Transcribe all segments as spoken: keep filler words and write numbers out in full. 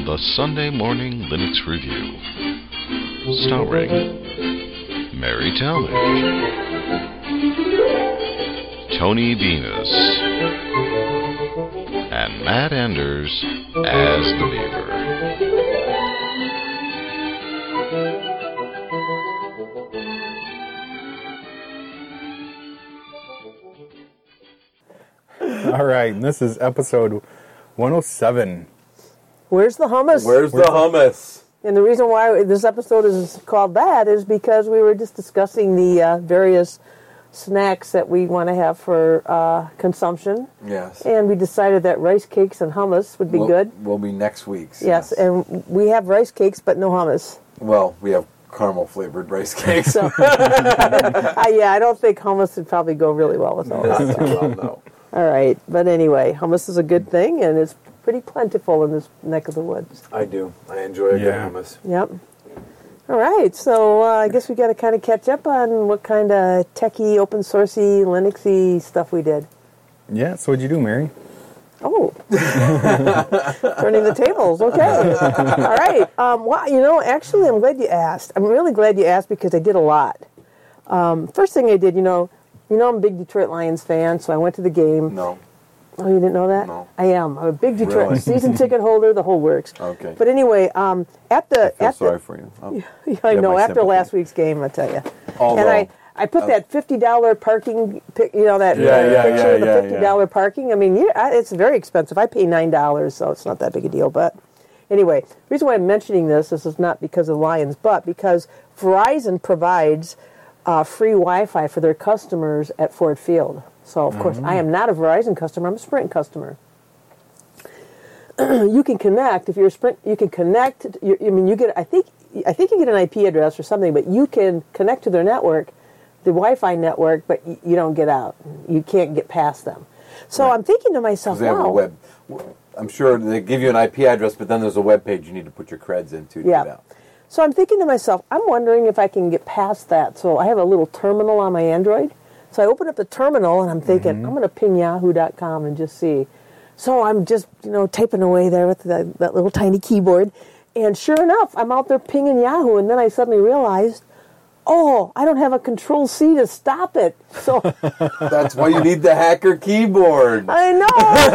the Sunday Morning Linux Review, starring Mary Talmadge, Tony Venus, and Matt Anders as the Beaver. All right, this is episode one oh seven. Where's the hummus? Where's, Where's the the- hummus? And the reason why this episode is called that is because we were just discussing the uh, various snacks that we want to have for uh, consumption. Yes. And we decided that rice cakes and hummus would be will, good. Will be next week's. Yes, and we have rice cakes, but no hummus. Well, we have caramel flavored rice cakes. So, uh, yeah, I don't think hummus would probably go really well with all that. Not too well, no. All right, but anyway, hummus is a good thing, and it's pretty plentiful in this neck of the woods. I do. I enjoy a Yeah. good hummus. Yep. All right, so uh, I guess we got to kind of catch up on what kind of techie, open sourcey, Linuxy stuff we did. Yeah, so what'd you do, Mary? Oh, turning the tables. Okay. All right. Um, well, you know, actually, I'm glad you asked. I'm really glad you asked because I did a lot. Um, first thing I did, you know, you know, I'm a big Detroit Lions fan, so I went to the game. No. Oh, you didn't know that? No. I am. I'm a big Detroit Really? season ticket holder. The whole works. Okay. But anyway, um, at the I feel at sorry the, for you. Oh. Yeah, I You have know. my After sympathy. last week's game, I tell you. Although, and I, I put uh, that fifty dollar parking, pic- you know, that Yeah, uh, yeah, picture yeah, of the yeah, fifty dollar parking. I mean, you, I, it's very expensive. I pay nine dollars, so it's not that big a deal. But anyway, the reason why I'm mentioning this, this is not because of Lions, but because Verizon provides uh, free Wi-Fi for their customers at Ford Field. So, of course, I am not a Verizon customer. I'm a Sprint customer. You can connect if you're a Sprint. You can connect. You, I mean, you get. I think. I think you get an I P address or something, but you can connect to their network, the Wi-Fi network, but y- you don't get out. You can't get past them. So Right. I'm thinking to myself, Because they have wow. a web. I'm sure they give you an I P address, but then there's a web page you need to put your creds into to Yeah. get out. So I'm thinking to myself, I'm wondering if I can get past that. So I have a little terminal on my Android. So I open up the terminal and I'm thinking, I'm going to ping yahoo dot com and just see. So I'm just, you know, typing away there with the, that little tiny keyboard. And sure enough, I'm out there pinging Yahoo. And then I suddenly realized, oh, I don't have a control C to stop it. So That's why you need the hacker keyboard. I know.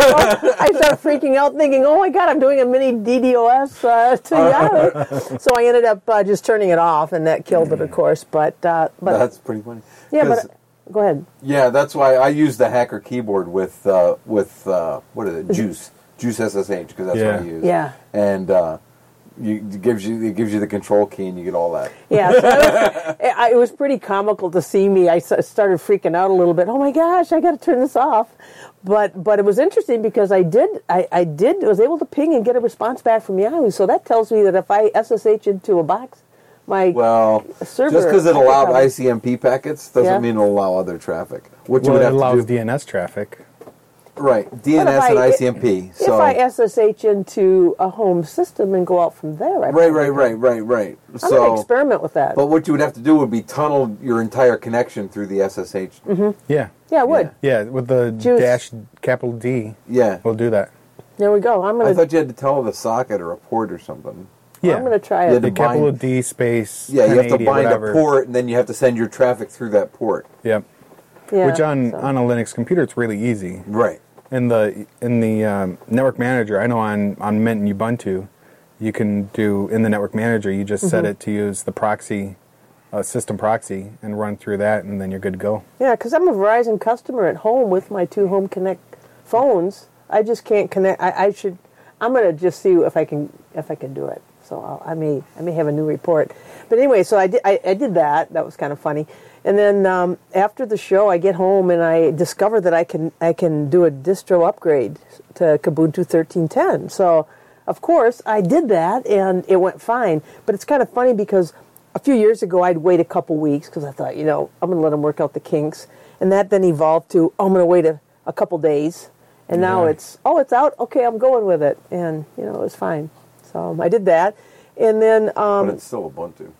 So I start freaking out thinking, oh my God, I'm doing a mini DDoS uh, to Yahoo. So I ended up uh, just turning it off, and that killed it, of course. But, uh, but That's pretty funny. yeah, 'Cause- but go ahead. Yeah, that's why I use the hacker keyboard with uh, with uh, what is it? Juice, Juice S S H, because that's Yeah. what I use. Yeah. and uh, you, it gives you it gives you the control key, and you get all that. Yeah, so it, was, it, it was pretty comical to see me. I s- started freaking out a little bit. Oh my gosh, I got to turn this off. But but it was interesting because I did I, I did was able to ping and get a response back from Yahoo. So that tells me that if I S S H into a box, my Well, server just because it I allowed could I C M P packets doesn't Yeah. mean it'll allow other traffic. What you Well, would it have allows to do, D N S traffic. right? D N But if S and I- I C M P. If So I S S H into a home system and go out from there, I right, probably right, can. right, right, right. I'm So, going to experiment with that. but what you would have to do would be tunnel your entire connection through the S S H. Mm-hmm. Yeah. Yeah, I would. Yeah, with the Juice. dash capital D, Yeah, we'll do that. There we go. I'm I going to. thought you had to tell the socket or a port or something. Yeah. I'm going to try Yeah, it. The to capital bind- D space Yeah, you have to ten eighty or bind a whatever. port, and then you have to send your traffic through that port. Yep. Yeah, Which on, so. on a Linux computer, it's really easy. Right. In the in the um, network manager, I know on, on Mint and Ubuntu, you can do, in the network manager, you just set Mm-hmm. it to use the proxy, uh, system proxy, and run through that, and then you're good to go. Yeah, because I'm a Verizon customer at home with my two Home Connect phones. I just can't connect. I, I should. I'm going to just see if I can if I can do it. So I'll, I may I may have a new report. But anyway, so I did I, I did that. That was kind of funny. And then um, after the show, I get home and I discover that I can I can do a distro upgrade to Kubuntu thirteen ten. So of course I did that and it went fine. But it's kind of funny because a few years ago I'd wait a couple weeks because I thought, you know, I'm going to let them work out the kinks. And that then evolved to, oh, I'm going to wait a, a couple days. And now Yeah. it's, oh, it's out. Okay, I'm going with it. And, you know, it was fine. So I did that. And then, um, But it's still Ubuntu.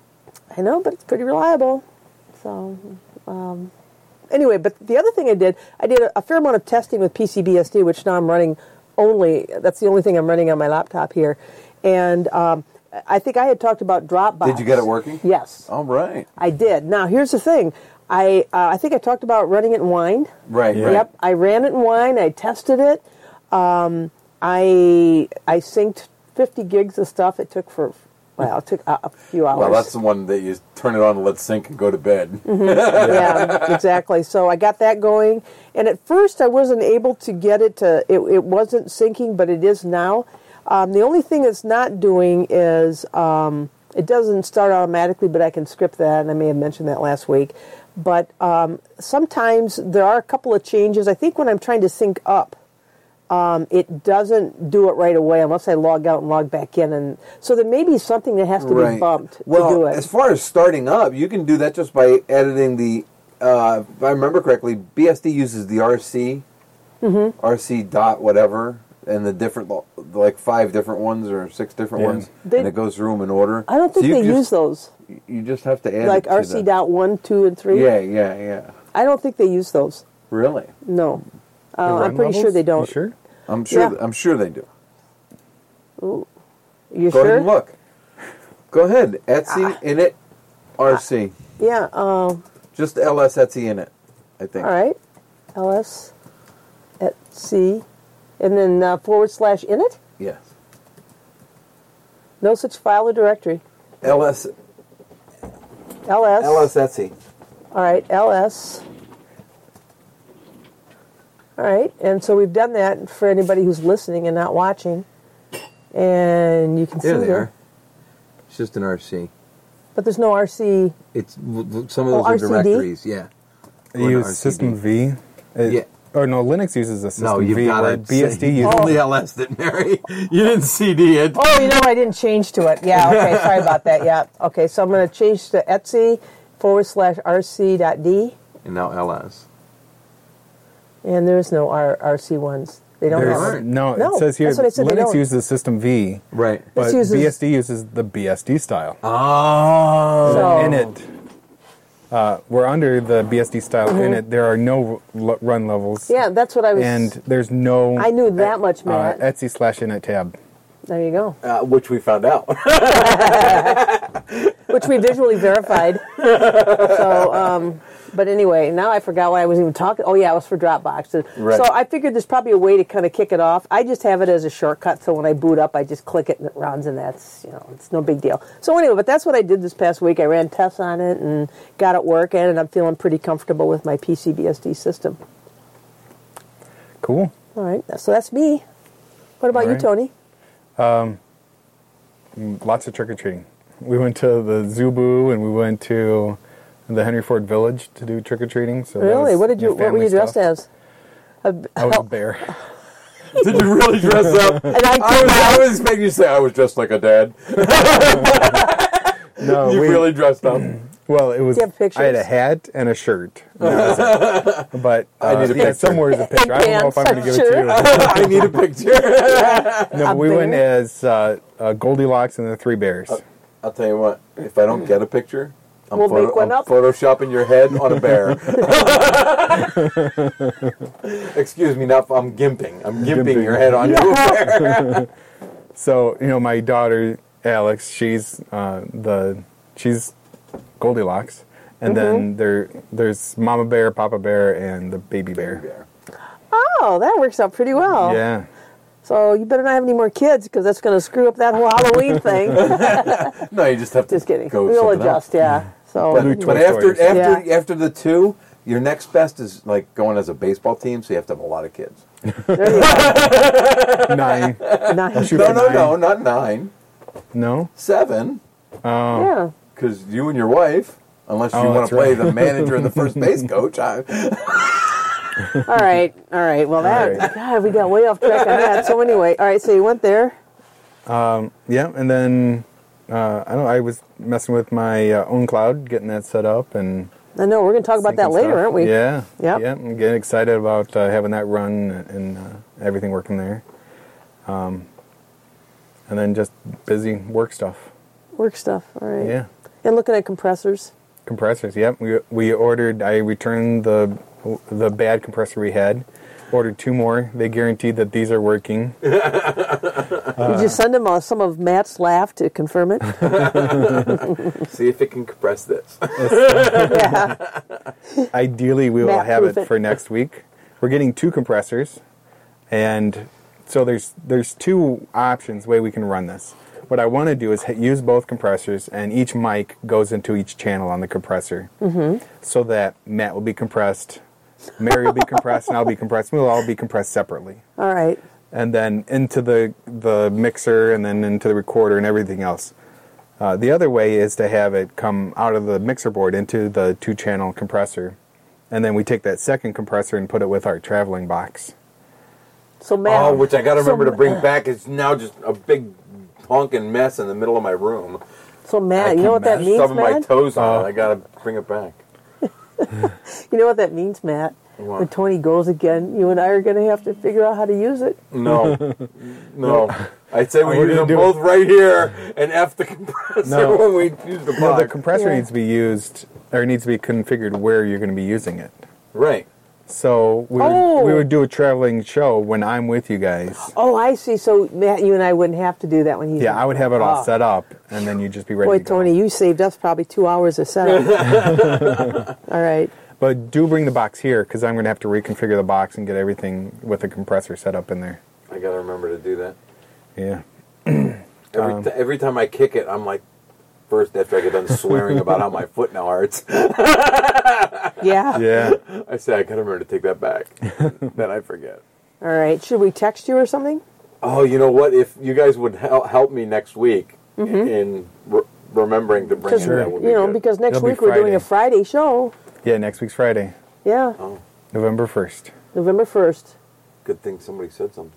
I know, but it's pretty reliable. So, um, anyway, but the other thing I did, I did a, a fair amount of testing with P C B S D, which now I'm running only that's the only thing I'm running on my laptop here, and um, I think I had talked about Dropbox. Did you get it working? Yes. All right. I did. Now here's the thing. I uh, I think I talked about running it in Wine. Right. Yeah. Right. Yep. I ran it in Wine. I tested it. Um, I I synced fifty gigs of stuff. It took for well, it took a, a few hours. Well, that's the one that you turn it on and let sync and go to bed. Yeah, exactly. So I got that going, and at first I wasn't able to get it to. It, it wasn't syncing, but it is now. Um, the only thing it's not doing is um, it doesn't start automatically, but I can script that, and I may have mentioned that last week. But um, sometimes there are a couple of changes. I think when I'm trying to sync up, um, it doesn't do it right away unless I log out and log back in. And so there may be something that has to Right. be bumped Well, to do it. as far as starting up, you can do that just by editing the. Uh, if I remember correctly, B S D uses the R C, Mm-hmm. R C dot whatever, and the different like five different ones or six different Yeah. ones, They- and it goes through them in order. I don't think So you they just- use those, You just have to add like it to R C the- dot one, two, and three. Yeah, yeah, yeah. I don't think they use those. Really? No, The uh, run I'm pretty levels? sure they You don't. sure? I'm sure. Yeah. I'm sure they do. You Go sure? ahead and look. Go ahead. Etsy Ah. init R C. Yeah. Um, Just L S Etsy init. I think. all right. L S at C, and then uh, forward slash init. Yes. No such file or directory. L S L S. L S Etsy. All right. L S. All right. And so we've done that for anybody who's listening and not watching. And you can see There they there. are. It's just an R C. But there's no R C. It's w- w- some of Oh, those are R C D? directories. Yeah. You Or use R C D. System V. It- Yeah. Or no, Linux uses a System No, you've V. got where to B S D uses. Oh. only L S it, Mary. You didn't C D it. Oh, you know, I didn't change to it. Yeah, okay, sorry about that. Yeah, okay, so I'm going to change to Etsy forward slash RC dot D, And now L S. and there's no R- RC ones. They don't There's- have it. no, No, it says here that's what I said, they Linux don't. uses System V, Right. but This uses- B S D uses the B S D style. Oh. So- In it, uh, we're under the B S D style in it. There are no l- run levels. Mm-hmm. Yeah, that's what I was. And there's no. I knew that much, uh, Matt. Etsy slash init tab. There you go. Uh, which we found out. Which we visually verified. So, um, but anyway, now I forgot why I was even talking. Oh, yeah, it was for Dropbox. Right. So I figured there's probably a way to kind of kick it off. I just have it as a shortcut, so when I boot up, I just click it and it runs, and that's, you know, it's no big deal. So anyway, but that's what I did this past week. I ran tests on it and got it working, and I'm feeling pretty comfortable with my P C B S D system. Cool. All right, so that's me. What about All you, right. Tony? Lots of trick or treating. We went to the Zubu and we went to the Henry Ford Village to do trick or treating. So that Really? was, What did you? know, What were family you dressed stuff. as? A, I was a bear. Did you really dress up? And I I was, I was expecting you to say I was dressed like a dad. No, You we, really dressed up. well, it was. Do you have pictures? I had a hat and a shirt. And that was it. But uh, I need a yeah, picture. somewhere is a picture. I don't know if I'm going to give it to you. I need a picture. No, A we went bear? as uh, uh, Goldilocks and the Three Bears. I'll tell you what. If I don't get a picture, I'm, We'll photo- make one I'm up. photoshopping your head on a bear. Excuse me, not I'm gimping. I'm gimping, Gimping. your head onto a bear. So you know, my daughter Alex, she's uh, the she's Goldilocks, and Mm-hmm. then there there's Mama Bear, Papa Bear, and the baby bear. Oh, that works out pretty well. Yeah. So you better not have any more kids because that's going to screw up that whole Halloween thing. No, you just have to Just kidding. go We'll something adjust, else. yeah. So But, Do but Toy after Stories. after Yeah. after the two, your next best is like going as a baseball team, so you have to have a lot of kids. there you go. Nine. Nice. Shoot No, for no, nine. no, not nine, No. seven. Oh. Yeah. Because you and your wife, unless you Oh, want that's to play right. the manager and the first base coach, I, All right. All right. Well, that All right. God, we got way off track on that. So anyway, all right. So you went there. Yeah, and then uh, I don't. know, I was messing with my uh, own cloud, getting that set up, and I know we're going to talk about that syncing later, stuff. aren't we? Yeah. Yep. Yeah. I'm getting excited about uh, having that run and uh, everything working there. Um, and then just busy work stuff. Work stuff. All right. Yeah. And looking at compressors. Compressors. Yep. We we ordered. I returned the the bad compressor we had, Ordered two more. They guaranteed that these are working. Did you send them uh, some of Matt's laugh to confirm it? See if it can compress this. Yeah. Ideally, we will Matt have proof it it. for next week. We're getting two compressors, and so there's there's two options way we can run this. What I want to do is ha- use both compressors, and each mic goes into each channel on the compressor, mm-hmm. so that Matt will be compressed, Mary will be compressed, and I'll be compressed. We'll all be compressed separately, All right. and then into the the mixer, and then into the recorder, and everything else. Uh, the other way is to have it come out of the mixer board into the two-channel compressor, and then we take that second compressor and put it with our traveling box. So Matt. Oh, which I got to so, remember to bring back. It's now just a big honking mess in the middle of my room. So Matt, I you know what that can means, Stubbing my Matt? toes on Oh. it. I got to bring it back. You know what that means, Matt? What? When Tony goes again, you and I are going to have to figure out how to use it. No, no. I'd say we We're use gonna them do both right here and F the compressor No. when we use the No, the box. compressor Yeah. needs to be used, or needs to be configured where you're going to be using it. Right. So we would, Oh. we would do a traveling show when I'm with you guys. Oh, I see. So Matt, you and I wouldn't have to do that when he's. Yeah, I would have it all Oh. set up, and then you'd just be ready Boy, to go. Tony, you saved us probably two hours of setup. All right. But do bring the box here, because I'm going to have to reconfigure the box and get everything with the compressor set up in there. I got to remember to do that. Yeah. Every, Um, t- every time I kick it, I'm like, first after I get done swearing about how my foot now hurts, Yeah. Yeah. I say I got to remember to take that back. Then I forget. All right. Should we text you or something? Oh, you know what? If you guys would hel- help me next week in re- remembering to bring it, Because that would be you know, good. because next It'll be week we're doing a Friday show. Yeah, next week's Friday, Yeah, Oh, November first. November first. good thing somebody said something.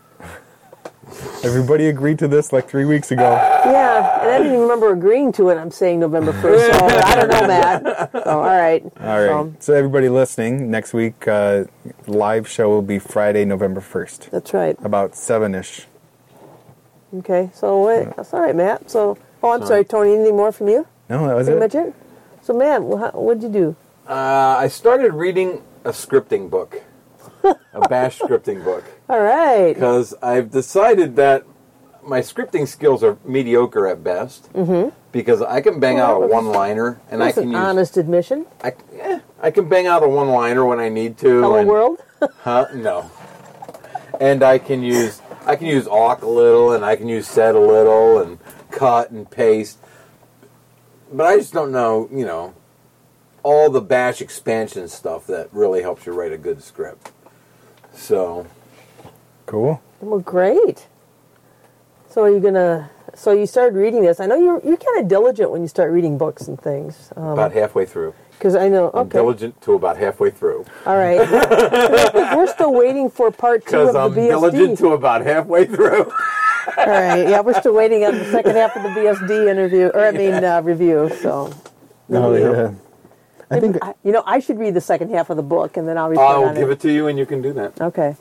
Everybody agreed to this like three weeks ago. Yeah, and I didn't even remember agreeing to it. I'm saying November first. So I don't know, Matt. So all right. All right. So, So everybody listening, next week, uh, live show will be Friday, November first, that's right. about seven-ish. Okay. So wait, that's all right, Matt. So oh, I'm Sorry. sorry, Tony. Anything more from you? No, that was Pretty it. much it. So Matt, wha- what'd you do? Uh, I started reading a scripting book, a bash scripting book, All right. because I've decided that my scripting skills are mediocre at best. Mm-hmm. Because I can bang Well, out a that was- one-liner, and I That's can an use honest admission. I, yeah, I can bang out a one-liner when I need to. Hello, and- world. Huh? No. And I can use I can use awk a little, and I can use set a little, and cut and paste. But I just don't know, you know, all the bash expansion stuff that really helps you write a good script. So Cool. Well, great. So are you gonna? So you started reading this. I know you're you're kind of diligent when you start reading books and things. about halfway through. Because I know. I'm Okay. diligent to about halfway through. All right. We're still waiting for part two of Because the I'm B S D. diligent to about halfway through. All right. Yeah, we're still waiting on the second half of the B S D interview, or I mean uh, review. So. Oh, yeah. I think I, you know, I should read the second half of the book, and then I'll report I'll on give it. it to you, and you can do that. Okay.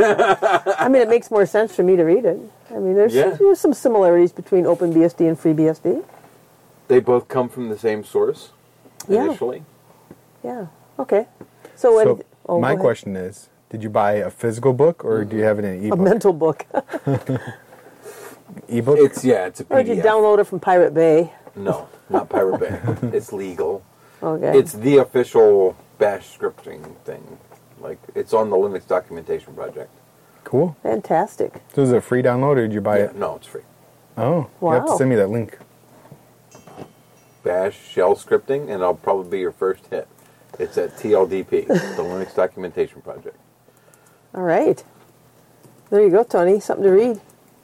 I mean, it makes more sense for me to read it. I mean, there's, Yeah. there's some similarities between OpenBSD and FreeBSD. They both come from the same source Yeah. initially. Yeah. Okay. So, when, so. oh, My go ahead. question is: did you buy a physical book, or do you have it in an A ebook? mental book. ebook. It's yeah, it's a P Or D did F. you download it from Pirate Bay? No, not Pirate Bay. It's legal. Okay. It's the official bash scripting thing. Like, it's on the Linux documentation project. Cool. Fantastic. So is it a free download, or did you buy Yeah, it? no, it's free. Oh, you have to Wow. send me that link. Bash shell scripting, and it'll probably be your first hit. It's at T L D P, the Linux documentation project. All right. There you go, Tony. Something to read.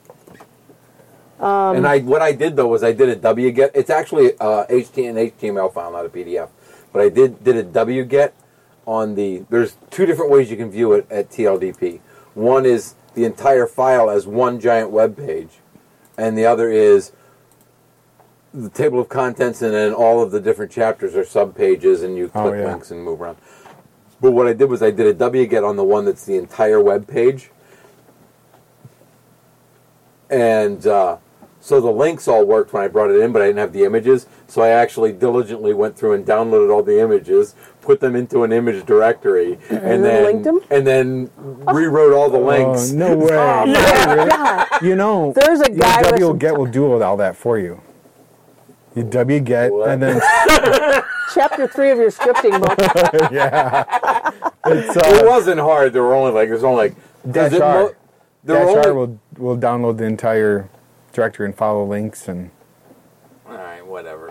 Um, and I, what I did though was I did a wget. It's actually uh, H T M L, H T M L file, not a P D F. But I did did a wget on the. There's two different ways you can view it at T L D P. One is the entire file as one giant web page, and the other is the table of contents, and then all of the different chapters are sub pages, and you click Oh, yeah. links and move around. But what I did was I did a wget on the one that's the entire web page. And uh, So the links all worked when I brought it in, but I didn't have the images. So I actually diligently went through and downloaded all the images, put them into an image directory, and, And then then linked them? and then rewrote all the links. Oh, no way. Oh, my God. You know, There's a guy with some- wget will do all that for you. You wget What? and then Chapter three of your scripting book. yeah, it's It uh, wasn't hard. There were only like there's only like Dash it R. mo- there were Dash only, R will will download the entire directory and follow links and. All right, whatever.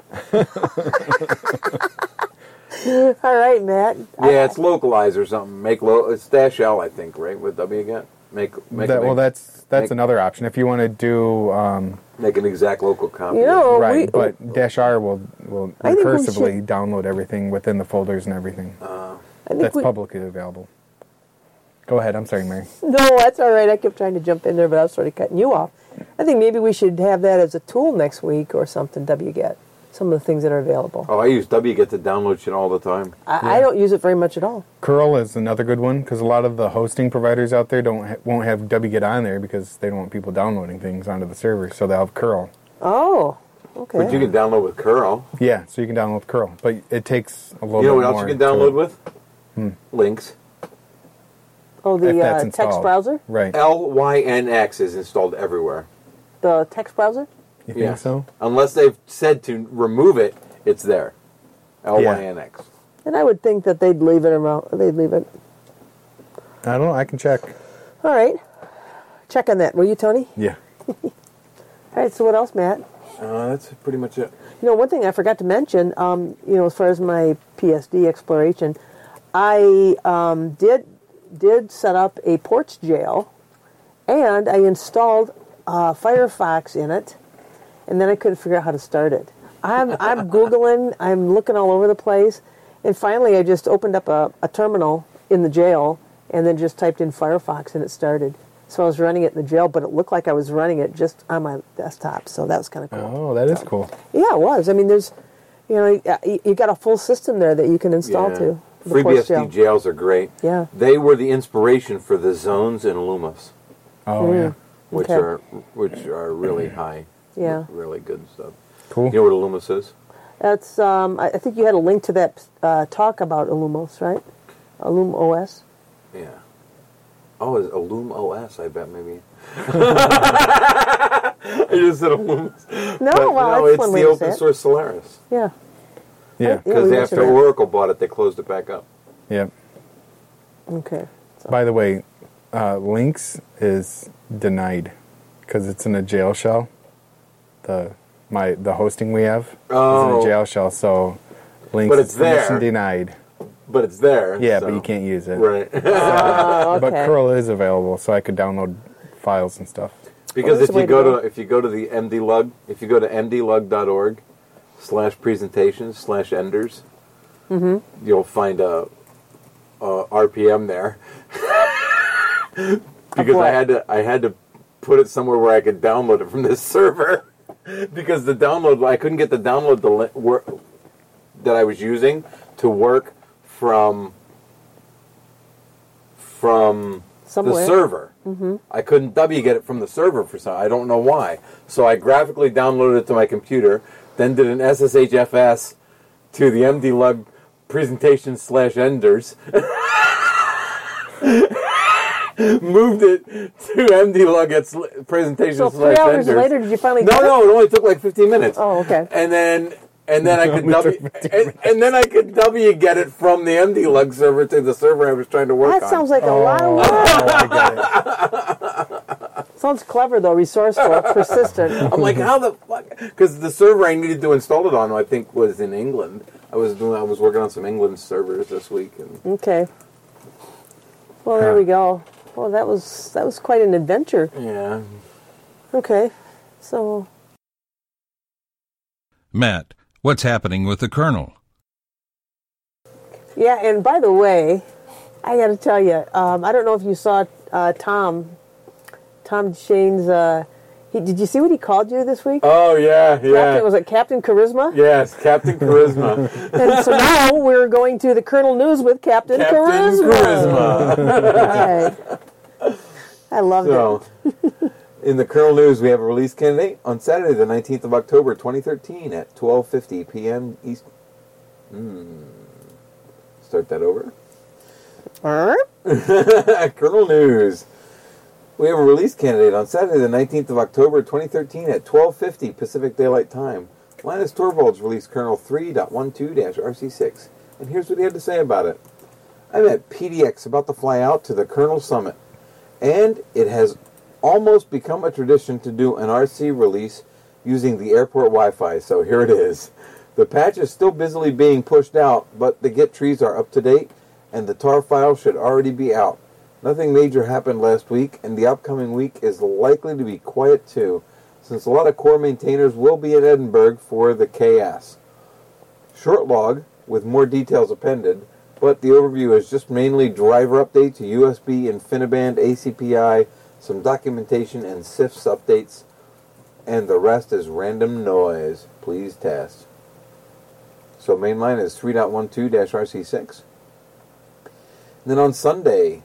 All right, Matt. Yeah, it's localize or something. Make lo- it's dash L, I think, right? With wget. Make make, That, make, well, that's that's make- another option if you want to do um, make an exact local copy. You know, right. we, But Dash R will will I think we recursively should- download everything within the folders and everything. Uh, I think That's we, publicly available. Go ahead. I'm sorry, Mary. No, that's all right. I kept trying to jump in there, but I was sort of cutting you off. I think maybe we should have that as a tool next week or something, wget. Some of the things that are available. oh, I use wget to download shit all the time. I, I don't use it very much at all. Curl is another good one because a lot of the hosting providers out there don't ha- won't have wget on there because they don't want people downloading things onto the server, so they'll have curl. Oh, okay. But you can download with curl. Yeah, so you can download curl, but it takes a little. You know bit what else more you can to- download with? Links. oh, if the that's uh, text installed. browser? Right. L Y N X is installed everywhere. The text browser? You think Yeah. so? Unless they've said to remove it, it's there. L Y N X. And I would think that they'd leave it around. They'd leave it. I don't know. I can check. All right. Check on that, will you, Tony? Yeah. All right, so what else, Matt? Uh, that's pretty much it. You know, one thing I forgot to mention, um, you know, as far as my P S D exploration, I um, did did set up a ports jail, and I installed uh, Firefox in it, and then I couldn't figure out how to start it. I'm I'm Googling, I'm looking all over the place, and finally I just opened up a, a terminal in the jail, and then just typed in Firefox, and it started. So I was running it in the jail, but it looked like I was running it just on my desktop, so that was kind of cool. Oh, that is cool. Yeah, it was. I mean, there's, you know, you, you got a full system there that you can install Yeah. to. the FreeBSD ports jail. jails are great. Yeah. They were the inspiration for the zones in Lumos, Oh yeah. which Okay. are which are really high. Yeah. Really good stuff. Cool. You know what a Lumos is? That's. Um, I I think you had a link to that uh, talk about Illumos, right? Illum O S. Yeah. Oh, it's Illum O S, I bet maybe. I just said Illumos. No, But well, no, that's it's one the way to say open it. source Solaris. Yeah. Yeah. Yeah, Because we after mentioned that. Oracle bought it, they closed it back up. Yeah. Okay. So, By the way, uh, Lynx is denied because it's in a jail shell. The my the hosting we have is in Oh. a jail shell, so Lynx But it's is permission there. denied. But it's there. Yeah, so- but you can't use it. Right. oh, But okay. curl is available, so I could download files and stuff. Because that's if the way you to go go. to if you go to the M D Lug, if you go to m d lug dot org slash presentations slash enders, Mm-hmm. you'll find a, a R P M there. Because I what? had to I had to put it somewhere where I could download it from this server. Because the download I couldn't get the download the li- work that I was using to work from from Somewhere. the server. Mm-hmm. I couldn't W get it from the server for some. I don't know why. So I graphically downloaded it to my computer, then did an S S H F S to the M D Lug presentation slash enders. Moved it to M D Lug at sl- presentation So slash three hours enders. later, did you finally No, get it? no, it only took like fifteen minutes. Oh, okay. And then and then I could Only W took fifteen and, and then I could W get it from the M D Lug server to the server I was trying to work That on. sounds like a lot of Oh, work. I get it. Sounds clever, though, resourceful, persistent. I'm like, how the fuck? Because the server I needed to install it on, I think, was in England. I was doing, I was working on some England servers this week, and Okay. Well, there Huh. we go. Well, that was that was quite an adventure. yeah. Okay. So, Matt, what's happening with the Colonel? yeah, and by the way, I got to tell you, um, I don't know if you saw uh, Tom, Tom Shane's, uh, he, did you see what he called you this week? Oh yeah, yeah. Captain, was it Captain Charisma? Yes, Captain Charisma. And so now we're going to the Colonel News with Captain, Captain Charisma. Charisma. Right. I loved So, it. In the kernel news, we have a release candidate on Saturday, the nineteenth of October, twenty thirteen, at twelve fifty p.m. East. Hmm. Start that over. Kernel news. We have a release candidate on Saturday, the nineteenth of October, twenty thirteen, at twelve fifty Pacific Daylight Time. Linus Torvalds released kernel three point twelve R C six, and here's what he had to say about it. I'm at P D X, about to fly out to the Kernel Summit, and it has almost become a tradition to do an R C release using the airport Wi-Fi, so here it is. The patch is still busily being pushed out, but the Git trees are up to date, and the tar file should already be out. Nothing major happened last week, and the upcoming week is likely to be quiet too, since a lot of core maintainers will be in Edinburgh for the K S. Short log, with more details appended, but the overview is just mainly driver updates, U S B, InfiniBand, A C P I, some documentation, and S I Fs updates, and the rest is random noise. Please test. So mainline is three point twelve R C six. And then on Sunday,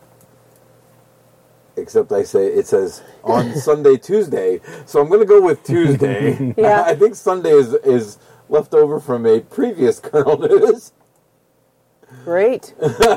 except I say it says on Sunday, Tuesday, so I'm going to go with Tuesday. Yeah. I think Sunday is, is left over from a previous kernel news. Great.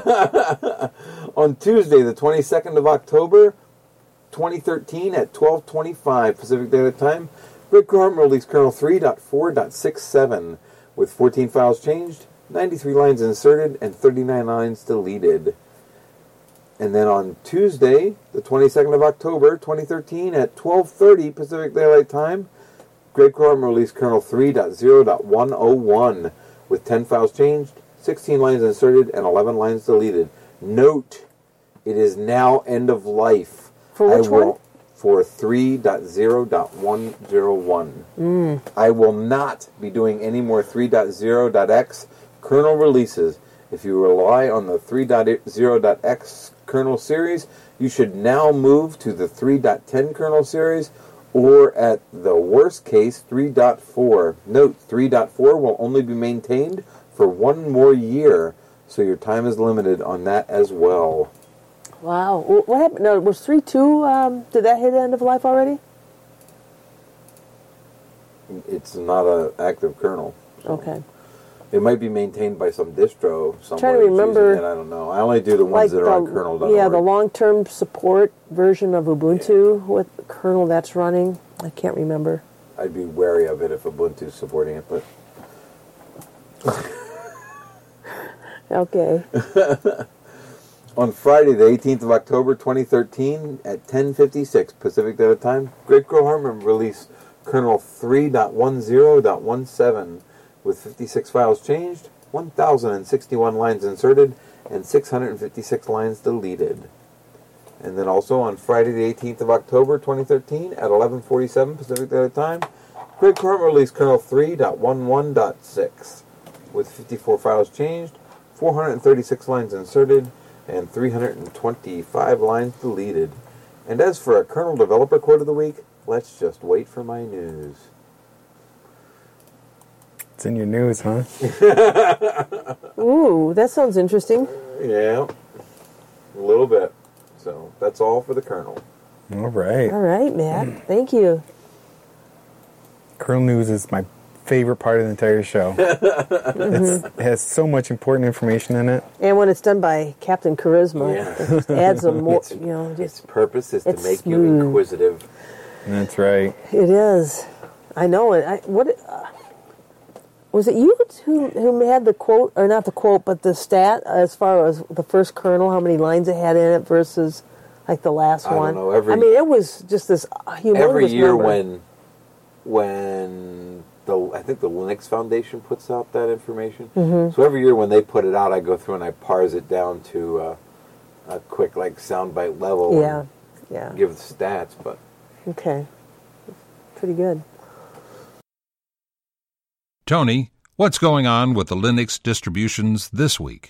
On Tuesday, the twenty-second of October, twenty thirteen, at twelve twenty-five Pacific Daylight Time, Greg Crowheimer released kernel three point four point sixty-seven with fourteen files changed, ninety-three lines inserted, and thirty-nine lines deleted. And then on Tuesday, the twenty-second of October, twenty thirteen, at twelve thirty Pacific Daylight Time, Greg Crowheimer released kernel three point zero point one oh one with ten files changed, sixteen lines inserted, and eleven lines deleted. Note, it is now end of life. For which I will, one? For three point zero point one oh one. Mm. I will not be doing any more three point zero point x kernel releases. If you rely on the three point zero point x kernel series, you should now move to the three point ten kernel series, or at the worst case, three point four. Note, three point four will only be maintained for one more year, so your time is limited on that as well. Wow. Wh- What happened? No, was three point two, um, did that hit end of life already? It's not an active kernel. So. Okay. It might be maintained by some distro somewhere. Trying to remember, using it, I don't know. I only do the ones Like that are the, on kernel dot org. yeah, the long-term support version of Ubuntu, what kernel that's running. I can't remember. I'd be wary of it if Ubuntu's supporting it, but Okay. on Friday, the eighteenth of October, twenty thirteen, at ten fifty-six Pacific Daylight Time, Greg Crowheimer released kernel three point ten point seventeen with fifty-six files changed, one thousand sixty-one lines inserted, and six hundred fifty-six lines deleted. And then also on Friday, the eighteenth of October, twenty thirteen, at eleven forty-seven Pacific Daylight Time, Greg Crowheimer released kernel three point eleven point six with fifty-four files changed, four hundred thirty-six lines inserted, and three hundred twenty-five lines deleted. And as for a kernel developer quote of the week, let's just wait for my news. It's in your news, huh? Ooh, that sounds interesting. Yeah, a little bit. So that's all for the kernel. All right. All right, Matt. Thank you. Kernel news is my favorite part of the entire show. It's, it has so much important information in it. And when it's done by Captain Charisma, Yeah. it just adds a more, It's- you know, Its just, purpose is to it's make you smooth. inquisitive. That's right. it is. I know it. I, what, uh, was it you who, who had the quote, or not the quote, but the stat as far as the first kernel, how many lines it had in it versus like the last I don't one? know, every- I mean, it was just this humongous Every year number. when when the I think the Linux Foundation puts out that information. Mm-hmm. So every year when they put it out, I go through and I parse it down to uh, a quick like soundbite level. Yeah, and yeah. give the stats, but Okay. Pretty good. Tony, what's going on with the Linux distributions this week?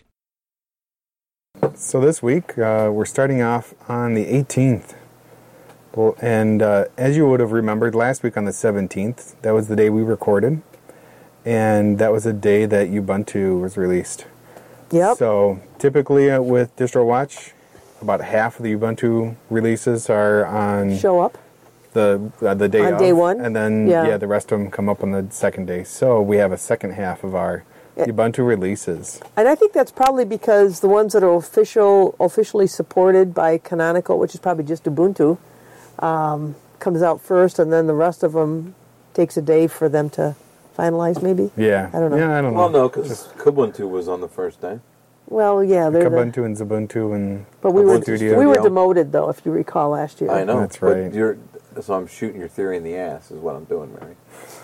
So this week, uh, we're starting off on the eighteenth. Well, and uh, as you would have remembered, last week on the seventeenth, that was the day we recorded. And that was the day that Ubuntu was released. Yep. So typically uh, with DistroWatch, about half of the Ubuntu releases are on Show up. the uh, the day On of, day one? and then Yeah. yeah. the rest of them come up on the second day. So we have a second half of our Yeah. Ubuntu releases. And I think that's probably because the ones that are official, officially supported by Canonical, which is probably just Ubuntu, um, comes out first, and then the rest of them takes a day for them to finalize, maybe? Yeah, I don't know. Yeah, I don't Well, know. no, because Kubuntu was on the first day. Well, yeah. they're the- Kubuntu and Xubuntu and But we were, Ubuntu we were Studio. demoted, though, if you recall, last year. I know. That's but right. You're, so I'm shooting your theory in the ass is what I'm doing, Mary.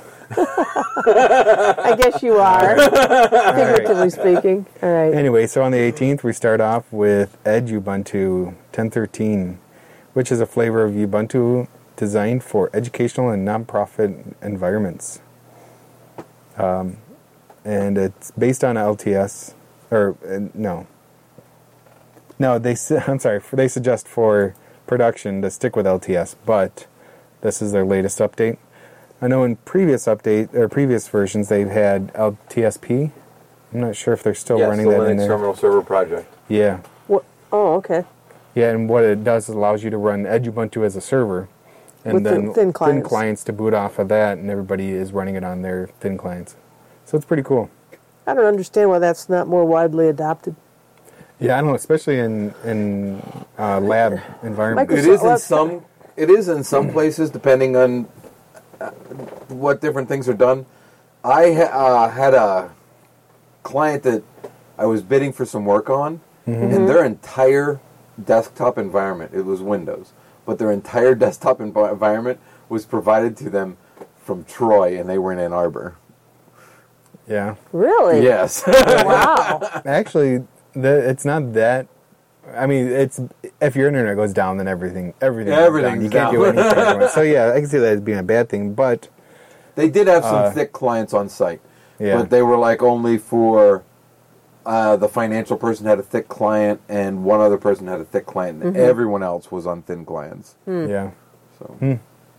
I guess you are, figuratively speaking. All right. Anyway, so on the eighteenth, we start off with Edge Ubuntu ten thirteen, which is a flavor of Ubuntu designed for educational and nonprofit environments. Um, and it's based on L T S, or uh, no. No, they. su- I'm sorry. They suggest for production to stick with L T S, but this is their latest update. I know in previous update or previous versions they've had L T S P. I'm not sure if they're still yes, running the that in Linux there. Terminal Server Project. Yeah. What? Oh, okay. Yeah, and what it does is allows you to run Edge Ubuntu as a server, and With then thin- thin clients. clients to boot off of that, and everybody is running it on their thin clients. So it's pretty cool. I don't understand why that's not more widely adopted. Yeah, I don't know, especially in in uh, lab environments. Microsoft- It is well, in it's some. It is in some places, depending on uh, what different things are done. I ha- uh, had a client that I was bidding for some work on, and their entire desktop environment, it was Windows, but their entire desktop env- environment was provided to them from Troy, and they were in Ann Arbor. Yeah, Really? Yes. Wow. actually, the, it's not that. I mean, it's if your internet goes down, then everything everything goes Everything's down. You can't down. do anything. anymore. So yeah, I can see that as being a bad thing, but They did have some Uh, thick clients on site, yeah. but they were like only for uh, the financial person had a thick client, and one other person had a thick client, and everyone else was on thin clients. yeah. So,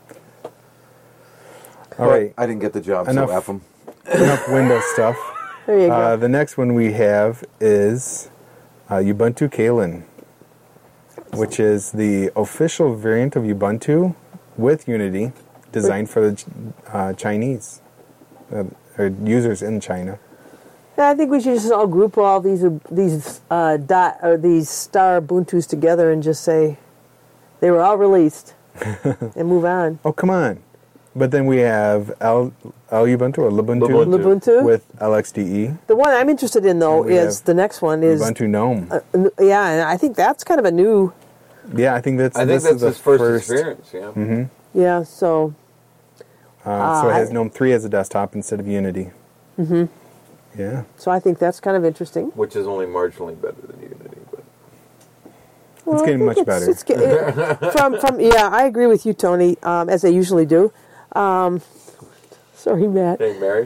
All right, I didn't get the job, Enough. so F them. enough Windows stuff. There you go. Uh, the next one we have is uh, Ubuntu Kalen, which is the official variant of Ubuntu with Unity, designed for the uh, Chinese uh, or users in China. Yeah, I think we should just all group all these these uh, dot or these star Ubuntu's together and just say they were all released and move on. Oh, come on! But then we have L, L Ubuntu or Lubuntu, Lubuntu. Ubuntu. with L X D E, The one I'm interested in though And we is have the next one is Ubuntu Gnome. uh, n- yeah, and I think that's kind of a new yeah, I think that's I think this that's is the his first, experience. Yeah. Mm-hmm. yeah. So Uh, so it Uh, has I- Gnome three as a desktop instead of Unity. Mm-hmm. Yeah. so I think that's kind of interesting. Which is only marginally better than Unity, but Well, I getting think much it's- better. it's get- it- from from yeah, I agree with you, Tony, um, as I usually do. Um, sorry, Matt. hey, Mary.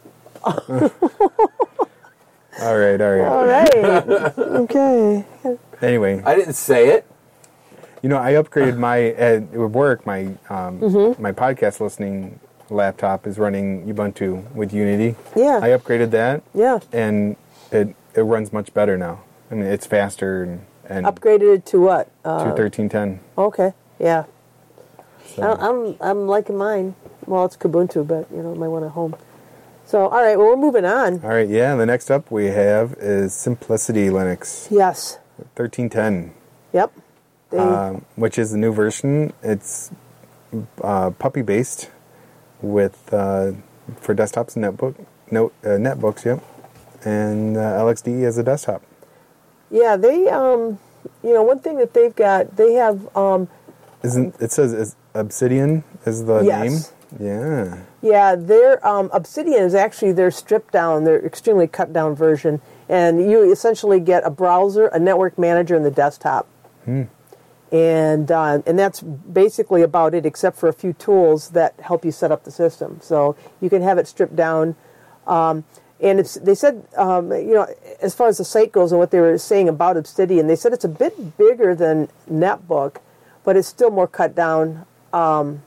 All right. All right. All right. Okay. Anyway, I didn't say it. you know, I upgraded my at work. My um, Mm-hmm. my podcast listening laptop is running Ubuntu with Unity. Yeah. I upgraded that, Yeah. and it it runs much better now. I mean, it's faster and and Upgraded it to what? Uh, to thirteen ten. okay. Yeah. So. I- I'm I'm liking mine. Well, it's Kubuntu, but you know, my one at home. So, all right. Well, we're moving on. All right. Yeah. The next up we have is Simplicity Linux Yes. thirteen ten. Yep. They, Um, which is the new version. It's uh, puppy based with uh, for desktops and netbook note uh, netbooks. Yep, and uh, L X D E as a desktop. yeah. They um, you know, one thing that they've got, they have um, Isn't it says is Obsidian is the Yes. name? Yeah. yeah, their um, Obsidian is actually their stripped down, their extremely cut down version, and you essentially get a browser, a network manager, and the desktop. And uh, and that's basically about it, except for a few tools that help you set up the system. So you can have it stripped down. Um, and it's, they said, um, you know, as far as the site goes and what they were saying about Obsidian, they said it's a bit bigger than Netbook, but it's still more cut down. Um,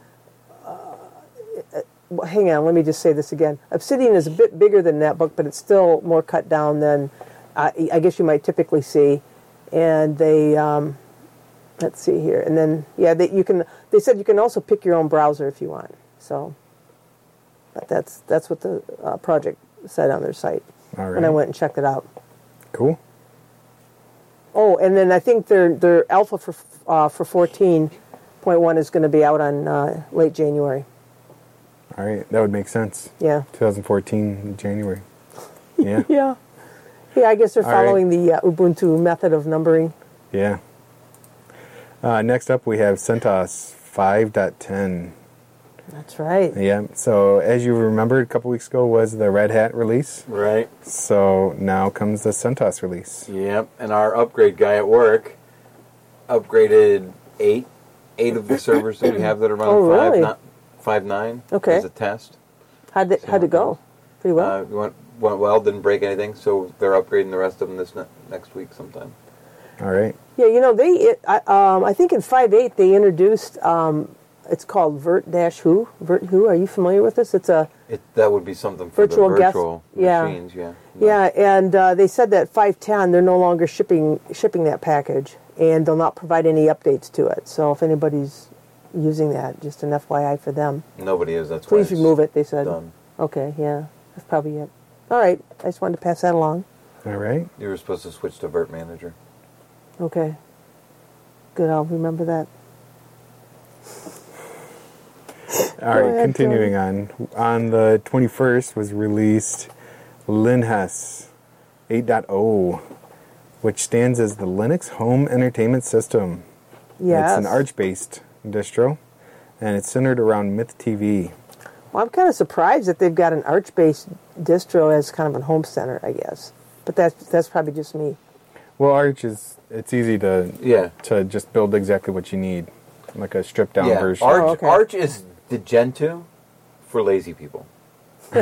uh, hang on, let me just say this again. Obsidian is a bit bigger than Netbook, but it's still more cut down than uh, I guess you might typically see. And they... Um, let's see here, and then yeah, they, you can. They said you can also pick your own browser if you want. So, but that's that's what the uh, project said on their site All right. when I went and checked it out. Cool. Oh, and then I think their their alpha for uh, for fourteen point one is going to be out on uh, late January. All right, that would make sense. Yeah. twenty fourteen January. Yeah. Yeah. Yeah, I guess they're All right. following the uh, Ubuntu method of numbering. Yeah. Uh, next up, we have CentOS five point ten. That's right. Yeah. So as you remember, a couple weeks ago was the Red Hat release. Right. So now comes the CentOS release. Yep. And our upgrade guy at work upgraded eight, eight of the servers that we have that are running Oh, five, really? not, five nine Okay. as a test. How'd it, how'd it go? Pretty well? Uh, went, went well, didn't break anything, so they're upgrading the rest of them this ne- next week sometime. All right. Yeah, you know, they. It, I, um, I think in five point eight they introduced. Um, it's called Virt-Who. Virt-Who. Are you familiar with this? It's a It, that would be something for Virtual the guest- virtual yeah. machines, yeah. No. yeah, and uh, they said that five point ten they're no longer shipping shipping that package, and they'll not provide any updates to it. So if anybody's using that, just an F Y I for them. Nobody is, that's why Please it's remove it. They said. done. Okay, yeah, that's probably it. All right, I just wanted to pass that along. All right. You were supposed to switch to Virt Manager. Okay. Good, I'll remember that. All right, ahead, continuing on. On the twenty-first was released Linux eight point oh, which stands as the Linux Home Entertainment System. Yes. It's an Arch-based distro, and it's centered around Myth T V. Well, I'm kind of surprised that they've got an Arch-based distro as kind of a home center, I guess. But that's that's probably just me. Well, Arch is, it's easy to Yeah. to just build exactly what you need, like a stripped down yeah. version. Arch, Oh, okay. Arch is the Gentoo for lazy people. Well,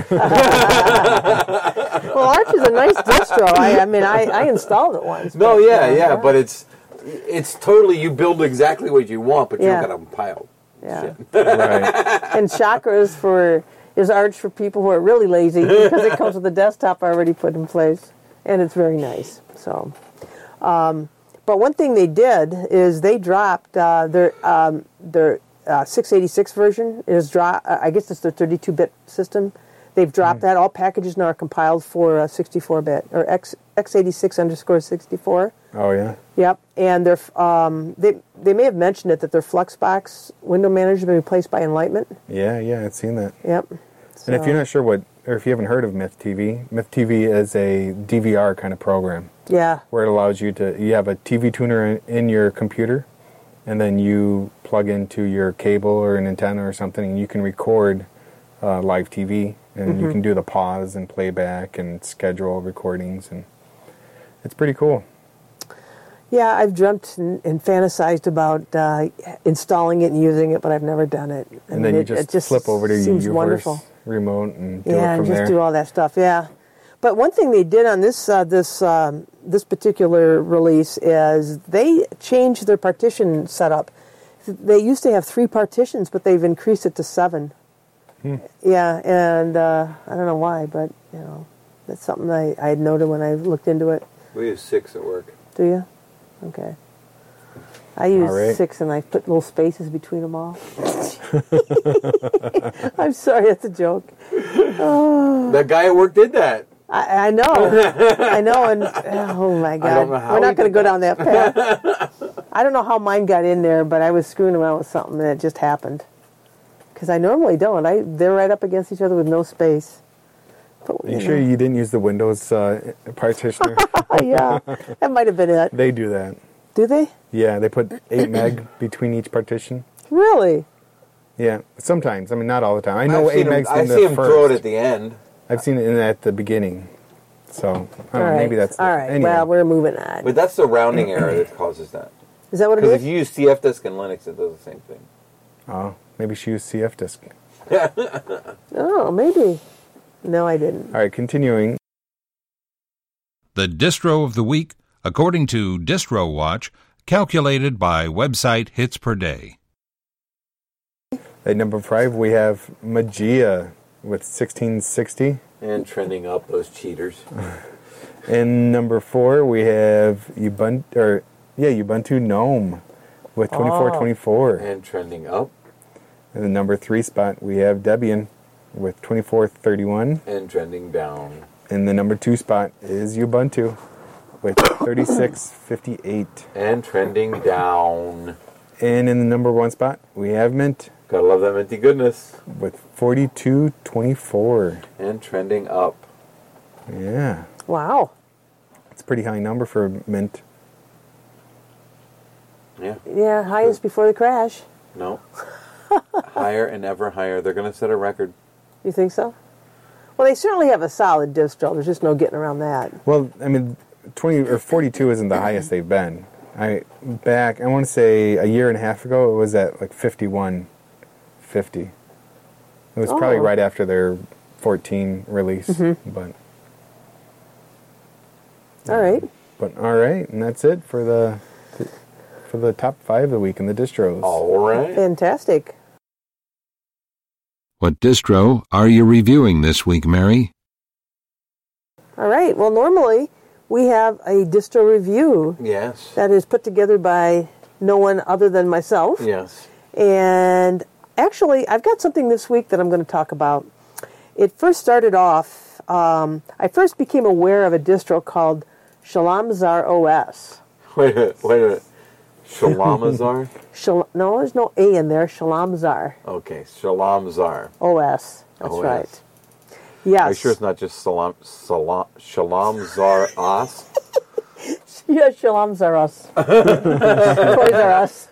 Arch is a nice distro. I, I mean, I, I installed it once. No, but, yeah, uh, yeah, but it's it's totally, you build exactly what you want, but Yeah. you don't got to compile. Yeah. Right. And Chakra is for is Arch for people who are really lazy because it comes with a desktop already put in place, and it's very nice. So, um, but one thing they did is they dropped uh, their um, their uh, six eighty-six version is drop. Uh, I guess it's their thirty-two bit system. They've dropped that. All packages now are compiled for uh, sixty-four bit or x x86 underscore sixty-four. Oh, yeah? Yep, and they're um, they they may have mentioned it that their Fluxbox window manager has been replaced by Enlightenment. Yeah, yeah, I've seen that. Yep. And if So- you're not sure what, or if you haven't heard of Myth T V, Myth T V is a D V R kind of program yeah, where it allows you to, you have a T V tuner in, in your computer, and then you plug into your cable or an antenna or something, and you can record uh, live T V, and you can do the pause and playback and schedule recordings, and it's pretty cool. yeah, I've dreamt and, and fantasized about uh, installing it and using it, but I've never done it. I And mean, then you it, just, it just flip over to your seems UVerse wonderful. remote and do Yeah, it and from just there. do all that stuff. Yeah, but one thing they did on this uh, this um, this particular release is they changed their partition setup. They used to have three partitions, but they've increased it to seven. Hmm. Yeah, and uh, I don't know why, but you know, that's something I, I had noted when I looked into it. We use six at work. Do you? Okay. I use All right. six and I put little spaces between them all. I'm sorry, that's a joke. That guy at work did that. I, I know, I know, and oh my God, don't know how we're not he going to did go down that path. I don't know how mine got in there, but I was screwing around with something and it just happened. Because I normally don't. I they're right up against each other with no space. But, Are you sure you didn't use the Windows uh, partitioner? Yeah, that might have been it. They do that. Do they? Yeah, they put eight meg between each partition. Really? Yeah, sometimes. I mean, not all the time. I know I've eight seen him, meg's I in see the him first. throw it at the end. I've seen it in at the beginning. So, I don't All know, right. maybe that's... The, all right. Anyway. Well, we're moving on. But that's the rounding error that causes that. Is that what it Because is? if you use C F disk and Linux, it does the same thing. Oh, maybe she used C F disk. Oh, maybe. No, I didn't. All right, continuing. The distro of the week, according to DistroWatch, calculated by website hits per day. At number five, we have Magia with sixteen sixty. And trending up, those cheaters. And number four, we have Ubuntu, or yeah, Ubuntu Gnome with twenty-four twenty-four. And trending up. In the number three spot, we have Debian with twenty-four thirty-one. And trending down. In the number two spot is Ubuntu with thirty-six fifty-eight. And trending down. And in the number one spot, we have Mint Gotta love that minty goodness. with forty-two twenty-four. And trending up. Yeah, Wow. it's a pretty high number for Mint. Yeah. Yeah, highest before the crash. No. Higher and ever higher. They're going to set a record. You think so? Well, they certainly have a solid distro. There's just no getting around that. Well, I mean, twenty or forty-two isn't the highest they've been. I back, I want to say a year and a half ago, it was at like fifty-one fifty. It was probably Oh. right after their fourteen release, Mm-hmm. but All right. but all right, and that's it for the for the top five of the week in the distros. All right. Fantastic. What distro are you reviewing this week, Mary? All right. Well, normally we have a distro review Yes. that is put together by no one other than myself. Yes. And actually, I've got something this week that I'm going to talk about. It first started off, um, I first became aware of a distro called Shalamzar O S. Wait a minute. Wait a minute. Shalamazar? Shal- no, there's no A in there. Shalamzar Okay. Shalamzar. O S. That's O S. right. Yes. Are you sure it's not just Salam, Salam, Shalamzar Os? Yeah, Shalamzar Us. Toys R Us.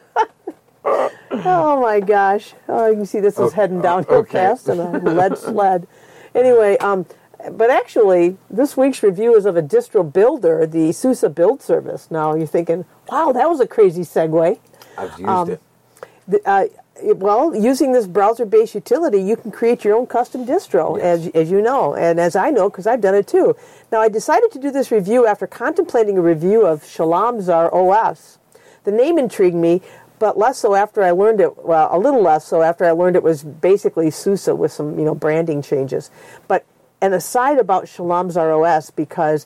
Oh my gosh. Oh, you can see this is Okay. heading downhill Okay. fast in a lead sled. Anyway, um, but actually, this week's review is of a distro builder, the SUSE build service. Now you're thinking, wow, that was a crazy segue. I've used Um, it. The, uh, it- well, using this browser-based utility, you can create your own custom distro, Yes. as, as you know, and as I know, because I've done it too. Now, I decided to do this review after contemplating a review of Shalamzar O S. The name intrigued me, but less so after I learned it, well, a little less so after I learned it was basically SUSE with some, you know, branding changes. But an aside about Shalamzar O S, because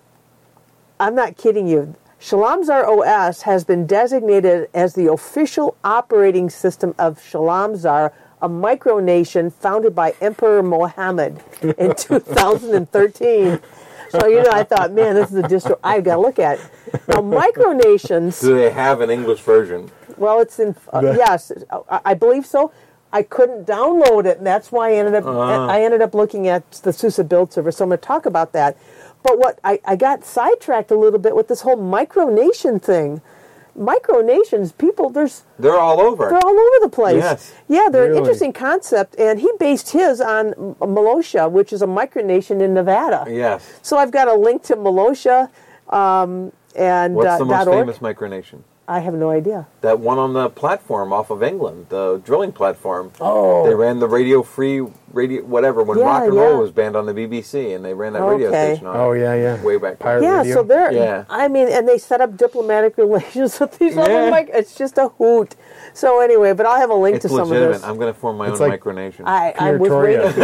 I'm not kidding you, Shalamzar O S has been designated as the official operating system of Shalamzar, a micronation founded by Emperor Mohammed in two thousand thirteen. So, you know, I thought, man, this is a distro I've got to look at. Now, micronations, Do they have an English version? well, it's in, uh, yes, I, I believe so. I couldn't download it, and that's why I ended up I ended up looking at the SUSE build server. So I'm going to talk about that. But what I, I got sidetracked a little bit with this whole micronation thing. Micronations, people, there's They're all over. they're all over the place. Yes. Yeah, they're an Really? interesting concept, and he based his on M- Malosha, which is a micronation in Nevada. Yes. So I've got a link to Malosha um, and What's uh, the most dot org. famous micronation? I have no idea. That one on the platform off of England, the drilling platform. Oh. They ran the radio free, radio whatever, when Yeah, rock and yeah. roll was banned on the B B C, and they ran that radio Okay. station on Oh it yeah, yeah. way back. Pirate Yeah, radio. so they're, Yeah. I mean, and they set up diplomatic relations with these Yeah. other mic. It's just a hoot. So anyway, but I'll have a link It's to some of legitimate. this. I'm going to form my It's own like- micronation. I, I'm with Pretoria. Ray-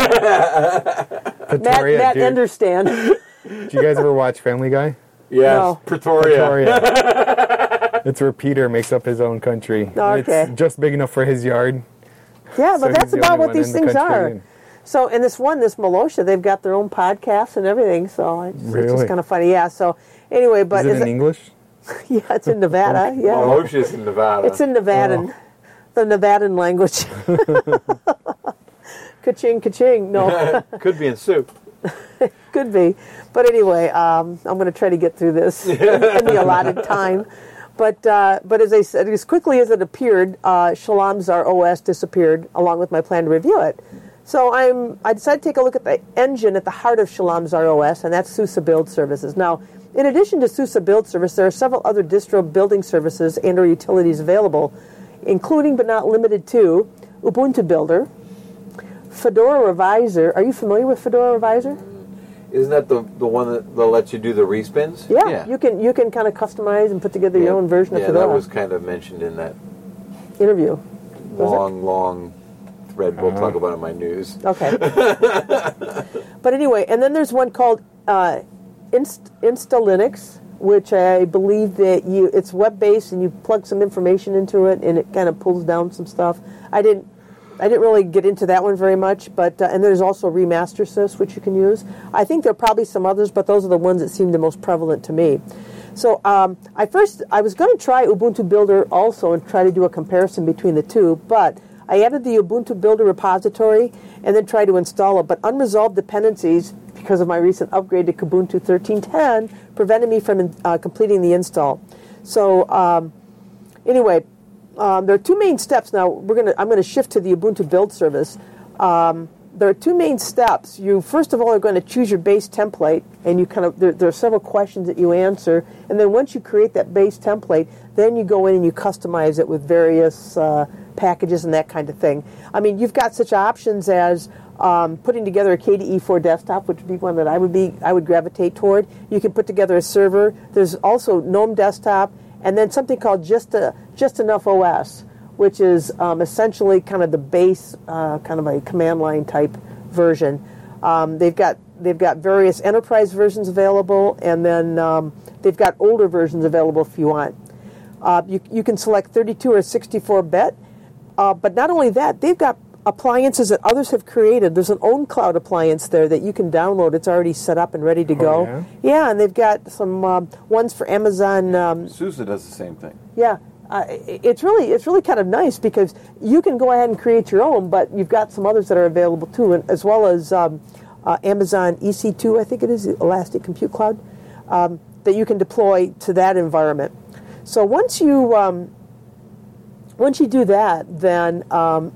Matt, Pretoria, Matt dude. understand. Did you guys ever watch Family Guy? yes, No. Pretoria. Pretoria. It's where Peter makes up his own country. Okay. It's just big enough for his yard. Yeah, So but that's he's the about only what one these in the things country. are. So, and this one, this Malosha, they've got their own podcasts and everything. So it's, it's Really? just kind of funny. Yeah. So anyway, but Is it is in English? yeah, it's in Nevada. Yeah, Malosha's in Nevada. it's in Nevadan, the Nevadan language. Ka-ching, ka-ching. No. Could be in soup. Could be. But anyway, um, I'm going to try to get through this in the allotted time. But uh, but as I said, as quickly as it appeared, uh, Shalamzar O S disappeared along with my plan to review it. So I'm I decided to take a look at the engine at the heart of Shalamzar O S, and that's SUSE Build Services. Now, in addition to SUSE Build Service, there are several other distro building services and or utilities available, including but not limited to Ubuntu Builder, Fedora Reviser. Are you familiar with Fedora Reviser? Isn't that the the one that, that lets you do the respins? Yeah, you can you can kind of customize and put together your Yeah. own version of Yeah, Fedora. that was kind of mentioned in that interview. long, long thread we'll talk about in my news. Okay. But anyway, and then there's one called uh, Inst- Insta Linux, which I believe that you it's web-based and you plug some information into it and it kind of pulls down some stuff. I didn't I didn't really get into that one very much, but uh, and there's also RemasterSys, which you can use. I think there are probably some others, but those are the ones that seem the most prevalent to me. So um, I first I was going to try Ubuntu Builder also and try to do a comparison between the two, but I added the Ubuntu Builder repository and then tried to install it, but unresolved dependencies because of my recent upgrade to Kubuntu thirteen ten prevented me from uh, completing the install. So um, anyway, um, there are two main steps. Now we're gonna I'm gonna shift to the Ubuntu build service. Um, there are two main steps. You first of all are going to choose your base template, and you kind of there, there are several questions that you answer, and then once you create that base template, then you go in and you customize it with various uh, packages and that kind of thing. I mean, you've got such options as um, putting together a K D E four desktop, which would be one that I would be I would gravitate toward. You can put together a server. There's also GNOME Desktop, and then something called Just a, Just Enough O S, which is um, essentially kind of the base, uh, kind of a command line type version. Um, they've got they've got various enterprise versions available, and then um, they've got older versions available if you want. Uh, you you can select thirty-two or sixty-four bit, uh, but not only that, they've got appliances that others have created. There's an OwnCloud appliance there that you can download. It's already set up and ready to go. Oh, yeah? Yeah, and they've got some um, ones for Amazon. Um, SUSE does the same thing. yeah. Uh, it's really it's really kind of nice because you can go ahead and create your own, but you've got some others that are available too, and as well as um, uh, Amazon E C two, I think it is, Elastic Compute Cloud, um, that you can deploy to that environment. So once you um, once you do that, then um,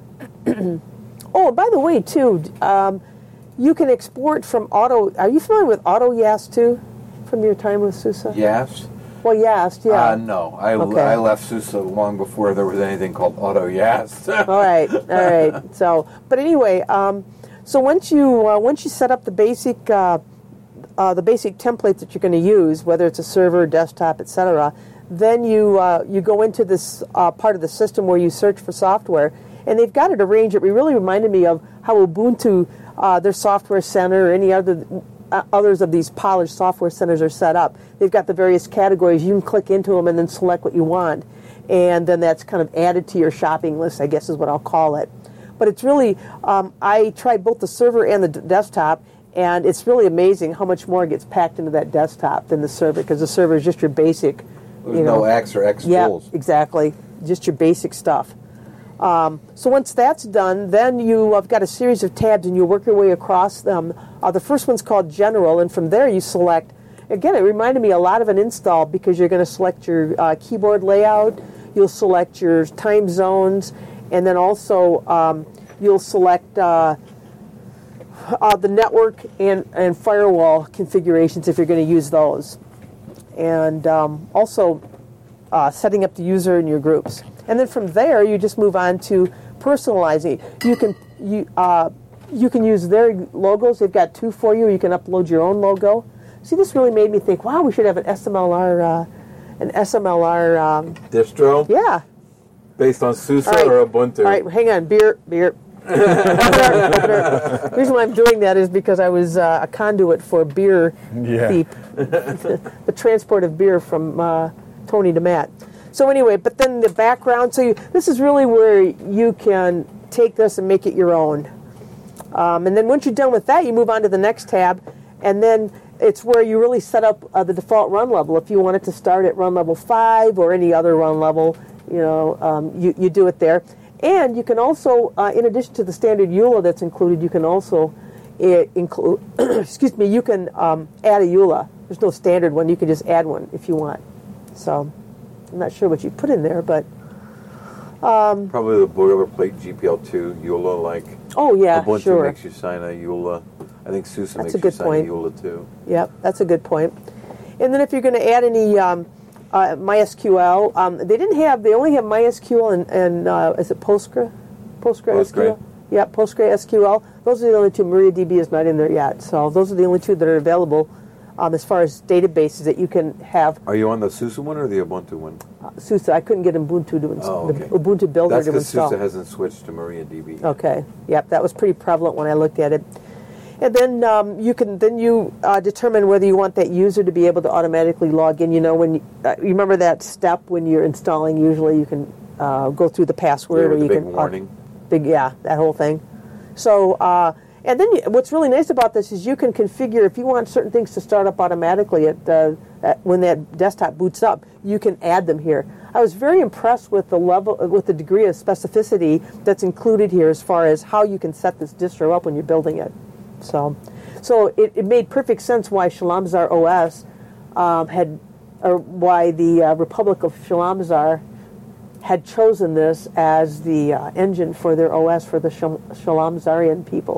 oh, by the way, too, um, you can export from Auto. Are you familiar with AutoYast too, from your time with SUSE? Yes. Well, Yast, yeah. Uh, no, I, Okay. I left SUSE long before there was anything called AutoYast. all right, all right. So, but anyway, um, so once you uh, once you set up the basic uh, uh, the basic template that you're going to use, whether it's a server, desktop, et cetera, then you uh, you go into this uh, part of the system where you search for software, and they've got it arranged. It really reminded me of how Ubuntu, uh, their software center, or any other. Uh, others of these polished software centers are set up. They've got the various categories. You can click into them and then select what you want, and then that's kind of added to your shopping list, I guess is what I'll call it. But it's really, um, I tried both the server and the d- desktop, and it's really amazing how much more gets packed into that desktop than the server, because the server is just your basic, There's you know. no X or X Yeah, tools. exactly. Just your basic stuff. Um, so once that's done, then you have got a series of tabs and you work your way across them. Uh, the first one's called General, and from there you select, again, it reminded me a lot of an install because you're going to select your uh, keyboard layout, you'll select your time zones, and then also um, you'll select uh, uh, the network and, and firewall configurations if you're going to use those. And um, also uh, setting up the user in your groups. And then from there, you just move on to personalizing. You can you uh, you can use their logos. They've got two for you. You can upload your own logo. See, this really made me think. Wow, we should have an S M L R, uh, an S M L R. Um, Distro? yeah. Based on SUSE All right. or Ubuntu? All right, hang on. Beer, beer. The reason why I'm doing that is because I was uh, a conduit for beer Yeah. thief, the transport of beer from uh, Tony to Matt. So anyway, but then the background, so you, this is really where you can take this and make it your own. Um, and then once you're done with that, you move on to the next tab, and then it's where you really set up uh, the default run level. If you want it to start at run level five or any other run level, you know, um, you, you do it there. And you can also, uh, in addition to the standard E U L A that's included, you can also uh, include, excuse me, you can um, add a E U L A. There's no standard one. You can just add one if you want. So I'm not sure what you put in there, but um, Probably the boilerplate G P L two E U L A, like oh yeah, Ubuntu sure. makes you sign a E U L A. I think SUSE That's makes a you good sign point. a E U L A too. Yep, that's a good point. And then if you're going to add any um, uh, MySQL, um, they didn't have. They only have MySQL and, and uh, is it Postgre? PostgreSQL. Postgre. Yeah, PostgreSQL. Those are the only two. MariaDB is not in there yet. So those are the only two that are available um, as far as databases that you can have. Are you on the SUSE one or the Ubuntu one? Uh, SUSE. I couldn't get Ubuntu to install. Oh, okay. The Ubuntu Builder That's to because install. SUSE hasn't switched to MariaDB. Okay. Yep, that was pretty prevalent when I looked at it. And then um, you can then you uh, determine whether you want that user to be able to automatically log in. You know, when you, uh, you remember that step when you're installing, usually you can uh, go through the password, Yeah, or you the big can warning. Uh, big yeah, that whole thing. So uh, and then you, what's really nice about this is you can configure if you want certain things to start up automatically at, uh, at when that desktop boots up. You can add them here. I was very impressed with the level, with the degree of specificity that's included here as far as how you can set this distro up when you're building it. So, so it, it made perfect sense why Shalamzar O S um, had, or why the uh, Republic of Shalamzar had chosen this as the uh, engine for their O S for the Shal- Shalamzarian people.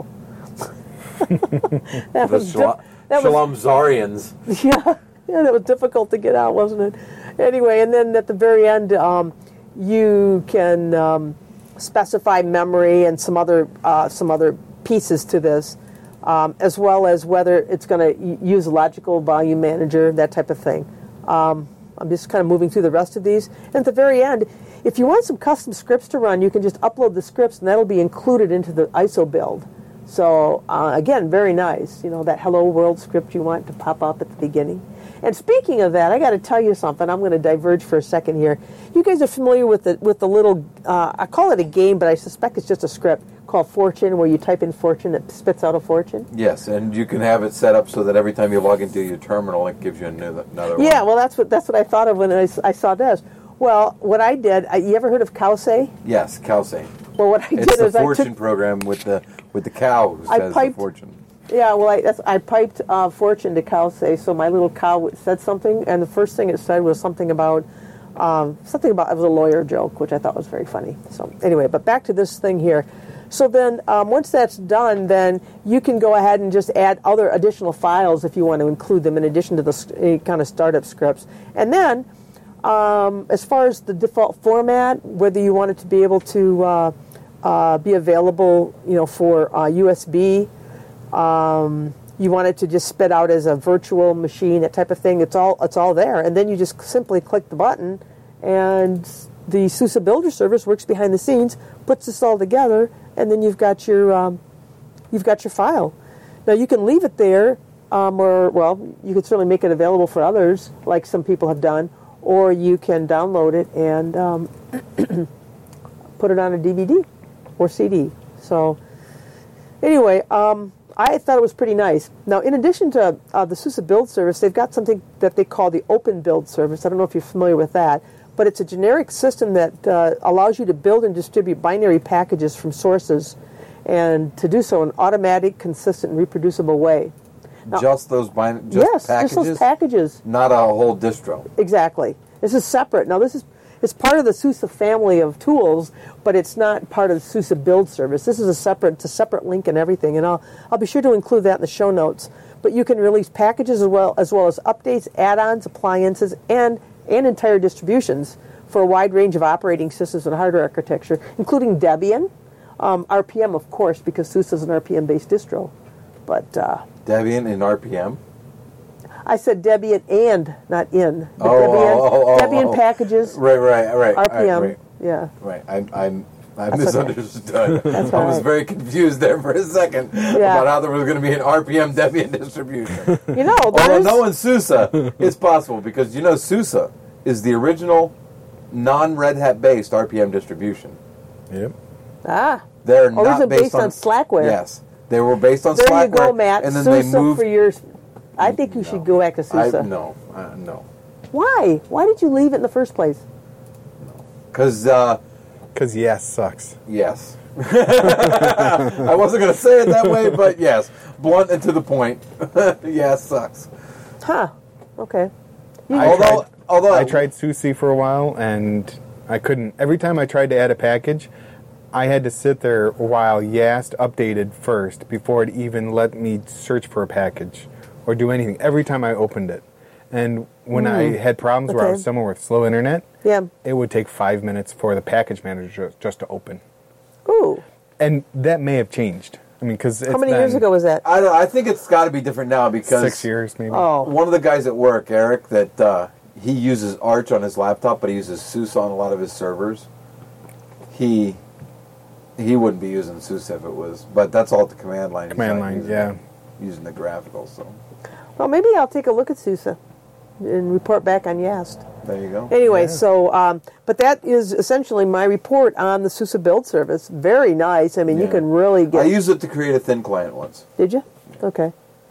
that The was Shala- di- that was Shalamzarians. yeah, yeah, that was difficult to get out, wasn't it? Anyway, and then at the very end, um, you can um, specify memory and some other uh, some other pieces to this, um, as well as whether it's going to use logical volume manager, that type of thing. Um, I'm just kind of moving through the rest of these. And at the very end, if you want some custom scripts to run, you can just upload the scripts, and that'll be included into the I S O build. So uh, again, very nice. You know, that hello world script you want to pop up at the beginning. And speaking of that, I got to tell you something. I'm going to diverge for a second here. You guys are familiar with the with the little, uh, I call it a game, but I suspect it's just a script called Fortune, where you type in Fortune, it spits out a fortune. Yes, and you can have it set up so that every time you log into your terminal, it gives you another, another Yeah, one. well, that's what that's what I thought of when I, I saw this. Well, what I did, I, you ever heard of Cowsay? Yes, Cowsay. Well, what I It's did the is I fortune took, program with the with the cow who I says piped- the fortune. yeah, well, I, that's, I piped uh, Fortune to Cowsay, so my little cow said something, and the first thing it said was something about, um, something about, it was a lawyer joke, which I thought was very funny. So anyway, but back to this thing here. So then, um, once that's done, then you can go ahead and just add other additional files if you want to include them in addition to the uh, kind of startup scripts. And then, um, as far as the default format, whether you want it to be able to uh, uh, be available, you know, for uh, U S B, um, you want it to just spit out as a virtual machine, that type of thing. It's all it's all there, and then you just simply click the button, and the SUSE Builder service works behind the scenes, puts this all together, and then you've got your um, you've got your file. Now you can leave it there, um, or well, you can certainly make it available for others, like some people have done, or you can download it and um, put it on a D V D or C D. So anyway, um, I thought it was pretty nice. Now, in addition to uh, the SUSE Build service, they've got something that they call the Open Build service. I don't know if you're familiar with that, but it's a generic system that uh, allows you to build and distribute binary packages from sources, and to do so in an automatic, consistent, and reproducible way. Now, just those bin- just yes, packages? just those packages. Not a whole distro. Exactly. This is separate. Now, this is it's part of the SUSE family of tools, but it's not part of the SUSE Build service. This is a separate, it's a separate link and everything, and I'll I'll be sure to include that in the show notes. But you can release packages as well as well as updates, add-ons, appliances, and and entire distributions for a wide range of operating systems and hardware architecture, including Debian, um, R P M, of course, because SUSE is an R P M-based distro. But uh, Debian in R P M? I said Debian and, not in. But Oh, Debian, oh, oh, oh, Debian oh. packages, Right, right, right. R P M, Right, yeah. right. I'm, I'm, I That's okay. misunderstood. That's I all was right. very confused there for a second about how there was going to be an R P M Debian distribution. You know, Although there's... no in SUSE, it's possible because you know SUSE is the original non-Red Hat based R P M distribution. Yep. Ah, They're oh, not these are based, based on Slackware. Yes, they were based on there Slackware. you go, Matt. And then SUSE they moved. for your... I think you should go back to SUSE. I, no, uh, no, Why? Why did you leave it in the first place? because uh, Because yes sucks. yes. I wasn't going to say it that way, but yes, blunt and to the point. Yes, sucks. Huh. Okay. I although, tried, although I tried SUSE for a while, and I couldn't. Every time I tried to add a package, I had to sit there while Yast updated first before it even let me search for a package or do anything. Every time I opened it. And when I had problems where I Okay. was somewhere with slow internet, Yeah. it would take five minutes for the package manager just to open. Ooh. And that may have changed. I mean, because How many years ago was that? I don't. I think it's got to be different now because Six years, maybe. Oh. one of the guys at work, Eric, that uh, he uses Arch on his laptop, but he uses SUSE on a lot of his servers. He he wouldn't be using SUSE if it was, but that's all at the command line. He's Command not line, using, yeah. Using the graphical, so Well, maybe I'll take a look at SUSE and report back on Yast. there you go. Anyway, Yeah. so, um, but that is essentially my report on the SUSE build service. Very nice. I mean, you Yeah. can really get... I used it to create a thin client once. Did you? Okay.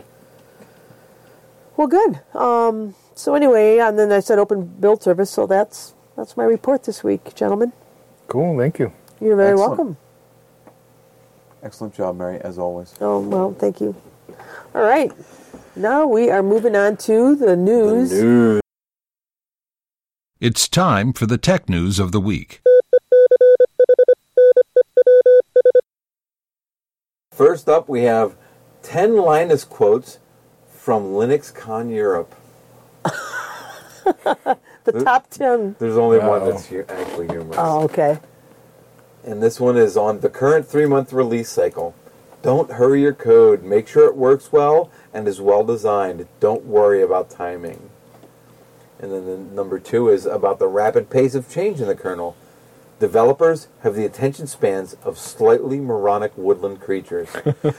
Well, good. Um, so anyway, and then I said open build service, so that's that's my report this week, gentlemen. Cool, thank you. You're very Excellent. welcome. Excellent job, Mary, as always. Oh, well, thank you. All right. Now we are moving on to the news. The news. It's time for the tech news of the week. First up, we have ten Linus quotes from LinuxCon Europe. The top ten. There's only one Uh-oh. that's hu- actually humorous. Oh, okay. And this one is on the current three-month release cycle. Don't hurry your code. Make sure it works well and is well designed. Don't worry about timing. And then the number two is about the rapid pace of change in the kernel. Developers have the attention spans of slightly moronic woodland creatures.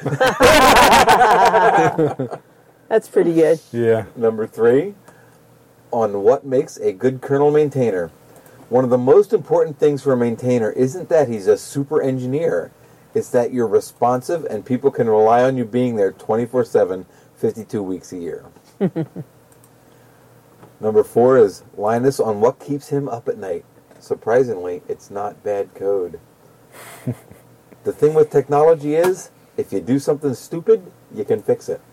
That's pretty good. Yeah. Number three, on what makes a good kernel maintainer. One of the most important things for a maintainer isn't that he's a super engineer. It's that you're responsive and people can rely on you being there twenty-four seven, fifty-two weeks a year. Number four is Linus on what keeps him up at night. Surprisingly, it's not bad code. The thing with technology is, if you do something stupid, you can fix it.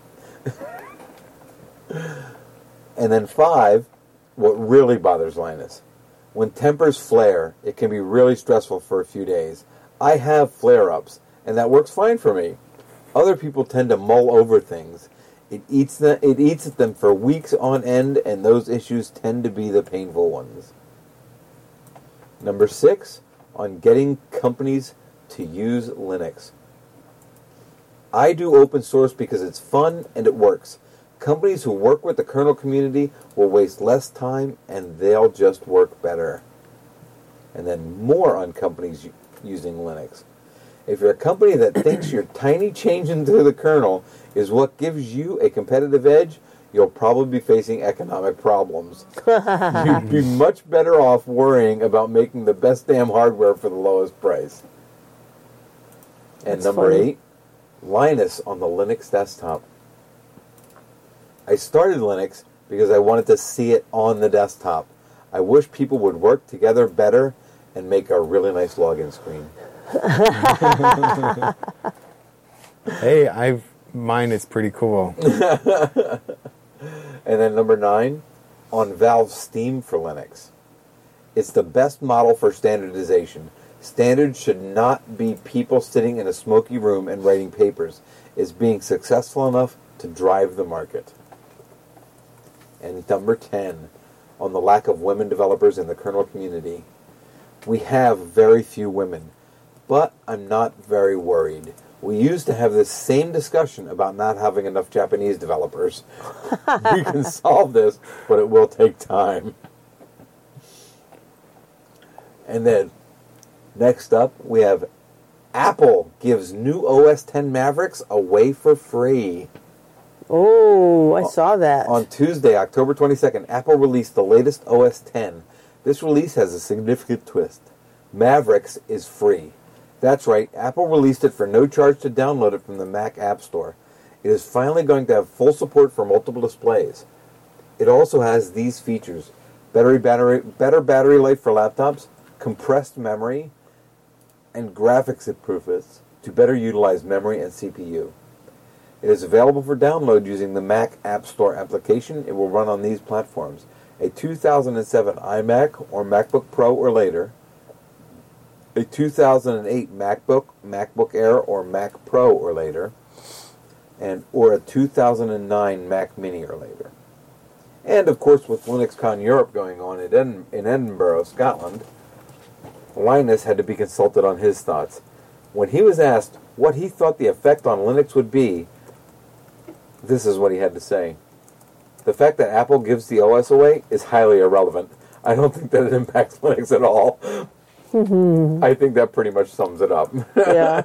And then five, what really bothers Linus. When tempers flare, it can be really stressful for a few days. I have flare-ups, and that works fine for me. Other people tend to mull over things. It eats them, it eats at them for weeks on end, and those issues tend to be the painful ones. Number six, on getting companies to use Linux. I do open source because it's fun and it works. Companies who work with the kernel community will waste less time and they'll just work better. And then more on companies using Linux. If you're a company that thinks your tiny change into the kernel is what gives you a competitive edge, you'll probably be facing economic problems. You'd be much better off worrying about making the best damn hardware for the lowest price. And That's number funny. eight, Linus on the Linux desktop. I started Linux because I wanted to see it on the desktop. I wish people would work together better and make a really nice login screen. Hey, I've mine is pretty cool. And then number nine, on Valve Steam for Linux. It's the best model for standardization. Standards should not be people sitting in a smoky room and writing papers. It's being successful enough to drive the market. And number ten, on the lack of women developers in the kernel community. We have very few women, but I'm not very worried. We used to have this same discussion about not having enough Japanese developers. We can solve this, but it will take time. And then, next up, we have Apple gives new O S ten Mavericks away for free. Oh, I saw that. On Tuesday, October twenty-second, Apple released the latest O S ten. This release has a significant twist. Mavericks is free. That's right, Apple released it for no charge to download it from the Mac App Store. It is finally going to have full support for multiple displays. It also has these features: battery, battery, better battery life for laptops, compressed memory, and graphics improvements to better utilize memory and C P U. It is available for download using the Mac App Store application. It will run on these platforms: a two thousand seven iMac or MacBook Pro or later, a two thousand eight MacBook, MacBook Air or Mac Pro or later, and or a two thousand nine Mac Mini or later. And of course, with LinuxCon Europe going on in, Edin- in Edinburgh, Scotland, Linus had to be consulted on his thoughts. When he was asked what he thought the effect on Linux would be, this is what he had to say. The fact that Apple gives the O S away is highly irrelevant. I don't think that it impacts Linux at all. I think that pretty much sums it up. Yeah.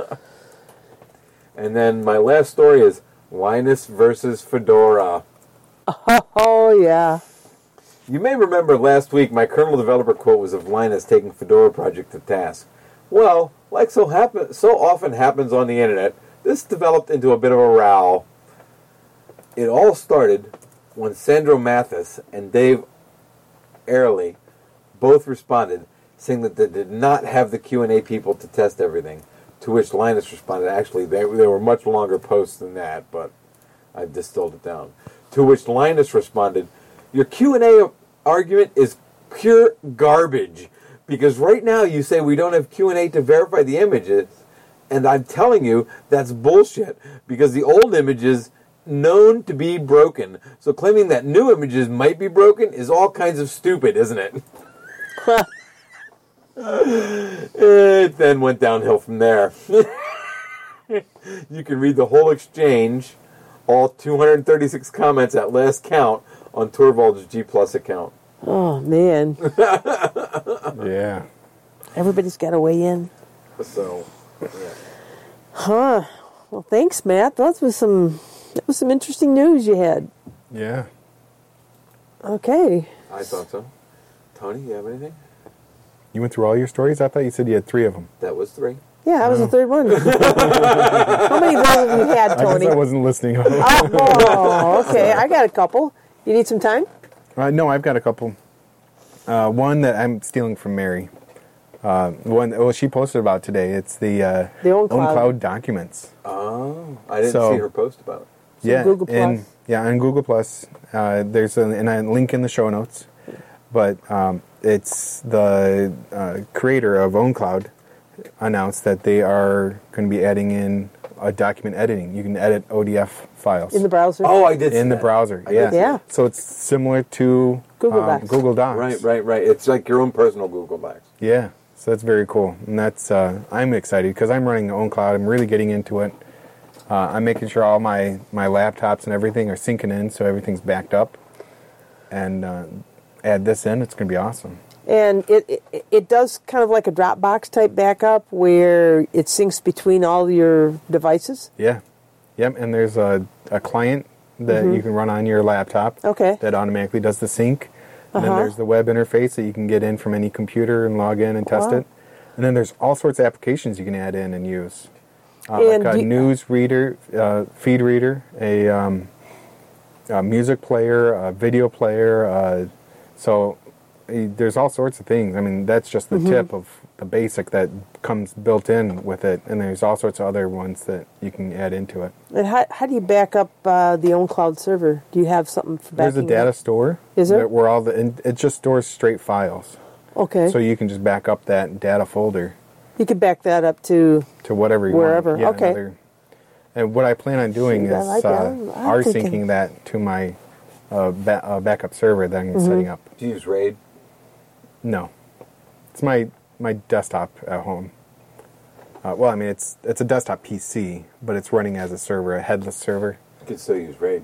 And then my last story is Linus versus Fedora. Oh, yeah. You may remember last week my kernel developer quote was of Linus taking Fedora project to task. Well, like so happen so often happens on the internet, this developed into a bit of a row. It all started when Sandro Mathis and Dave Early both responded, saying that they did not have the Q and A people to test everything. To which Linus responded, actually, they, they were much longer posts than that, but I've distilled it down. To which Linus responded, your Q and A argument is pure garbage, because right now you say we don't have Q and A to verify the images, and I'm telling you that's bullshit, because the old images known to be broken, so claiming that new images might be broken is all kinds of stupid, isn't it? It then went downhill from there. You can read the whole exchange, all two hundred thirty-six comments at last count, on Torvald's G Plus account. Oh, man. Yeah. Everybody's got to weigh in. So, yeah. Huh. Well, thanks, Matt. That was some that was some interesting news you had. Yeah. Okay. I thought so. Tony, you have anything? You went through all your stories? I thought you said you had three of them. That was three. Yeah, I was the third one. How many of those have you had, I Tony? guess I wasn't listening. Oh, okay. I got a couple. You need some time? Uh, no, I've got a couple. Uh, one that I'm stealing from Mary. Uh, one, well, she posted about today. It's the, uh, The OwnCloud. OwnCloud documents. Oh, I didn't So- see her post about it. So yeah, Google and Plus. yeah, on Google Plus, uh, there's a, and a link in the show notes. But um, it's the uh, creator of OwnCloud announced that they are going to be adding in a document editing. You can edit O D F files In the browser? Oh, I did see in the that. browser. I Yeah. did see Yeah. that. So it's similar to Google um, Docs. Google Docs. Right, right, right. It's like your own personal Google Docs. Yeah. So that's very cool, and that's uh, I'm excited because I'm running OwnCloud. I'm really getting into it. Uh, I'm making sure all my, my laptops and everything are syncing in, so everything's backed up. And uh, add this in, it's going to be awesome. And it, it it does kind of like a Dropbox type backup where it syncs between all your devices? Yeah. Yep. And there's a, a client that you can run on your laptop Okay. that automatically does the sync. And then Uh-huh. there's the web interface that you can get in from any computer and log in and test Wow. it. And then there's all sorts of applications you can add in and use. Uh, And like a do- news reader, uh, feed reader, a, um, a music player, a video player. Uh, so eh, there's all sorts of things. I mean, that's just the Mm-hmm. tip of the basic that comes built in with it. And there's all sorts of other ones that you can add into it. And how, how do you back up uh, the OwnCloud server? Do you have something for There's a backing it data up? store. Is there? that- Where all the and it just stores straight files, Okay. so you can just back up that data folder you could back that up to... to whatever you Wherever, want. Yeah, okay. another- and what I plan on doing See, I is like that. uh, I'm- I'm R thinking- syncing that to my uh, ba- uh, backup server that I'm Mm-hmm. setting up. Do you use RAID? No, it's my my desktop at home. Uh, well, I mean it's it's a desktop P C, but it's running as a server, a headless server. You can still use RAID.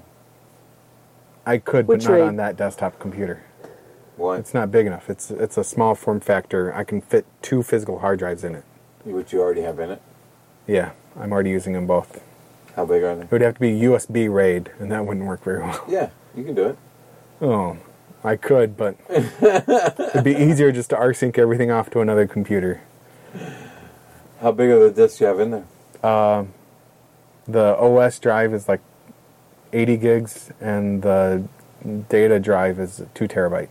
I could, Which but not RAID? on that desktop computer. Why? It's not big enough. It's it's a small form factor. I can fit two physical hard drives in it. Which you already have in it. Yeah, I'm already using them both. How big are they? It would have to be U S B RAID, and that wouldn't work very well. Yeah, you can do it. Oh, I could, but it'd be easier just to rsync everything off to another computer. How big are the disks you have in there? The O S drive is like eighty gigs, and the data drive is two terabyte.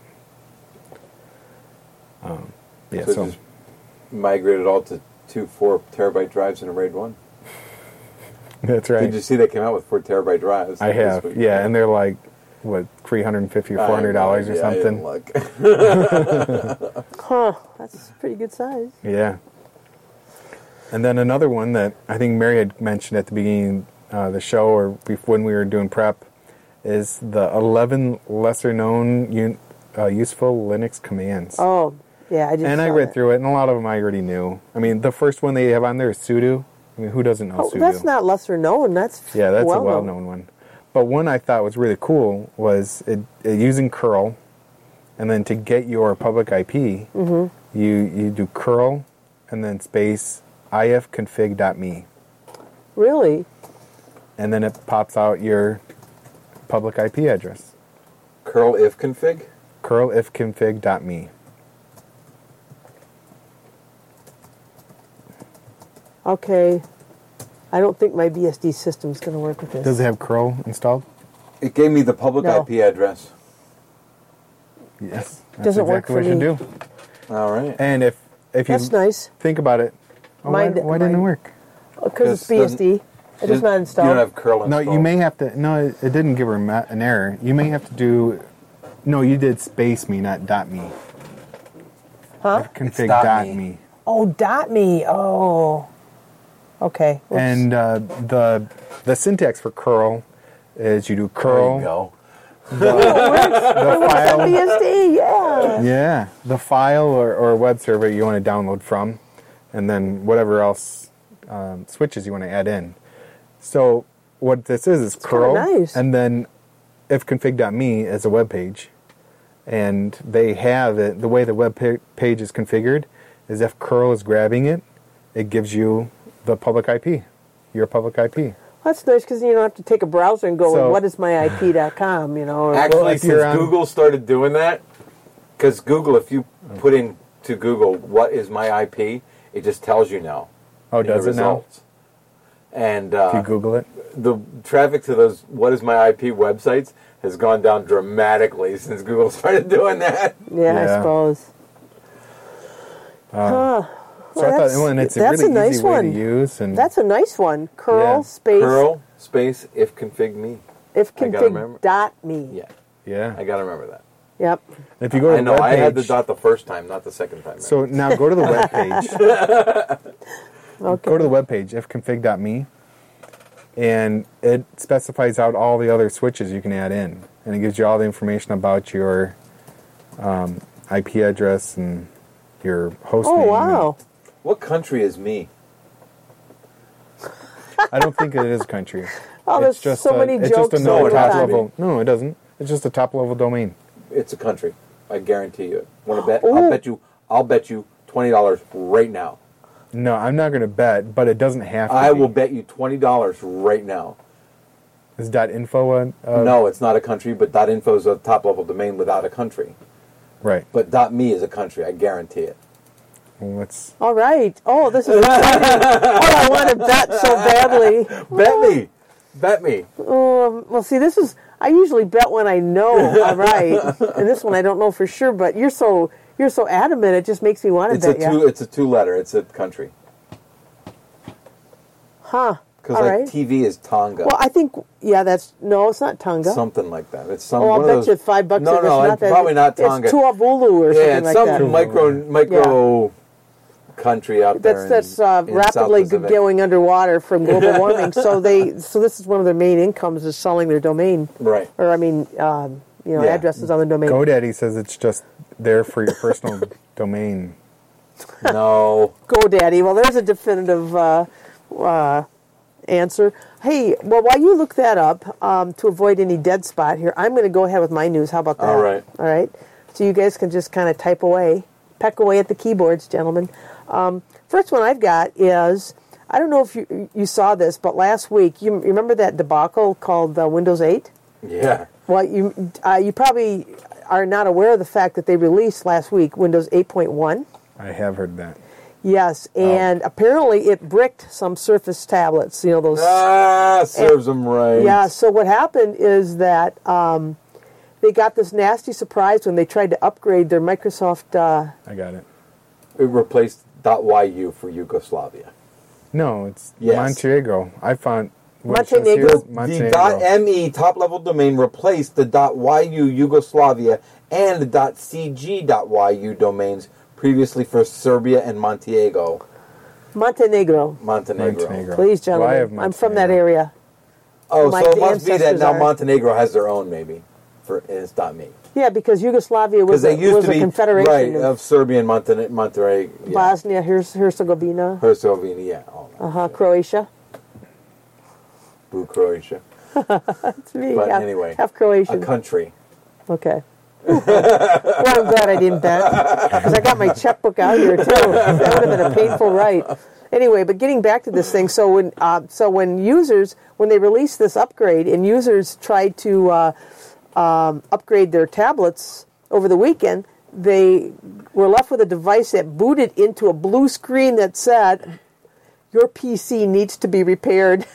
Um, yeah, so, so just migrate it all to two four terabyte drives in a RAID one. that's right. Did you see they came out with four terabyte drives? I this have, week? yeah, and they're like what three hundred fifty or I four hundred dollars or yeah, I didn't something. look. Huh. That's a pretty good size. Yeah. And then another one that I think Mary had mentioned at the beginning of the show, or bef- when we were doing prep, is the eleven lesser-known un- uh, useful Linux commands. Oh, yeah, I just and I saw read that. through it, and a lot of them I already knew. I mean, the first one they have on there is sudo. I mean, who doesn't know Oh, sudo? that's not lesser known. That's Yeah, that's well a well-known one. But one I thought was really cool was it, it using curl, and then to get your public I P, Mm-hmm. you you do curl and then space ifconfig.me, Really? and then it pops out your public I P address. Curl if config. curl ifconfig.me. Okay. I don't think my B S D system's going to work with this. Does it have curl installed? It gave me the public No. I P address. Yes. That's Doesn't work exactly for what you me. should do. All right. And if if you That's nice. think about it, oh, why, Mine- why didn't it mine- work? Because it's Just B S D. It is Just- not installed. You don't have curl No, installed. you may have to. No, it, it didn't give her ma- an error. You may have to do. No, you did space me, not dot me. Huh? Config dot dot me. me. Oh, dot me. Oh. Okay. Whoops. And uh, the the syntax for curl is you do There curl. you go. The B file. S D, yeah. Yeah, the file or, or web server you want to download from, and then whatever else um, switches you want to add in. So what this is is curl, kinda nice. and then ifconfig.me is a web page, and they have it. The way the web pa- page is configured is if curl is grabbing it, it gives you the public I P, your public I P. That's nice because you don't have to take a browser and go, So- what is my I P dot com, you know? Or, Actually, if since you're on- Google started doing that, because Google, if you put into Google, what is my I P, it just tells you now. Oh, in the does it now? results. And If you uh, Google it, the traffic to those what is my I P websites has gone down dramatically since Google started doing that. yeah, I Yeah. suppose. Huh. so Well, I thought, that's- well, and it's a that's really a nice easy way one. to use, and That's a nice one. Curl Yeah. space Curl space if config me. if I gotta remember. config dot me. Yeah, yeah. I got to remember that. Yep. If you go to I the know web I had the page- dot the first time, not the second time. So now go to the web page. Okay. Go to the web page, ifconfig.me, and it specifies out all the other switches you can add in, and it gives you all the information about your um, I P address and your host Oh name. wow. what country is me? I don't think it is country. Oh, it's there's just so a, many it's jokes. just a No, no, it top has to level. No, it doesn't. It's just a top level domain. It's a country. I guarantee you. Want to bet? Ooh. I'll bet you. I'll bet you twenty dollars right now. No, I'm not going to bet, but it doesn't have to. I be. will bet you twenty dollars right now. Is .info a, uh, No, it's not a country, but .info is a top level domain without a country. Right. But .me is a country. I guarantee it. Well, let's. All right. Oh, this is exciting. Oh, I want to bet so badly. Bet me. Bet me. Um, well, see, this is. I usually bet when I know. All right, and this one I don't know for sure. But you're so you're so adamant. It just makes me want to It's a bet. two. Yeah. It's a two letter. It's a country. Huh. Because All like right. T V is Tonga. Well, I think yeah. That's no. It's not Tonga. Something like that. It's some. Oh, I'll one bet of you those, five bucks. No, if no, it's not it's that. probably not Tonga. It's Tuvalu or something yeah, it's like some that. micro micro country out there. That's that's in, uh, in rapidly South Pacific. going underwater from global warming. so they so this is one of their main incomes is selling their domain, Right. or I mean, um, you know, Yeah. addresses on the domain. GoDaddy says it's just there for your personal domain. No. GoDaddy. Well, there's a definitive uh, uh, answer. Hey, well, while you look that up, um, to avoid any dead spot here, I'm going to go ahead with my news. How about that? All right. All right. So you guys can just kind of type away, peck away at the keyboards, gentlemen. Um, first one I've got is, I don't know if you you saw this, but last week, you, you remember that debacle called uh, Windows eight? Yeah. Well, you uh, you probably are not aware of the fact that they released last week Windows eight point one. I have heard that. Yes, and apparently it bricked some Surface tablets. You know those. Ah, serves them right. Yeah. So what happened is that um, they got this nasty surprise when they tried to upgrade their Microsoft. Uh, I got it. It replaced .yu for Yugoslavia. No, it's Yes. Montenegro. I found what it says Montenegro? here is The Montenegro. .me top-level domain replaced the .yu Yugoslavia and the .cg.yu domains previously for Serbia and Montenegro. Montenegro. Montenegro. Montenegro. Please, Well, I gentlemen. have I'm from that Montenegro. area. Oh, My so it must be that ancestors now are- Montenegro has their own, maybe, for and it's .me. Yeah, because Yugoslavia was Because a, they used was to a be confederation right of of Serbia and Montenegro, Monterey, yeah. Bosnia, Her- Herzegovina, Herzegovina, yeah, all that. uh huh, Croatia. Boo, Croatia. It's me. But half, anyway, half A Croatian. country. Okay. Well, I'm glad I didn't bet, because I got my checkbook out here, too. That would have been a painful ride. Anyway, but getting back to this thing, so when uh, so when users, when they released this upgrade and users tried to uh, um, upgrade their tablets over the weekend, they were left with a device that booted into a blue screen that said, "Your P C needs to be repaired."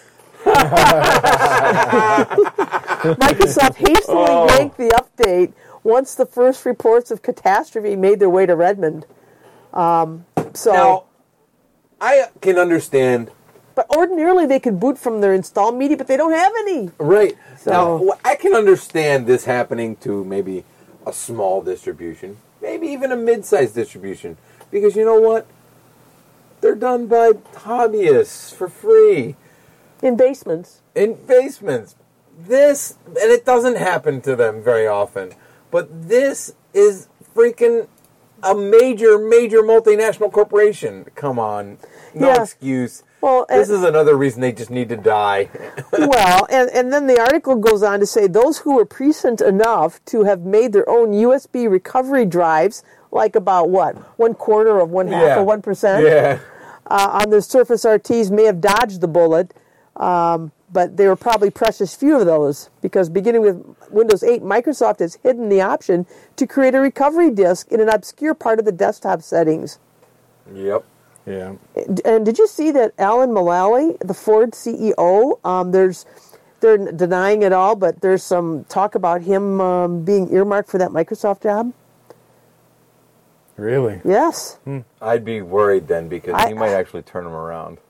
Microsoft hastily Oh. yanked the update once the first reports of catastrophe made their way to Redmond. Um, so, Now, I can understand. but ordinarily they could boot from their install media, but they don't have any. Right. So- Now, wh- I can understand this happening to maybe a small distribution, maybe even a mid-sized distribution, because you know what? They're done by hobbyists for free In basements. in basements. This, and it doesn't happen to them very often, but this is freaking a major, major multinational corporation. Come on. No Yeah. excuse. Well, this and- is another reason they just need to die. Well, and, and then the article goes on to say those who were prescient enough to have made their own U S B recovery drives, like about what, one quarter of one half Yeah. or one percent, Yeah. uh, on their Surface R Ts may have dodged the bullet, um, but there were probably precious few of those, because beginning with Windows eight, Microsoft has hidden the option to create a recovery disk in an obscure part of the desktop settings. Yep. Yeah. And did you see that Alan Mulally, the Ford C E O, um, there's they're denying it all, but there's some talk about him um, being earmarked for that Microsoft job? Really? Yes. I'd be worried then, because I- he might actually turn them around.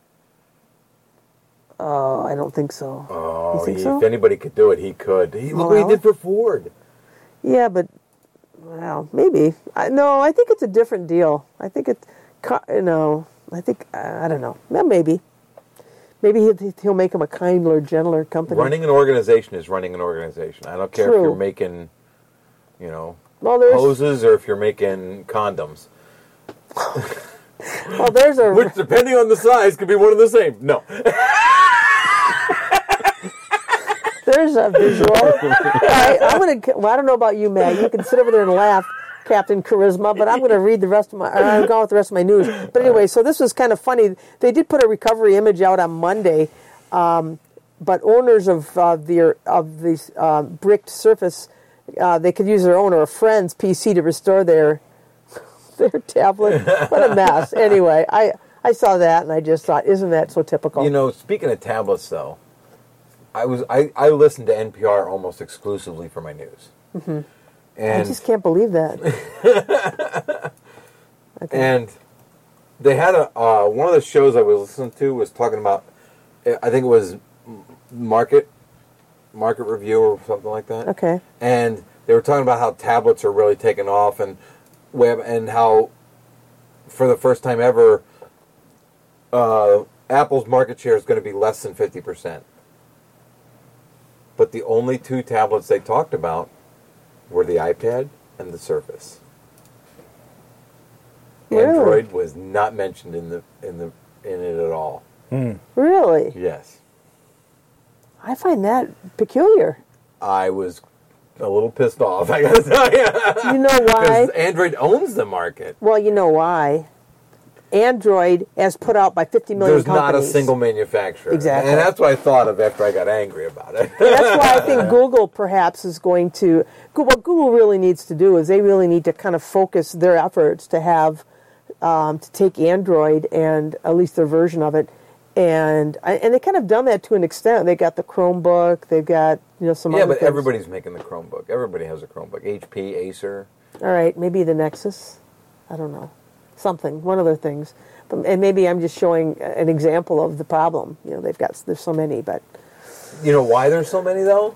Oh, I don't think so. Oh, you think he, so? if anybody could do it, he could. He, look what he Mulally? did for Ford. Yeah, but well, maybe. I, no, I think it's a different deal. I think it, co- you know, I think I don't know. Well, maybe, maybe he'll, he'll make him a kinder, gentler company. Running an organization is running an organization. I don't care if True. you're making, you know, Well, there's hoses or if you're making condoms. well, there's a Which, depending on the size, could be one and the same. No. There's a visual. I, I'm gonna. Well, I don't know about you, Matt. You can sit over there and laugh, Captain Charisma. But I'm going to read the rest of my. Or I'm going with the rest of my news. But anyway, so this was kind of funny. They did put a recovery image out on Monday, um, but owners of uh, the of these uh, bricked Surface, uh, they could use their own or a friend's P C to restore their their tablet. What a mess. Anyway, I I saw that and I just thought, isn't that so typical? You know, speaking of tablets, though, I was I, I listened to N P R almost exclusively for my news. Mm-hmm. I And just can't believe that. Okay. And they had a uh, one of the shows I was listening to was talking about, I think it was market market review or something like that. Okay. And they were talking about how tablets are really taking off, and web, and how for the first time ever, uh, Apple's market share is going to be less than fifty percent. But the only two tablets they talked about were the iPad and the Surface. Really? Android was not mentioned in the in the in it at all. Really? Yes, I find that peculiar. I was a little pissed off. I gotta tell you, You know why? because Android owns the market. Well, you know why. Android, as put out by fifty million There's not a companies. single manufacturer, Exactly. and that's what I thought of after I got angry about it. That's why I think Google perhaps is going to. What Google really needs to do is they really need to kind of focus their efforts to have um, to take Android and at least their version of it, and and they kind of done that to an extent. They got the Chromebook. They've got you know some. Yeah, other but things. everybody's making the Chromebook. Everybody has a Chromebook. H P, Acer. All right, maybe the Nexus. I don't know. Something, one of the things. But, and maybe I'm just showing an example of the problem. You know, they've got, there's so many, but. You know why there's so many though?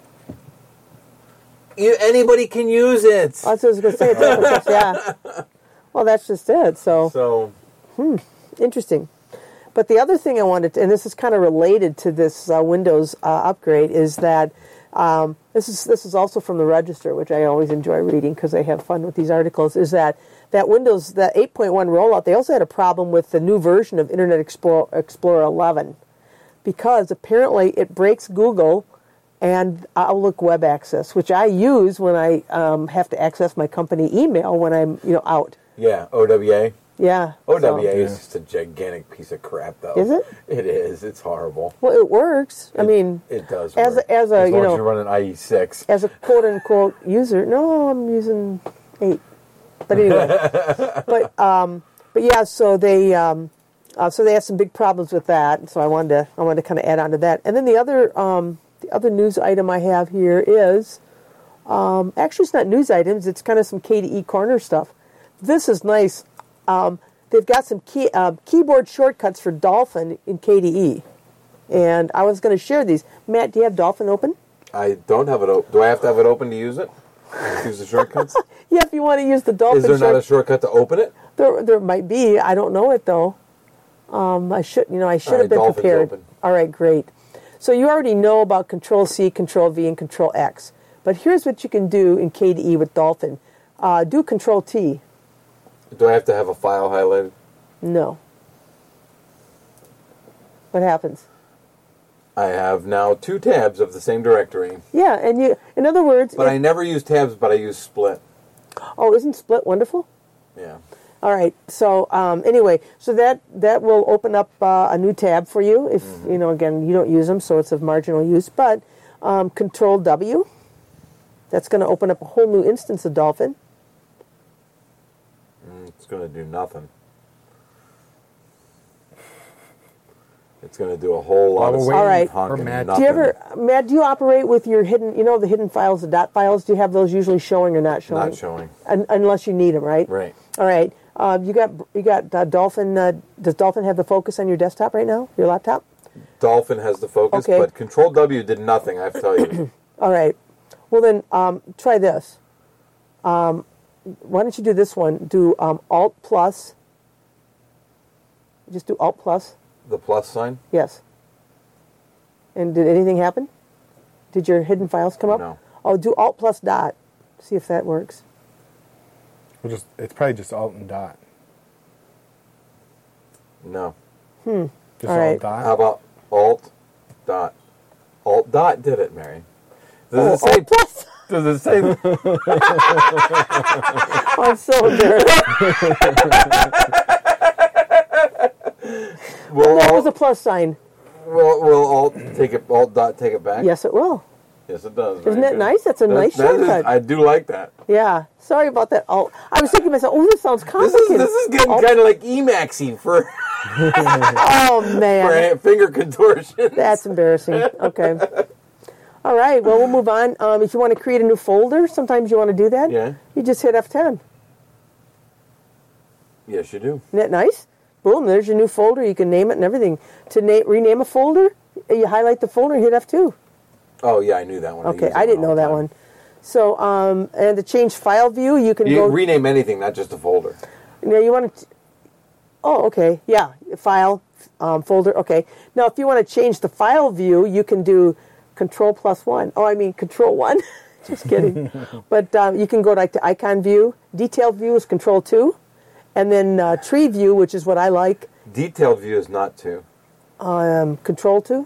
You, anybody can use it. That's what I was going to say. It's open source, yeah. Well, that's just it. So, So interesting. But the other thing I wanted to, and this is kind of related to this uh, Windows uh, upgrade, is that um, this is this is also from the Register, which I always enjoy reading because they have fun with these articles, is that that Windows, that eight point one rollout, they also had a problem with the new version of Internet Explorer, Explorer eleven, because apparently it breaks Google and Outlook Web Access, which I use when I um, have to access my company email when I'm you know out. Yeah, O W A. Yeah. O W A so- is just a gigantic piece of crap, though. Is it? It is. It's horrible. Well, it works. I It- mean, it does. as work. a, as a as you long know as you're running I E six. as a quote unquote user. No, I'm using eight. But anyway, but um, but yeah. So they um, uh, so they had some big problems with that. So I wanted to I wanted to kind of add on to that. And then the other um, the other news item I have here is um, actually it's not news items. It's kind of some K D E corner stuff. This is nice. Um, they've got some key, uh, keyboard shortcuts for Dolphin in K D E, and I was going to share these. Matt, do you have Dolphin open? I don't have it open. Do I have to have it open to use it? Use the shortcuts? Yeah, if you want to use the Dolphin. Is there not a short- shortcut to open it? There, there might be. I don't know it though. Um, I should, you know, I should All have right, been Dolphin's prepared. open. All right, great. So you already know about Control C, Control V, and Control X. But here's what you can do in K D E with Dolphin. Uh, do Control T. Do I have to have a file highlighted? No. What happens? I have now two tabs of the same directory. Yeah, and you. In other words, But it- I never use tabs, but I use split. oh, isn't Split wonderful? Yeah. All right. So um, anyway, so that that will open up uh, a new tab for you. If Mm-hmm. you know, again, you don't use them, so it's of marginal use. But um, Control W. That's going to open up a whole new instance of Dolphin. Mm, It's going to do nothing. It's going to do a whole lot While of we're stuff. waiting All right. for honking Matt. Do you nothing. ever, Matt? Do you operate with your hidden? You know the hidden files, the dot files. Do you have those usually showing or not showing? Not showing. Un- unless you need them, right? Right. All right. Uh, you got you got uh, Dolphin. Uh, does Dolphin have the focus on your desktop right now? Your laptop? Dolphin has the focus, Okay. but Control W did nothing, I have to tell you. All right. Well then, um, try this. Um, why don't you do this one? Do um, Alt plus. Just do Alt plus. The plus sign? Yes. And did anything happen? Did your hidden files come up? No. Oh, do Alt plus dot. See if that works. We'll just, it's probably just Alt and Dot. No. Hmm. Just All Alt right. Dot. How about Alt dot? Alt dot did it, Mary. Oh, Does it say? Alt plus. Does it say? Oh, I'm so embarrassed. Will That was Alt, a plus sign. will, will Alt take it? Alt dot take it back? Yes, it will. Yes, it does. Isn't Very that good. nice? That's a nice that is- shortcut. I do like that. Yeah. Sorry about that. Alt. I was thinking to myself, oh, this sounds This complicated. is this is getting Alt- kind of like Emacsy for, Oh for man, finger contortion. that's embarrassing. Okay. All right. Well, we'll move on. Um, if you want to create a new folder, sometimes you want to do that. Yeah. You just hit F ten. Yes, you do. Isn't that nice? Boom, there's your new folder. You can name it and everything. To na- rename a folder, you highlight the folder and hit F two. Oh yeah, I knew that one. Okay, use that I didn't all know the that time. one. So, um, and to change file view, you can You go... can rename anything, not just a folder. Now you want to... Oh, okay. Yeah, file, um, folder. Okay. Now, if you want to change the file view, you can do Control plus one. Oh, I mean Control one. Just kidding. But um, you can go like to icon view. Detailed view is Control two. And then uh, tree view, which is what I like, Detailed view is not two. um, Control two.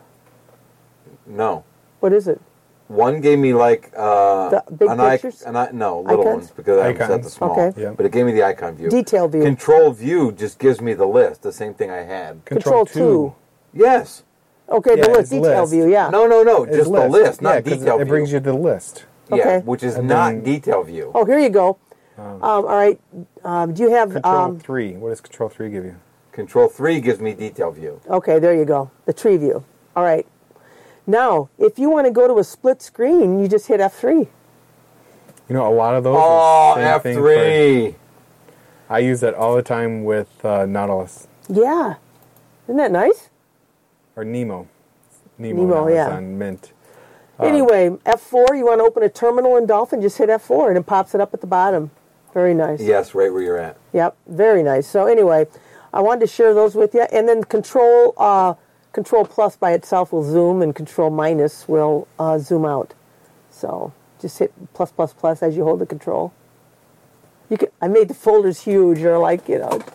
No. What is it? One gave me like uh, The big an ic- pictures? an I- no little Icons? ones because I haven't set the Icons. small. Okay. Yeah. But it gave me the icon view. Detail view. Control view just gives me the list, the same thing I had. Control two. Yes. Okay, Yeah, the list. it's Detail list. view, yeah. No, no, no. It's Just the list, not yeah, 'cause detail it, view. it brings you to the list. Yeah, Okay. which is And not then- detail view. Oh, here you go. Um, all right. Um, do you have... Control Um, three. What does Control three give you? Control three gives me detail view. okay, there you go. The tree view. All right. Now, if you want to go to a split screen, you just hit F three. You know, a lot of those. Oh, are the same F thing three. for- I use that all the time with uh, Nautilus Yeah. Isn't that nice? or Nemo. Nemo, Nemo, now is yeah. on Mint. Anyway, F four, you want to open a terminal in Dolphin, just hit F four and it pops it up at the bottom. Very nice. Yes, right where you're at. Yep, very nice. So anyway, I wanted to share those with you. And then Control uh, Control Plus by itself will zoom, and Control Minus will uh, zoom out. So just hit plus plus plus as you hold the control. You can, I made the folders huge, or like you know.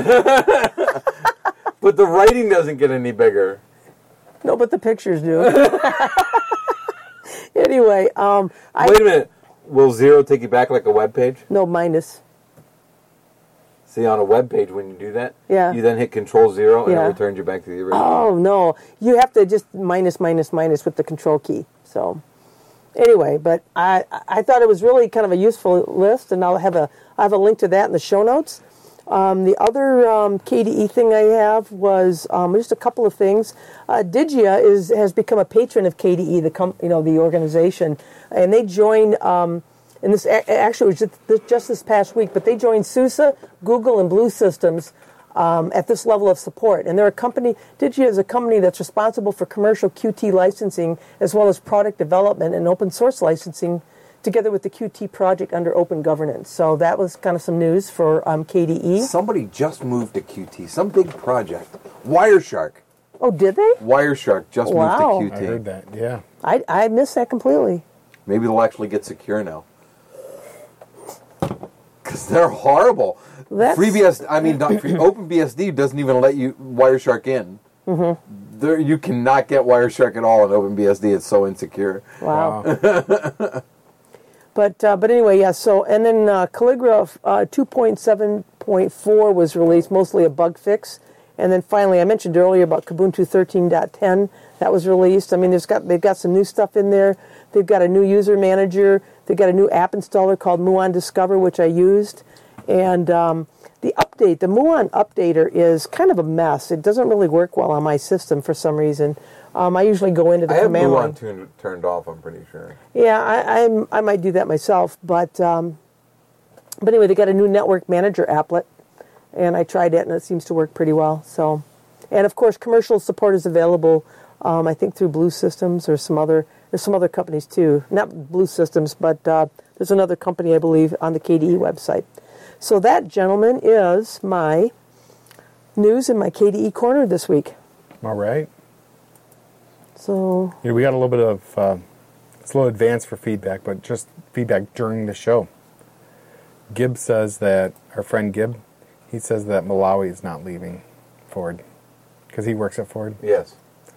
But the writing doesn't get any bigger. No, but the pictures do. Anyway, um, I, Wait a minute. Will zero take you back like a web page? no, minus. See, on a web page, when you do that, Yeah. you then hit Control Zero, and Yeah. it returns you back to the original. Oh, no. You have to just minus, minus, minus with the control key. So, anyway, but I, I thought it was really kind of a useful list, and I'll have a, I have a link to that in the show notes. Um, the other um, K D E thing I have was um, just a couple of things. Uh, Digia is has become a patron of K D E, the com- you know the organization, and they joined. Um, and this a- actually was just this, just this past week, but they joined SUSE, Google, and Blue Systems um, at this level of support. And they're a company. Digia is a company that's responsible for commercial Qt licensing as well as product development and open source licensing, together with the Qt project under open governance. So that was kind of some news for um, K D E. Somebody just moved to Qt. Some big project. Wireshark. Oh, did they? Wireshark just Wow. moved to I Qt. heard that. Yeah. I, I missed that completely. Maybe they'll actually get secure now. Because they're horrible. That's- FreeBSD, I mean, not free, OpenBSD doesn't even let you Wireshark in. Mm-hmm. There, you cannot get Wireshark at all in OpenBSD. It's so insecure. Wow. But uh, but anyway, yeah. So and then uh, Calligraph uh, two point seven point four was released, mostly a bug fix. And then finally, I mentioned earlier about Kubuntu thirteen point ten that was released. I mean, there's got they've got some new stuff in there. They've got a new user manager. They've got a new app installer called Muon Discover, which I used. And um, the update, the Muon updater, is kind of a mess. It doesn't really work well on my system for some reason. Um, I usually go into the I have command line. Muon turned, turned off, I'm pretty sure. Yeah, I, I'm, I might do that myself, but um, but anyway, they got a new network manager applet, and I tried it, and it seems to work pretty well. So, and of course, commercial support is available. Um, I think through Blue Systems or some other. There's some other companies too, not Blue Systems, but uh, there's another company I believe on the K D E website. So that, gentlemen, is my news in my K D E corner this week. All right. So Yeah, we got a little bit of, uh, it's a little advanced for feedback, but just feedback during the show. Gibb says that, our friend Gibb, he says that Malawi is not leaving Ford because he works at Ford. Yes.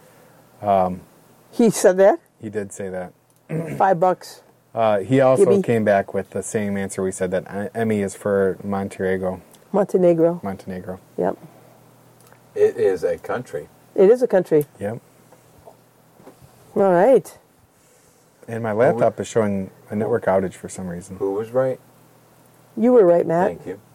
he said that He did say that. five bucks. Uh, he also Gibby. came back with the same answer we said, that E- Emmy is for Montenegro. Montenegro. Montenegro. Yep, It is a country. it is a country. Yep. All right. And my laptop is showing a network outage for some reason. Who was right? You were right, Matt. Thank you.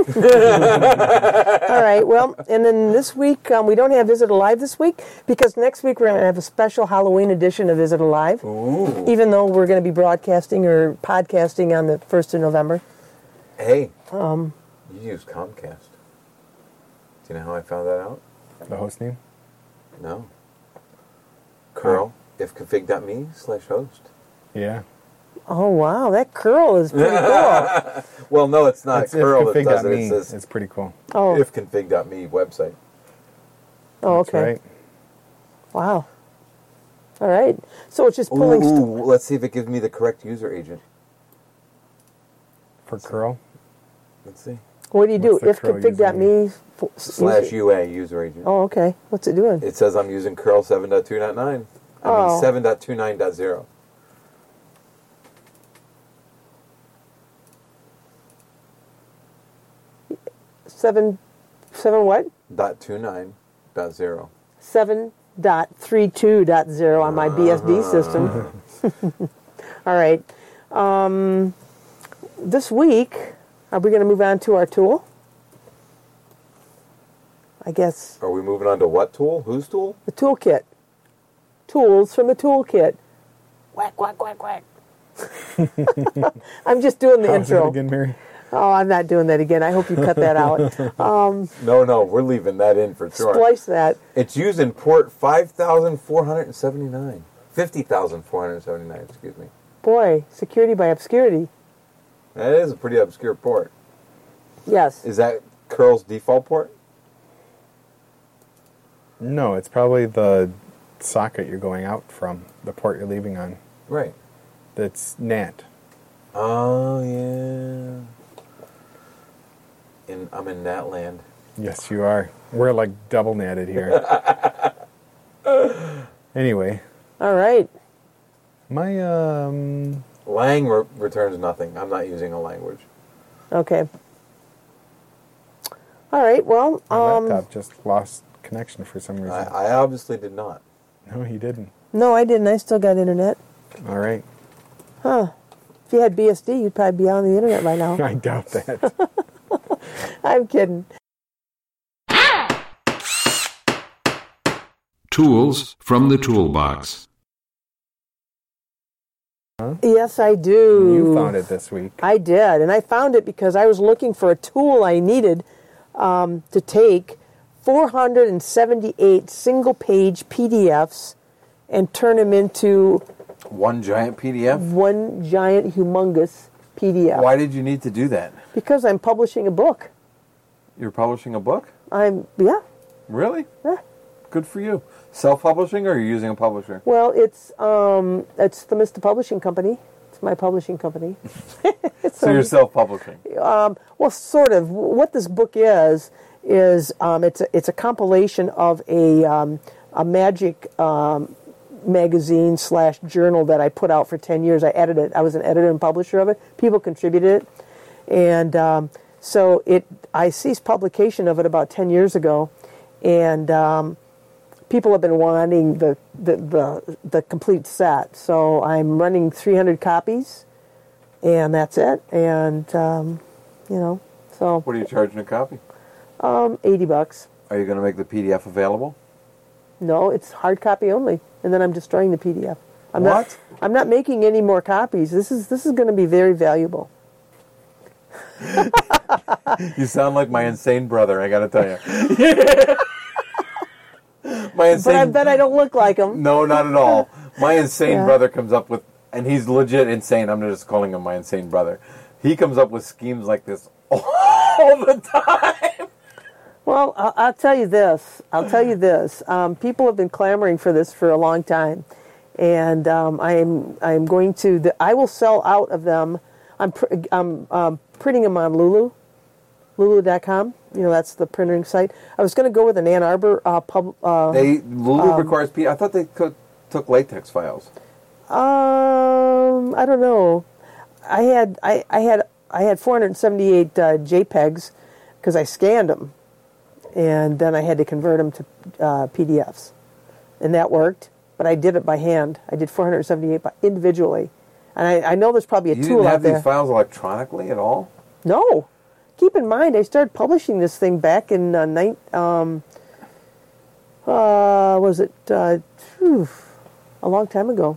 All right. Well, and then this week, um, we don't have Visit Alive this week because next week we're going to have a special Halloween edition of Visit Alive. Ooh. Even though we're going to be broadcasting or podcasting on the first of November. Hey, um, you use Comcast. Do you know how I found that out? The host name? No. Curl, ifconfig.me slash host. Yeah. Oh, wow. That curl is pretty cool. Well, no, it's not It's curl that does it. ifconfig.me. It says It's pretty cool. Oh, ifconfig.me website. oh That's okay. right. Wow. All right. So it's just Ooh, pulling... st- ooh, let's see if it gives me the correct user agent. For curl? Let's see. what do you do? What's the curl Ifconfig.me... f- Slash U A user agent. Oh, okay. What's it doing? It says I'm using curl seven point two point nine. I Oh. mean seven point two nine point zero. Seven... Seven what? Dot two nine dot zero. seven dot thirty-two dot zero on my B S D system. All right. Um, this week, are we going to move on to our tool? I guess Are we moving on to what tool? Whose tool? the toolkit. Tools from the toolkit. Whack, whack, whack, whack. I'm just doing the How's that intro. again, Mary? Oh, I'm not doing that again. I hope you cut that out. No, no, we're leaving that in for sure. Splice that. It's used in port five thousand four hundred seventy-nine. fifty thousand four hundred seventy-nine, excuse me. Boy, security by obscurity. That is a pretty obscure port. Yes. Is that curl's default port? No, it's probably the socket you're going out from, the port you're leaving on. Right. That's N A T. Oh, yeah. In, I'm in that land. Yes, you are. We're like double natted here. Anyway, All right. My um. Lang re- returns nothing. I'm not using a language. Okay. All right. Well, My um, laptop just lost connection for some reason. I, I obviously did not. No, he didn't. no, I didn't. I still got internet. All right. Huh. If you had B S D, you'd probably be on the internet by now. I doubt that. I'm kidding. Tools from the toolbox. Yes, I do. You found it this week. I did, and I found it because I was looking for a tool I needed um, to take four hundred seventy-eight single-page P D Fs and turn them into One giant P D F? one giant, humongous P D F. Why did you need to do that? Because I'm publishing a book. You're publishing a book? I'm, yeah. Really? yeah. Good for you. Self-publishing, or are you using a publisher? Well, it's um, it's the Mister Publishing Company. It's my publishing company. So you're self-publishing. Um, well, sort of. What this book is is um, it's a, it's a compilation of a um, a magic um, magazine slash journal that I put out for ten years. I edited. I was an editor and publisher of it. People contributed it, and um, so it. I ceased publication of it about ten years ago, and um, people have been wanting the, the the the complete set. So I'm running three hundred copies, and that's it. And um, you know, so What are you charging a copy? um, eighty bucks. Are you going to make the P D F available? No, it's hard copy only, and then I'm destroying the P D F. I'm What? Not, I'm not making any more copies. This is this is going to be very valuable. You sound like my insane brother, I got to tell you. My insane... But I bet I don't look like him. No, not at all. My insane Yeah. brother comes up with, and he's legit insane. I'm just calling him my insane brother. He comes up with schemes like this all the time. Well, I'll, I'll tell you this. I'll tell you this. Um, people have been clamoring for this for a long time, and um, I'm I'm going to. The, I will sell out of them. I'm pr- I'm um, printing them on Lulu, Lulu dot com. You know, that's the printing site. I was going to go with an Ann Arbor uh, pub. Uh, They Lulu requires P. I thought they took, took latex files. Um, I don't know. I had I, I had I had four hundred seventy-eight uh, JPEGs because I scanned them, and then I had to convert them to uh, P D Fs, and that worked. But I did it by hand. I did four hundred seventy-eight by, individually, and I, I know there's probably a You tool didn't out have there. these files electronically at all? No, keep in mind I started publishing this thing back in uh, nine. Um, uh, was it? Uh, phew, a long time ago.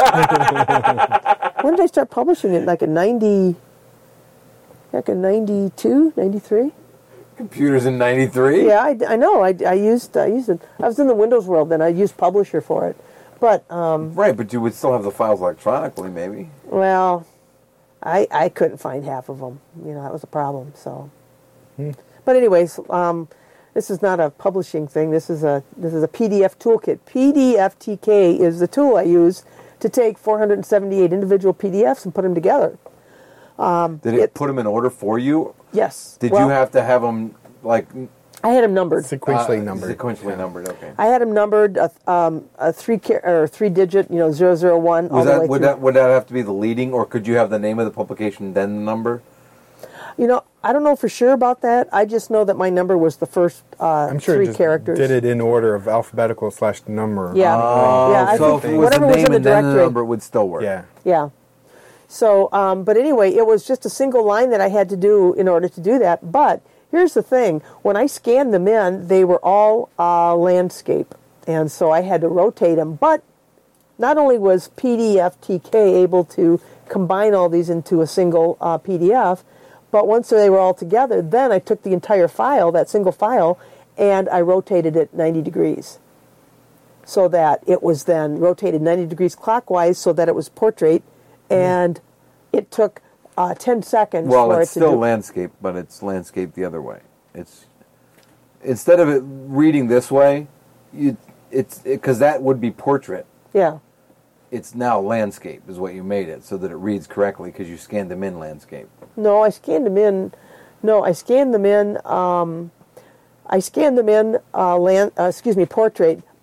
When did I start publishing it? Like in ninety, like in ninety-two, ninety-three? Computers in ninety-three? Yeah, I, I know. I, I used I used it. I was in the Windows world, then I used Publisher for it. But um, Right, but you would still have the files electronically, maybe. well, I I couldn't find half of them. You know, that was a problem. So, but anyways, um, this is not a publishing thing. This is a this is a P D F toolkit. P D F T K is the tool I use to take four hundred seventy-eight individual P D Fs and put them together. Did it, it- put them in order for you? Yes. Did Well, you have to have them, like... I had them numbered. Sequentially uh, numbered. Sequentially numbered, okay. I had them numbered a, um, a three char- or three digit, you know, zero zero one all Was the that, way would through. that would that have to be the leading, or could you have the name of the publication then the number? You know, I don't know for sure about that. I just know that my number was the first uh, I'm sure three it just characters. did it in order of alphabetical slash number. Yeah. Oh, yeah, I so think if it was whatever the was name in the and then the directory. number, it would still work. Yeah. Yeah. So, um, but anyway, it was just a single line that I had to do in order to do that. But here's the thing. When I scanned them in, they were all uh, landscape. And so I had to rotate them. But not only was P D F T K able to combine all these into a single uh, P D F, but once they were all together, then I took the entire file, that single file, and I rotated it ninety degrees. So that it was then rotated ninety degrees clockwise so that it was portrait. And it took uh, ten seconds Well, for it's it to still do. landscape, but it's landscape the other way. It's instead of it reading this way, you it's because that would be portrait. Yeah. It's now landscape is what you made it so that it reads correctly because you scanned them in landscape. No, I scanned them in. No, I scanned them in. Um, I scanned them in uh, land. Uh, excuse me, portrait.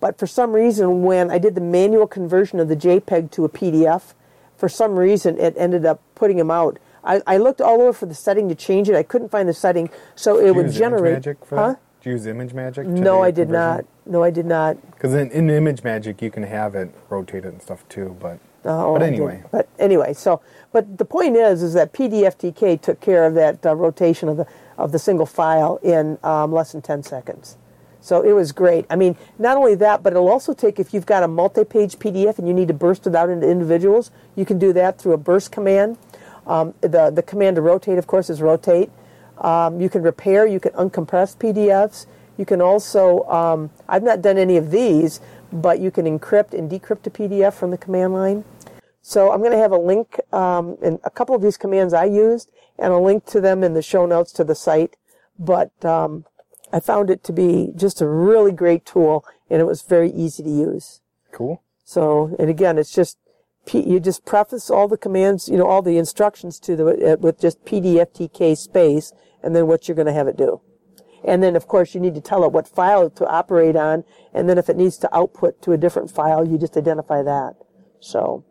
But for some reason, when I did the manual conversion of the JPEG to a P D F, for some reason it ended up putting them out. I, I looked all over for the setting to change it. I couldn't find the setting, so it Did you would use generate. ImageMagick for huh? that? Did you use ImageMagick? No, I did not. No, I did not. Because in, in ImageMagick, you can have it rotated and stuff too. But Oh, but I anyway, didn't. But anyway, so but the point is, is that P D F T K took care of that uh, rotation of the of the single file in um, less than ten seconds. So it was great. I mean, not only that, but it'll also take, if you've got a multi-page P D F and you need to burst it out into individuals, you can do that through a burst command. Um, the the command to rotate, of course, is rotate. Um, you can repair. You can uncompress P D Fs. You can also, um, I've not done any of these, but you can encrypt and decrypt a P D F from the command line. So I'm going to have a link um, in a couple of these commands I used, and a link to them in the show notes to the site. But um, I found it to be just a really great tool, and it was very easy to use. cool. So, and again, it's just, P, you just preface all the commands, you know, all the instructions to the, with just P D F T K space, and then what you're going to have it do. And then, of course, you need to tell it what file to operate on, and then if it needs to output to a different file, you just identify that. So,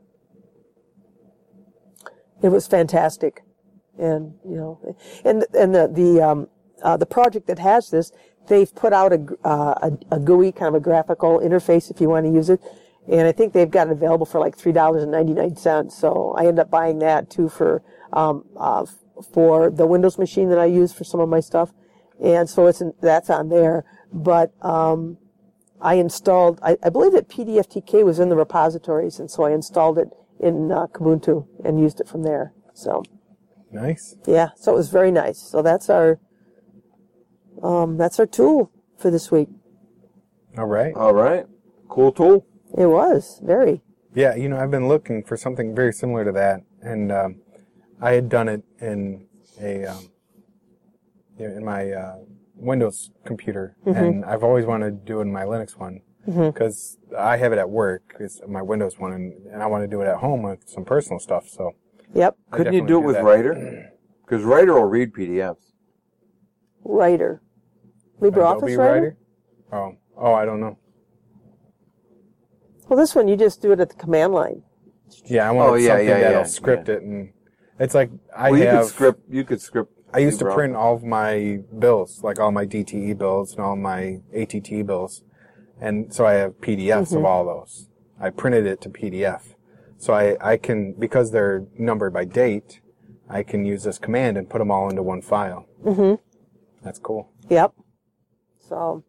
it was fantastic. And, you know, and, and the, the, um, uh, the project that has this, they've put out a, uh, a, a G U I, kind of a graphical interface if you want to use it. And I think they've got it available for like three dollars and ninety-nine cents. So I end up buying that too for, um, uh, for the Windows machine that I use for some of my stuff. And so it's in, that's on there. But, um, I installed, I, I believe that P D F T K was in the repositories, and so I installed it in uh, Kubuntu and used it from there. So, Nice. yeah, so it was very nice. So that's our, um, that's our tool for this week. All right. All right. Cool tool. It was very. Yeah, you know, I've been looking for something very similar to that, and um, I had done it in a um, in my uh, Windows computer, Mm-hmm. and I've always wanted to do it in my Linux one because I have it at work. It's my Windows one, and, and I want to do it at home with some personal stuff. So Yep, I Couldn't you definitely do it with that. Writer? Because Writer will read P D Fs. Writer. LibreOffice Adobe Writer? Oh, oh, I don't know. Well, this one, you just do it at the command line. Yeah, I want Oh, yeah, something yeah, that'll yeah, script yeah. it, and it's like I well, you have. could script. You could script. I used to LibreOffice. print all of my bills, like all my D T E bills and all my A T T bills. And so I have P D Fs Mm-hmm. of all those. I printed it to P D F. So I, I can, because they're numbered by date, I can use this command and put them all into one file. Mm-hmm. That's cool. Yep. So,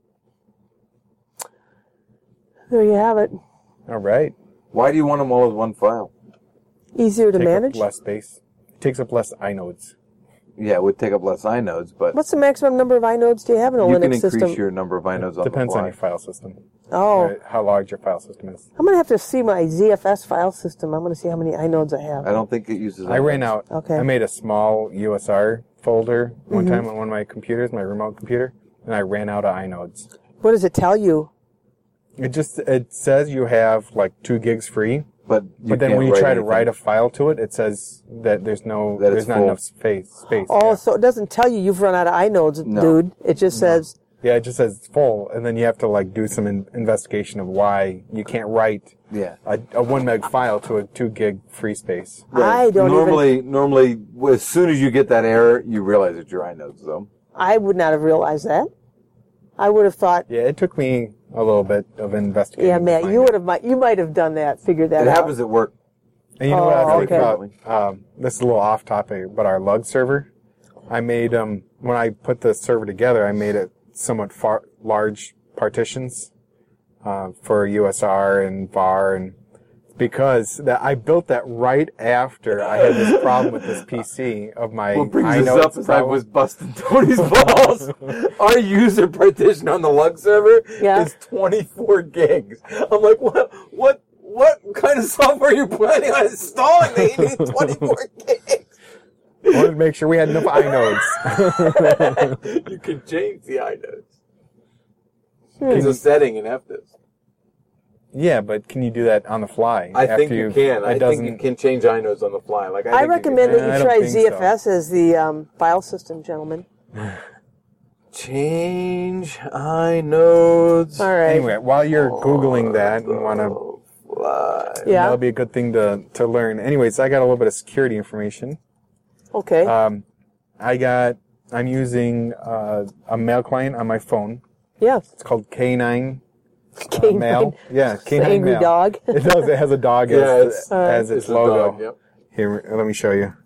there you have it. All right. Why do you want them all as one file? Easier to Take manage. up less space. It takes up less inodes. Yeah, it would take up less inodes, but What's the maximum number of inodes do you have in a you Linux can increase system? your number of inodes on Depends the on fly. your file system. Oh, Right, how large your file system is. I'm going to have to see my Z F S file system. I'm going to see how many inodes I have. I don't think it uses. I ran inodes. out. Okay. I made a small U S R folder one Mm-hmm. time on one of my computers, my remote computer, and I ran out of inodes. What does it tell you? It just it says you have like two gigs free, but you but then can't when you write try to anything. write a file to it, it says that there's no That there's it's not full. enough space. Space. Oh, yeah. so it doesn't tell you you've run out of inodes, No. dude. It just says, Yeah, it just says it's full, and then you have to like do some in- investigation of why you can't write Yeah. a, a one meg file to a two gig free space. I don't normally, even, normally, as soon as you get that error, you realize it's your inodes, though. I would not have realized that. I would have thought, Yeah, it took me a little bit of investigating. yeah, to Matt, find you it. would have, mi- you might have done that, figured that It out. happens at work. And you know what Oh, I think okay. about? Um, this is a little off topic, but our lug server, I made um when I put the server together, I made it somewhat far large partitions uh, for U S R and V A R, and because that I built that right after I had this problem with this P C of my What brings inodes this up is I problem. was busting Tony's balls. Our user partition on the lug server Yeah. is twenty-four gigs. I'm like, what, what, what kind of software are you planning on installing that you need twenty-four gigs? I wanted to make sure we had enough inodes. You can change the inodes. Hmm. It's a setting in F D I S. Yeah, but can you do that on the fly? I think after you you've- can. It I think doesn't. you can change inodes on the fly. Like I, I think you recommend can. that I you don't try think Z F S as the um, file system, gentlemen. Change inodes. All right. Anyway, while you're Googling that and want to, yeah. that'll be a good thing to, to learn. Anyways, I got a little bit of security information. Okay. Um, I got, I'm using uh, a mail client on my phone. yeah. It's called K nine K uh, Mail. Yeah, K nine Angry Mail. dog. It does. It has a dog Yeah, as, it's- as its It's a logo. dog, yep. Here, let me show you.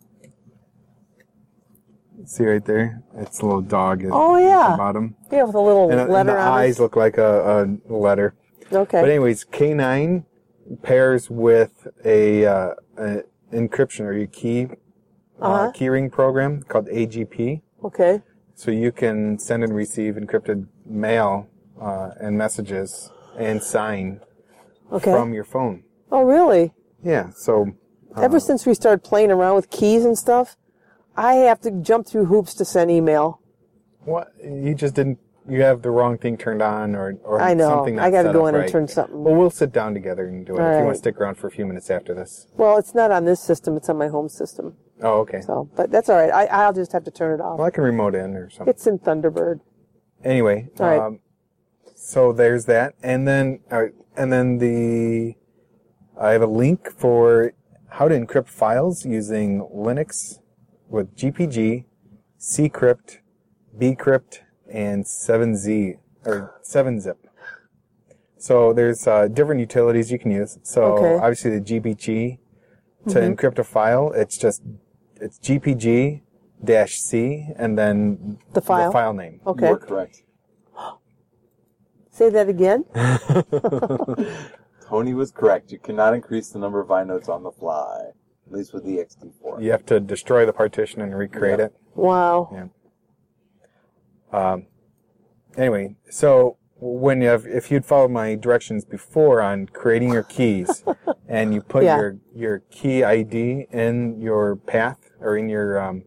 See right there? It's a little dog at Oh, at yeah. the bottom. Yeah, with a little And, uh, and letter the on eyes it. look like a, a letter. Okay. But anyways, K nine pairs with a, uh, a encryption or your key uh, Uh-huh. keyring program called A G P. okay. So you can send and receive encrypted mail uh, and messages and sign Okay. from your phone. oh, really? Yeah. So Ever since we started playing around with keys and stuff, I have to jump through hoops to send email. what you just didn't. You have the wrong thing turned on, or or I know. something not I got to set go up in and right. turn something. Well, we'll sit down together and do it All if you right. want to stick around for a few minutes after this. Well, it's not on this system. It's on my home system. Oh, okay. So, but that's all right. I, I'll just have to turn it off. Well, I can remote in or something. It's in Thunderbird. Anyway, All right. um, so there's that, and then all right, and then the I have a link for how to encrypt files using Linux with G P G, Ccrypt, Bcrypt, and seven Z or seven zip. So there's uh, different utilities you can use. So Okay. obviously the G P G to encrypt a file, it's just it's G P G dash C and then The file? the file name. Okay. You are correct. Say that again. Tony was correct. You cannot increase the number of inodes on the fly, at least with the X T four. You have to destroy the partition and recreate Yeah. it. Wow. Yeah. Um, anyway, so when you have, if you'd followed my directions before on creating your keys, and you put Yeah. your your key I D in your path or in your um,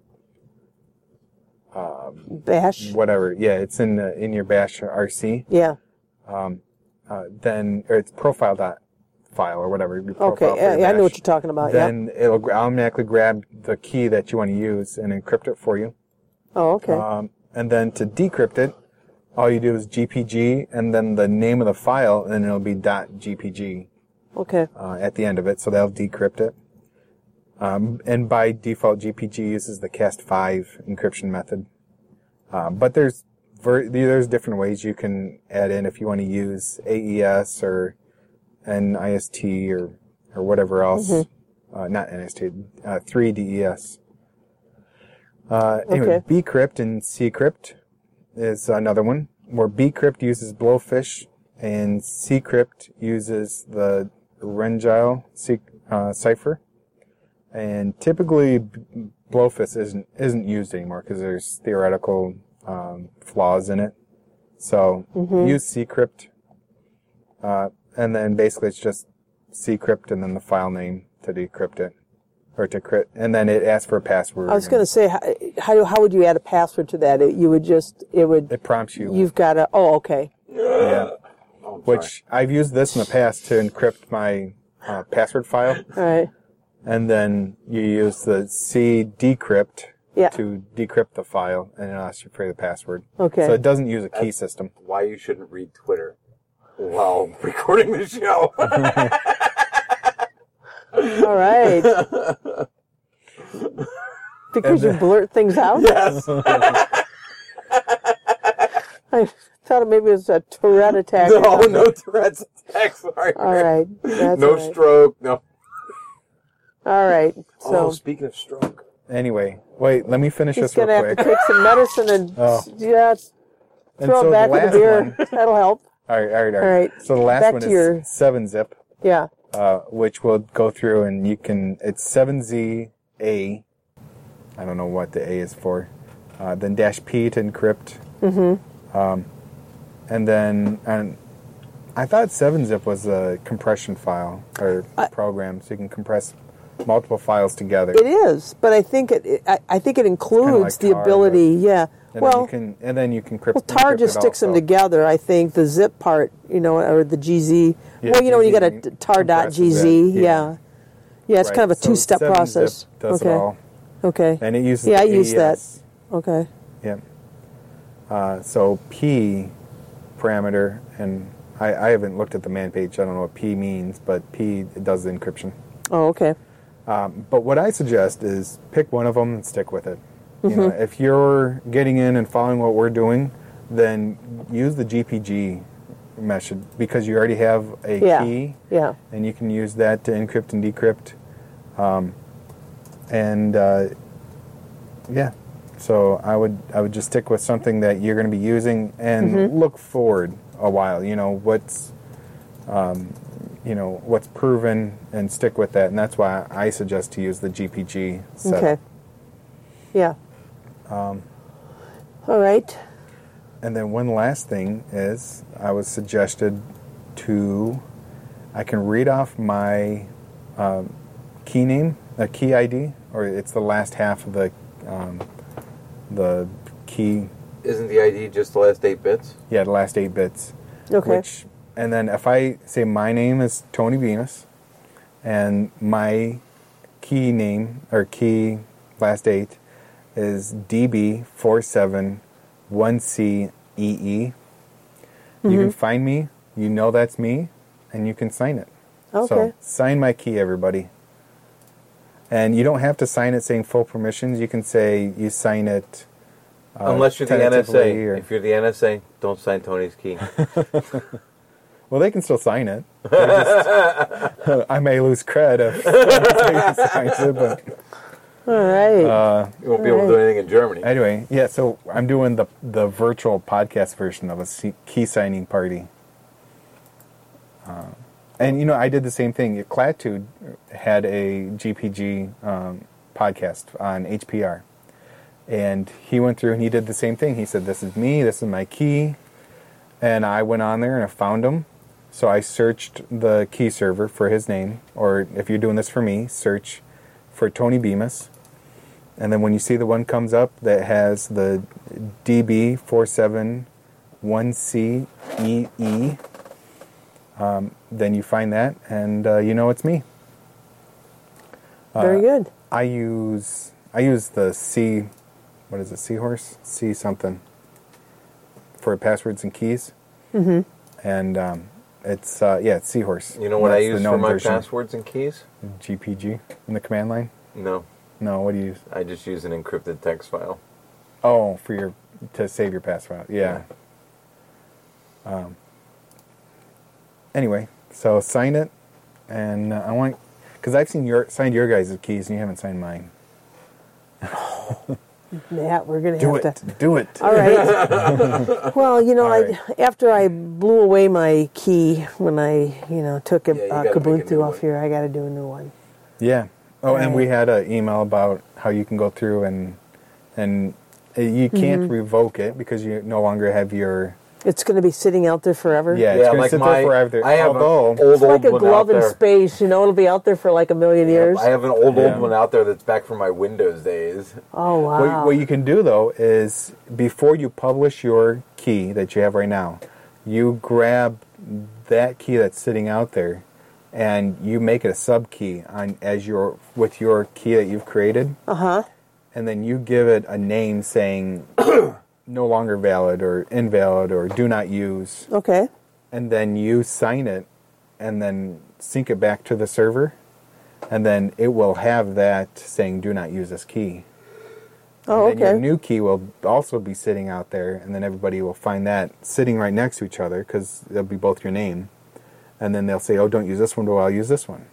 Bash. whatever, yeah, it's in the, in your Bash R C. Yeah. Um, uh, then or it's profile dot file or whatever. your profile Okay. for your Yeah, I know what bash. you're talking about. Yeah. Then it'll automatically grab the key that you want to use and encrypt it for you. Oh, okay. Um, and then to decrypt it, all you do is G P G and then the name of the file, and it'll be .gpg okay. uh, at the end of it, so that'll decrypt it. Um, and by default, G P G uses the C A S T five encryption method. Um, but there's ver- there's different ways you can add in if you want to use A E S or N I S T or or whatever else. Uh, not N I S T, uh, three D E S. Uh, anyway, Okay. Bcrypt and Ccrypt is another one, where Bcrypt uses Blowfish and Ccrypt uses the Rengile C- uh, cipher. And typically, B- Blowfish isn't isn't used anymore because there's theoretical um, flaws in it. So use Ccrypt, uh, and then basically it's just Ccrypt and then the file name to decrypt it. Or to crypt, and then it asks for a password. I was going to say, how, how how would you add a password to that? It, you would just, it would, It prompts you. you've got to, oh, okay. Yeah. Oh, I'm Which I've used this in the past to encrypt my uh, password file, All right. and then you use the C decrypt Yeah. to decrypt the file, and it asks you for the password. Okay. So it doesn't use a key system. sorry. Why you shouldn't read Twitter while recording the show. All right. Because you blurt things out? Yes. I thought maybe it was a Tourette attack. No, no Tourette's attack. Sorry. All right. That's No all right. stroke. No. All right. oh, So speaking of stroke. Anyway, wait, let me finish he's this real going to have quick. to take some medicine and, Oh. yeah, And throw so it back the with a last beer. one- That'll help. all right, all right, all right. All right. So the last Back one to is your- seven zip. Yeah. Uh, which will go through and you can, it's seven Z A. I don't know what the A is for. Uh, then dash P to encrypt. Mm-hmm. Um, and then, and I thought seven zip was a compression file or program, so you can compress multiple files together. It is, but I think it, it I, I think it includes like the tar, ability, yeah. and well, then you can, and then you can crypt. Well, tar encrypt just it sticks them also. together. I think the zip part, you know, or the G Z. Yeah, well, you know, when you G got Z a tar dot compresses G Z, it, yeah. yeah. yeah, it's Right, kind of a so two-step seven process. Zip does okay, it all. okay, And it uses Yeah, the I use A E S. okay. Yeah. Uh, so P parameter, and I, I haven't looked at the man page. I don't know what P means, but P does the encryption. Oh, okay. Um, but what I suggest is pick one of them and stick with it. You know, if you're getting in and following what we're doing, then use the G P G method because you already have a Yeah. key, Yeah. and you can use that to encrypt and decrypt. Um, and uh, yeah, so I would I would just stick with something that you're going to be using and Mm-hmm. look forward a while. You know what's um, you know what's proven and stick with that, and that's why I suggest to use the G P G setup. Okay. Yeah. Um, All right. And then one last thing is I was suggested to, I can read off my um, key name, a key I D, or it's the last half of the um, the key. Isn't the I D just the last eight bits? Yeah, the last eight bits. Okay. Which, and then if I say my name is Tony Bemis, and my key name or key last eight is D B four seven one C E E. You can find me, you know that's me, and you can sign it. Okay. So sign my key, everybody. And you don't have to sign it saying full permissions. You can say you sign it uh, Unless you're the N S A. tentatively or- If you're the N S A, don't sign Tony's key. well, they can still sign it. They're just- I may lose cred if somebody signs it, but All right. uh, You won't be able to do anything in Germany. anyway, yeah, so I'm doing the the virtual podcast version of a C- key signing party. Uh, and, you know, I did the same thing. Clatude had a G P G um, podcast on H P R. And he went through and he did the same thing. He said, this is me, this is my key. And I went on there and I found him. So I searched the key server for his name. Or if you're doing this for me, search for Tony Bemis. And then when you see the one comes up that has the D B four seven one C E E, um, then you find that, and uh, you know it's me. Very uh, good. I use I use the C, what is it, Seahorse? C something for passwords and keys. Mm-hmm. And um, it's, uh, yeah, it's Seahorse. You know what That's I the use for known my version. passwords and keys? G P G in the command line? No. No, what do you use? I just use an encrypted text file. Oh, for your to save your password. Yeah. Um. Anyway, so sign it, and uh, I want because I've seen your signed your guys' keys and you haven't signed mine. Yeah, we're gonna Do have it. to. Do it. All right. Well, you know, All I right. after I blew away my key when I, you know, took a Yeah, you uh, gotta make a Kubuntu new off one. here, I got to do a new one. Yeah. Oh, and we Right. had an email about how you can go through and and uh, you can't Mm-hmm. revoke it because you no longer have your It's going to be sitting out there forever. yeah. It's Yeah, going like to sit my, there forever. I have Although an old, It's like old a one glove out in there. space. You know, it'll be out there for like a million years. I have an old, Yeah. old one out there that's back from my Windows days. Oh wow. What, what you can do, though, is before you publish your key that you have right now, you grab that key that's sitting out there and you make it a sub key on as your with your key that you've created, Uh huh. and then you give it a name saying no longer valid or invalid or do not use, Okay. and then you sign it and then sync it back to the server, and then it will have that saying do not use this key. Oh, And then your okay. new key will also be sitting out there, and then everybody will find that sitting right next to each other because they'll be both your name. And then they'll say, oh, don't use this one, but I'll use this one.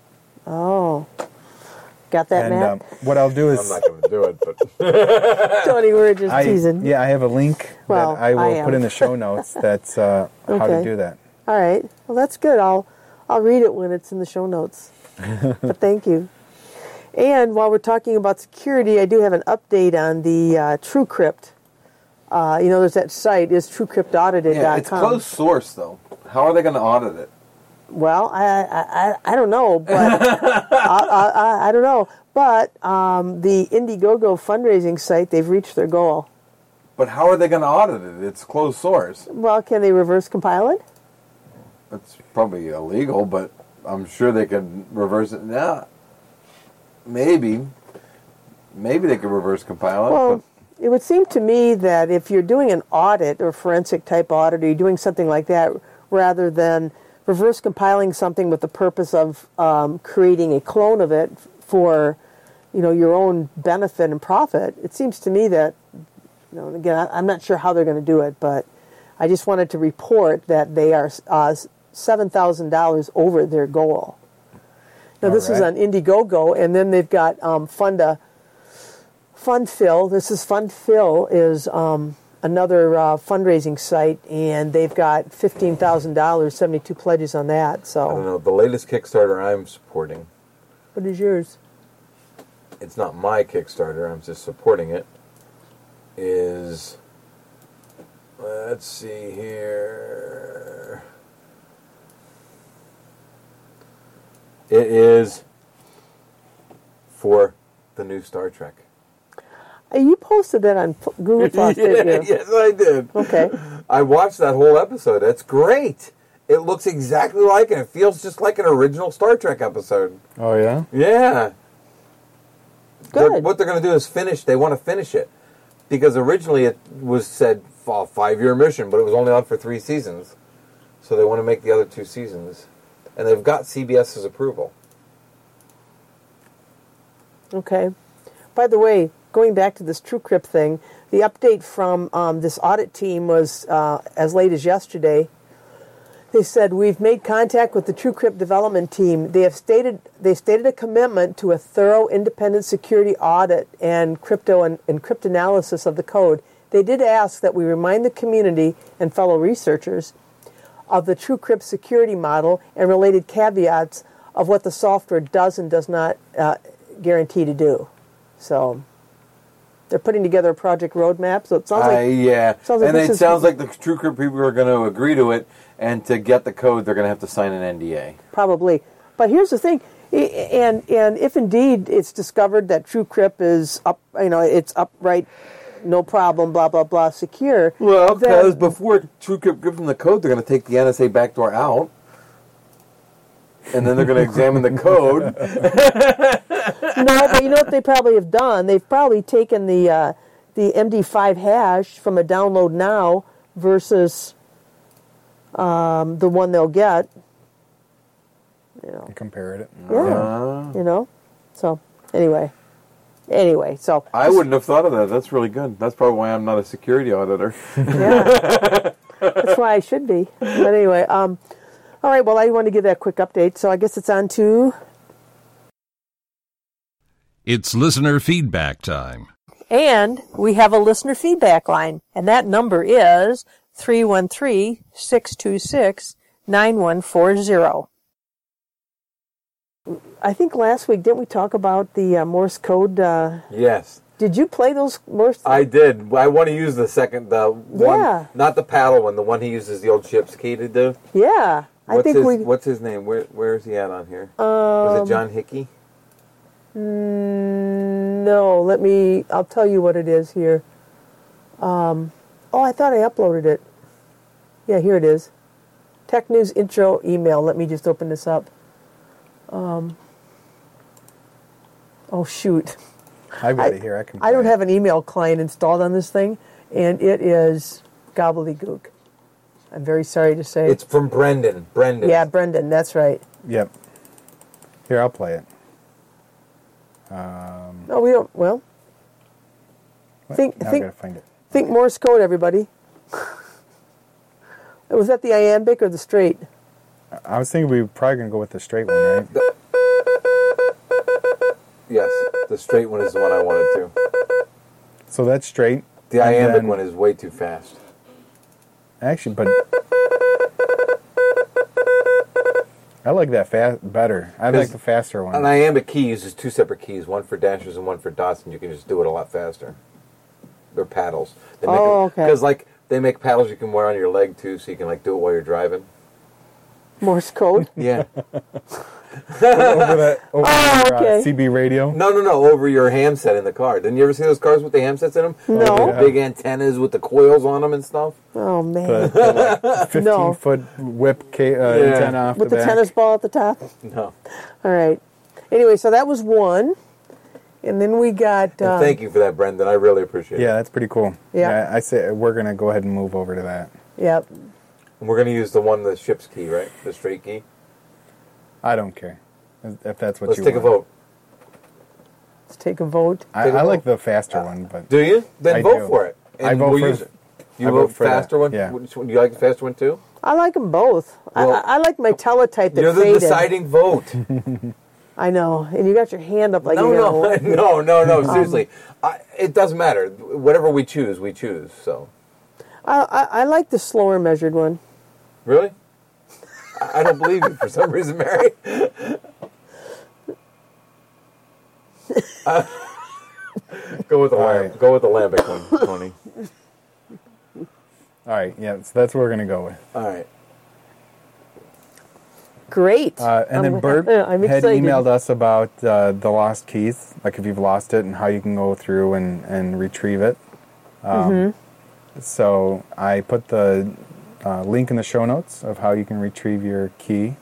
Oh. Got that, and Matt? um, what I'll do I'm is, not going to do it, but Tony, we're just I, teasing. yeah, I have a link Well, that I will I put am. in the show notes that's uh, how to Okay. do that. All right. Well, that's good. I'll I'll read it when it's in the show notes. But thank you. And while we're talking about security, I do have an update on the uh, TrueCrypt. Uh, you know, there's that site, is true crypt audited dot com. yeah, it's closed source, though. How are they going to audit it? Well, I, I, I, I don't know, but I, I, I, I don't know. But um, the Indiegogo fundraising site, they've reached their goal. But how are they going to audit it? It's closed source. Well, can they reverse compile it? It's probably illegal, but I'm sure they can reverse it. Now, maybe, maybe they could reverse compile it. Well, it would seem to me that if you're doing an audit or forensic type audit, or you're doing something like that, rather than reverse compiling something with the purpose of um, creating a clone of it for, you know, your own benefit and profit, it seems to me that, you know, again, I, I'm not sure how they're going to do it, but I just wanted to report that they are uh, seven thousand dollars over their goal. Now, All this is right. on Indiegogo, and then they've got um, Funda, FundFill. This is FundFill is um, another uh, fundraising site, and they've got fifteen thousand dollars, seventy-two pledges on that. I don't So, know. The latest Kickstarter I'm supporting, what is yours? it's not my Kickstarter, I'm just supporting it, is, let's see here. It is for the new Star Trek. Uh, You posted that on P- Google Plus, didn't you? Yes, I did. Okay. I watched that whole episode. It's great. It looks exactly like it. It feels just like an original Star Trek episode. Oh, yeah? Yeah. They're- Good. what they're going to do is finish. They want to finish it. Because originally it was said a five-year mission, but it was only on for three seasons. So they want to make the other two seasons. And they've got CBS's approval. Okay. By the way, going back to this TrueCrypt thing, the update from um, this audit team was uh, as late as yesterday. They said, we've made contact with the TrueCrypt development team. They have stated they stated a commitment to a thorough independent security audit and crypto and, and cryptanalysis of the code. They did ask that we remind the community and fellow researchers of the TrueCrypt security model and related caveats of what the software does and does not uh, guarantee to do. So they're putting together a project roadmap. So it sounds Uh, like yeah. sounds like and this it is- sounds like the TrueCrypt people are going to agree to it. And to get the code, they're going to have to sign an N D A. probably. But here's the thing, I- and and if indeed it's discovered that TrueCrypt is up, you know, it's upright, no problem, blah blah blah, secure. Well, then- because before TrueCrypt gives them the code, they're going to take the N S A backdoor out. And then they're going to examine the code. No, but you know what they probably have done? They've probably taken the uh, the M D five hash from a download now versus um, the one they'll get. You know, Compared it. yeah, you know. So anyway, anyway, so I wouldn't have thought of that. That's really good. That's probably why I'm not a security auditor. yeah, that's why I should be. But anyway, um, all right. Well, I want to give that quick update. So I guess it's on to. It's listener feedback time. And we have a listener feedback line, and that number is three one three, six two six, nine one four zero. I think last week, didn't we talk about the uh, Morse code? Uh, Yes. did you play those Morse? I did. I want to use the second, the one, Yeah. not the paddle one, the one he uses the old ship's key to do. yeah, I What's think his, we. What's his name? Where Where is he at on here? Um, Was it John Hickey? Mm, no, let me. I'll tell you what it is here. Um, oh, I thought I uploaded it. Yeah, here it is. Tech News intro email. Let me just open this up. Um, oh shoot. I've got I, it here. I can. I don't play it. have an email client installed on this thing, and it is gobbledygook. I'm very sorry to say. It's from Brendan. Brendan. yeah, Brendan. That's right. Yep. Here, I'll play it. Um, No, we don't. Well, what? Think- Now think- I gotta find it. think Morse code, everybody. Was that the iambic or the straight? I was thinking we were probably gonna go with the straight one, right? Yes. The straight one is the one I wanted to. So that's straight. The And iambic then- one is way too fast. Actually, but I like that fast better. I like the faster one. An iambic key uses two separate keys, one for dashers and one for dots, and you can just do it a lot faster. They're paddles. They make Oh, okay. Because like they make paddles you can wear on your leg too, so you can like do it while you're driving. Morse code? Yeah. over that, over Oh, your, okay. uh, C B radio. No, no, no. Over your handset in the car. Didn't you ever see those cars with the handsets in them? No. With the big antennas with the coils on them and stuff. Oh man. The, the like fifteen No. foot whip ca- uh, Yeah. antenna off With the the back. tennis ball at the top? No. All right. Anyway, so that was one. And then we got... And Um, thank you for that, Brendan. I really appreciate Yeah, it. that's pretty cool. Yeah. I say we're going to go ahead and move over to that. Yep. And we're going to use the one, the ship's key, right? The straight key. I don't care if that's what Let's you take want. a vote. Let's take a vote. I, Take a I vote. like the faster one, but Do you? Then I vote do. for it. And I vote we'll for- use it. You I vote, vote for that, faster one? yeah. Which one? Do you like the faster one too? I like them both. Well, I, I like my teletype that You're the faded. deciding vote. I know. And you got your hand up like no, you're no, gonna- no, no, no. Seriously, I, it doesn't matter. Whatever we choose, we choose. So, I, I, I like the slower measured one. really, I, I don't believe you for some reason, Mary. Uh, go with the All lamb. right. Go with the lambic one, Tony. all right, yeah, so that's what we're going to go with. All right. Great. Uh, and then I'm- Bert I'm had excited. emailed us about uh, the lost keys, like if you've lost it and how you can go through and, and retrieve it. Um, Mm-hmm. So I put the uh, link in the show notes of how you can retrieve your key.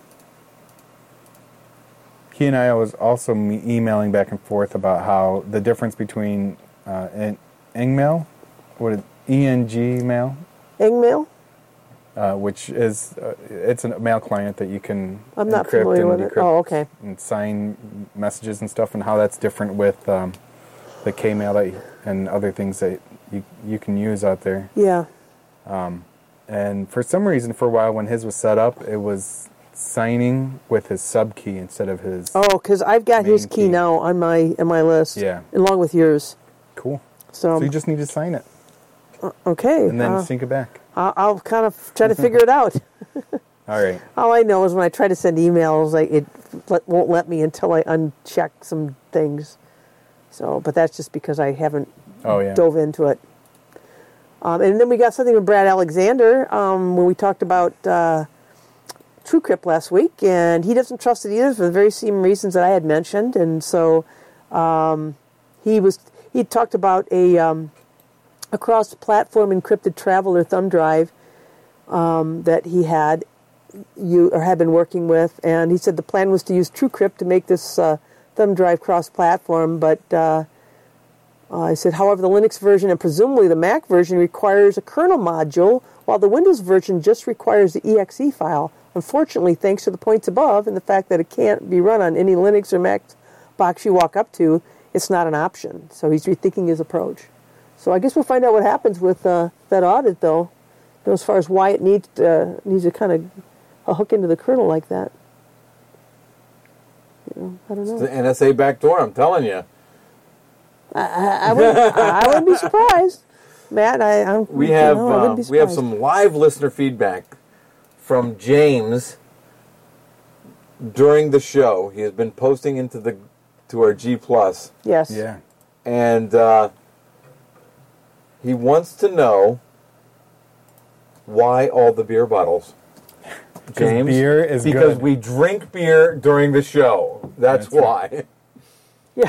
He and I was also me- emailing back and forth about how the difference between uh, an Engmail, what is E N G mail, Engmail? uh, which is uh, it's a mail client that you can I'm not encrypt familiar and with it. decrypt Oh, okay. and sign messages and stuff, and how that's different with um, the K-mail that you, and other things that you you can use out there. Yeah. And for some reason, for a while when his was set up, it was signing with his sub key instead of his. Oh, because I've got his Main key key. now on my on my list. Yeah. Along with yours. Cool. So, So you just need to sign it okay. and then uh, sync it back. I'll, I'll kind of try to figure it out. All right. All I know is when I try to send emails, like it let, won't let me until I uncheck some things. So, but that's just because I haven't Oh yeah. dove into it. Um, and then we got something with Brad Alexander um, when we talked about uh, TrueCrypt last week, and he doesn't trust it either for the very same reasons that I had mentioned. And so um, he was he talked about a um, a cross-platform encrypted traveler thumb drive um, that he had you or had been working with, and he said the plan was to use TrueCrypt to make this uh, thumb drive cross-platform, but uh, uh, I said, however, the Linux version and presumably the Mac version requires a kernel module, while the Windows version just requires the E X E file. Unfortunately, thanks to the points above and the fact that it can't be run on any Linux or Mac box you walk up to, it's not an option. So he's rethinking his approach. So I guess we'll find out what happens with uh, that audit, though, you know, as far as why it needs to, needs to kind of a hook into the kernel like that. You know, I don't know. The N S A backdoor, I'm telling you. I, I, would, I wouldn't be surprised, Matt. I, I'm, We you have know, I wouldn't uh, be we have surprised. some live listener feedback from James during the show. He has been posting into the to our G Plus, Yes. Yeah. and uh, he wants to know why all the beer bottles. James, beer is because good. we drink beer during the show. That's, That's why. Yeah.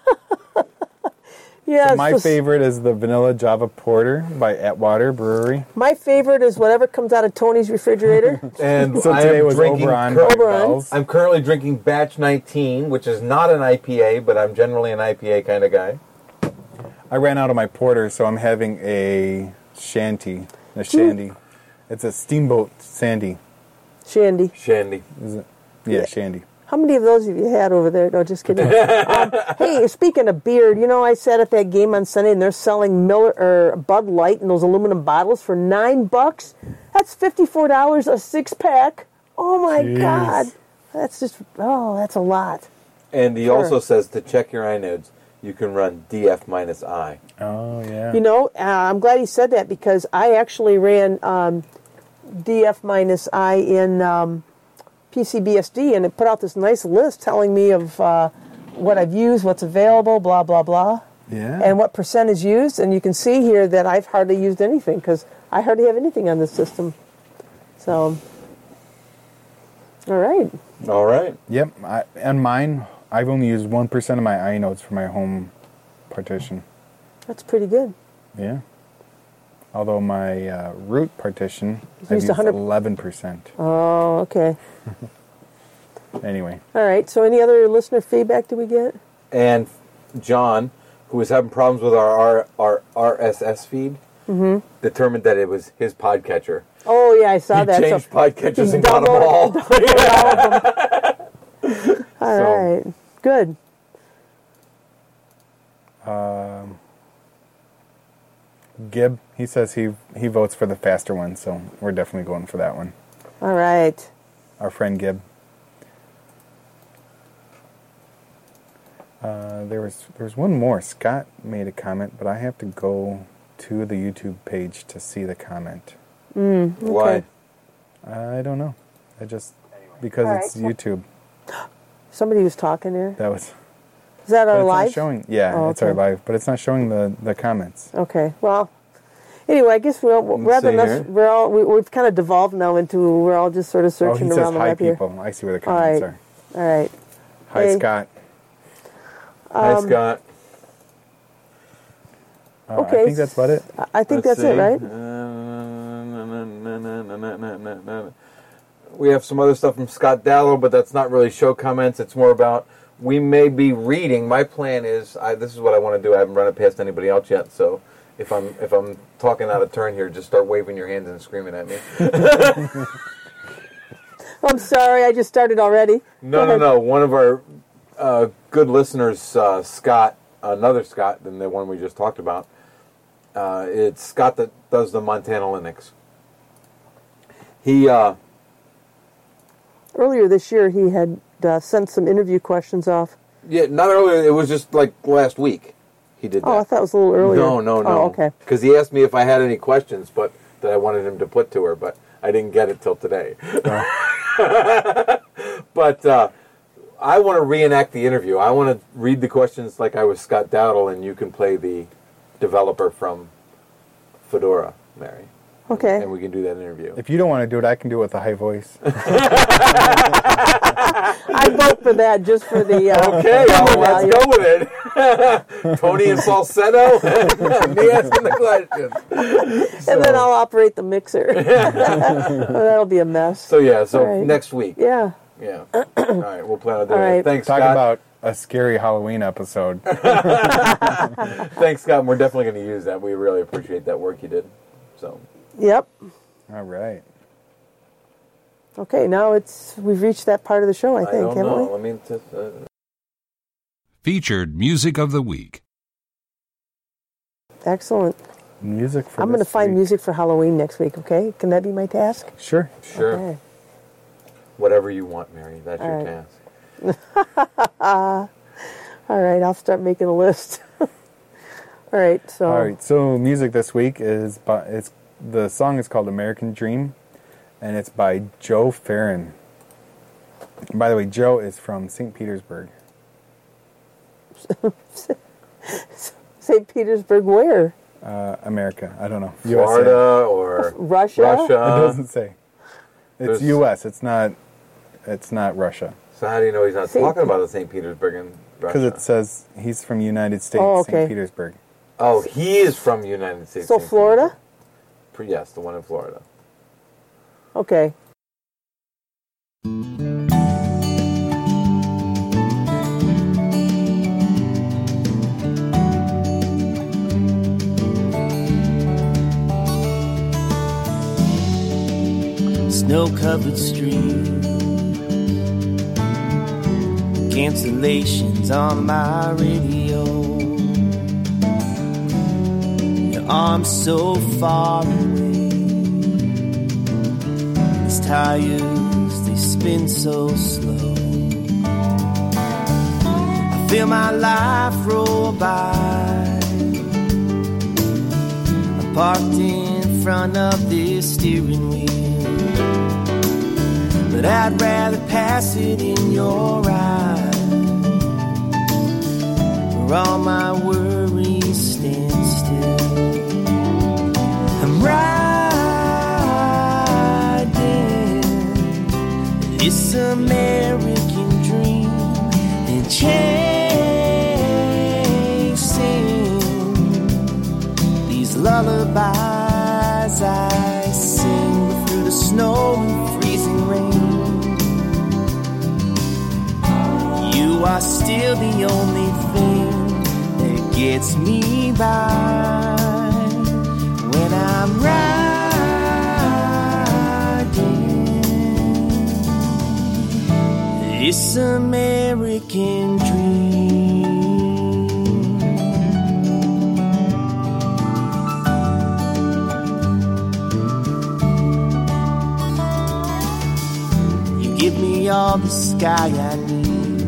yeah. So it's my just- favorite is the Vanilla Java Porter by Atwater Brewery. My favorite is whatever comes out of Tony's refrigerator. And So I today am was drinking. Oberon cur- by Oberon. Bell's. I'm currently drinking Batch nineteen, which is not an I P A, but I'm generally an I P A kind of guy. I ran out of my porter, so I'm having a shanty. A shandy. It's a steamboat sandy. Shandy. Shandy. Is it? Yeah, shandy. How many of those have you had over there? No, just kidding. um, hey, speaking of beer, you know, I sat at that game on Sunday and they're selling Miller or Bud Light in those aluminum bottles for nine bucks. That's fifty-four dollars a six pack. Oh my Jeez. God, that's just oh, that's a lot. And he Sure. also says to check your inodes, you can run D F minus I. Oh, yeah. You know, uh, I'm glad he said that because I actually ran um, D F minus I in um, P C B S D, and it put out this nice list telling me of uh, what I've used, what's available, blah, blah, blah, yeah. and what percent is used. And you can see here that I've hardly used anything because I hardly have anything on this system. So, all right. All right. Yep. I, and mine, I've only used one percent of my inodes for my home partition. That's pretty good. Yeah. Although my uh, root partition, I've used used one hundred eleven percent. Oh, okay. Anyway. All right. So any other listener feedback did we get? And John, who was having problems with our our, our R S S feed, mm-hmm. determined that it was his podcatcher. Oh, yeah, I saw he that. changed so podcatchers and got them all. all So- right. Good. Um, Gib, he says he he votes for the faster one, so we're definitely going for that one. All right. Our friend Gib. Uh, there was there was one more. Scott made a comment, but I have to go to the YouTube page to see the comment. Mm, okay. Why? I don't know. I just because All it's right. YouTube. Somebody was talking there. That was. Is that But our it's live? not showing. Yeah, Oh, it's our okay. live, but it's not showing the, the comments. Okay. Well, anyway, I guess we're all, rather see than here. us, we're all we, we've kind of devolved now into we're all just sort of Oh, searching he around says the hi, web here. people. I see where the All comments right. are. All right. Hi, Hey. Scott. Hi, Um, Scott. Uh, Okay. I think that's about it. I- I think Let's that's it, see. right? We have some other stuff from Scott Dallow, but that's not really show comments. It's more about we may be reading. My plan is I, this is what I want to do. I haven't run it past anybody else yet, so if I'm if I'm talking out of turn here, just start waving your hands and screaming at me. I'm sorry, I just started already. No, no, no. One of our uh, good listeners, uh, Scott, another Scott than the one we just talked about. Uh, it's Scott that does the Montana Linux. He, uh, Earlier this year, he had uh, sent some interview questions off. yeah, not earlier. It was just like last week. He did that. Oh, I thought it was a little earlier. No, no, no. Oh, okay. Because he asked me if I had any questions, but that I wanted him to put to her, but I didn't get it till today. But uh, I want to reenact the interview. I want to read the questions like I was Scott Dowdle, and you can play the developer from Fedora, Mary. Okay. And we can do that interview. If you don't want to do it, I can do it with a high voice. I vote for that just for the. Uh, Okay, well, let's value. go with it. Tony in falsetto, me asking the questions. And then I'll operate the mixer. That'll be a mess. So yeah, so All right. next week. Yeah. Yeah. All right, we'll plan on doing All it. right. Thanks, Talk Scott. about a scary Halloween episode. Thanks, Scott. We're definitely going to use that. We really appreciate that work you did. So, Yep. All right. Okay, now it's we've reached that part of the show, I I think, don't haven't know. we? Let me just, uh, Featured Music of the Week. Excellent. Music for I'm going to this find week. music for Halloween next week, okay? Can that be my task? Sure. sure. Okay. Whatever you want, Mary. That's All your right. task. All right, I'll start making a list. All right, so All right. So music this week is by it's the song is called American Dream, and it's by Joe Farron. And by the way, Joe is from Saint Petersburg. Saint Petersburg, where? Uh, America. I don't know. Florida or Russia? It Russia. doesn't say. It's There's- U S. It's not. It's not Russia So how do you know he's not Saint talking about the Saint Petersburg and Russia? because it says he's from United States, Oh, okay. Saint Petersburg. Oh, he is from United States. So Saint Florida? Petersburg. Yes, the one in Florida. Okay. Snow-covered streets, cancellations on my radio. Your arms so far away, these tires, they spin so slow. I feel my life roll by. I'm parked in front of this steering wheel, but I'd rather pass it in your eyes, where all my worries stand still. I'm riding this American dream and chasing these lullabies I sing through the snow and freezing rain. You are still the only thing gets me by when I'm riding this American dream. You give me all the sky I need,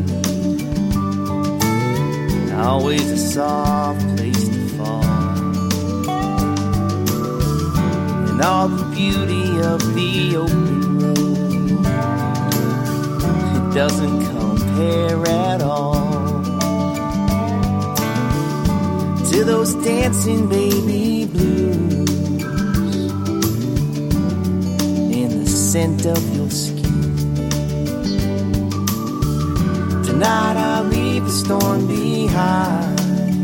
always a soft place to fall, and all the beauty of the open road, it doesn't compare at all to those dancing baby blues in the scent of your skin. Tonight I'll leave the storm behind.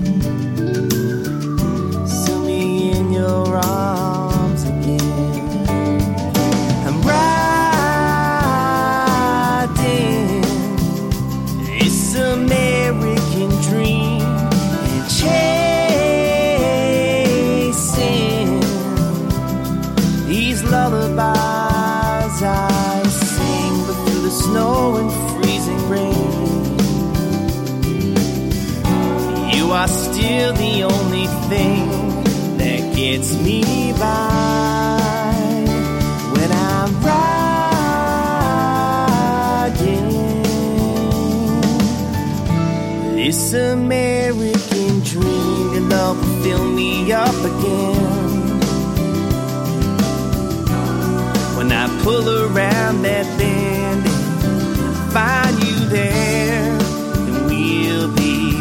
See me in your arms again. I'm riding this American dream and chasing these lullabies I sing, but through the snow and freezing rain, you are still the only thing that gets me by when I'm riding this American dream. Your love will fill me up again when I pull around that bend and find you there, and we'll be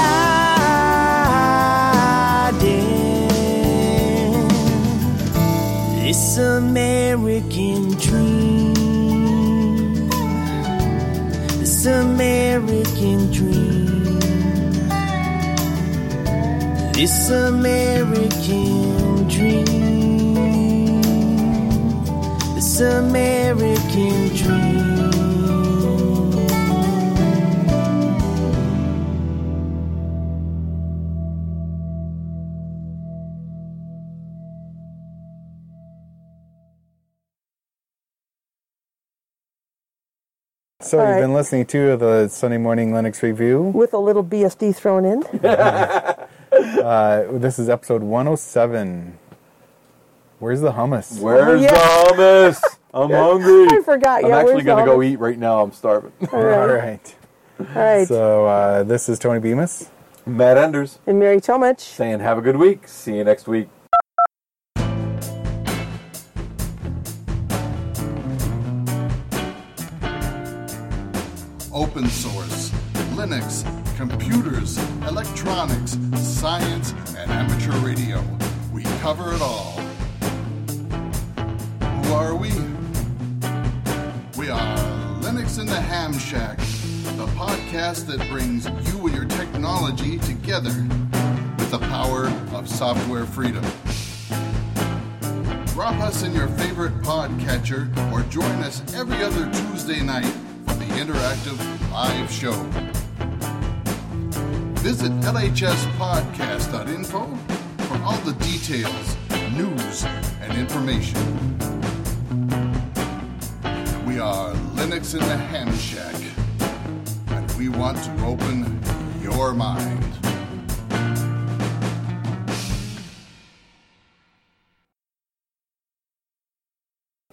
riding this American dream, this American dream, this American dream, this American dream. So All you've right. been listening to the Sunday Morning Linux Review. With a little B S D thrown in. Uh, this is episode one oh seven. Where's the hummus? Where's yeah. the hummus? I'm hungry. I forgot. I'm Yeah, actually where's going to the go hummus? eat right now. I'm starving. All right. All right. All right. So uh, this is Tony Bemis. Matt Enders And Mary Tomich. saying have a good week. See you next week. Open source, Linux, computers, electronics, science, and amateur radio. We cover it all. Who are we? We are Linux in the Ham Shack, the podcast that brings you and your technology together with the power of software freedom. Drop us in your favorite podcatcher or join us every other Tuesday night for the interactive live show. Visit L H S podcast dot info for all the details, news, and information. We are Linux in the Ham Shack, and we want to open your mind.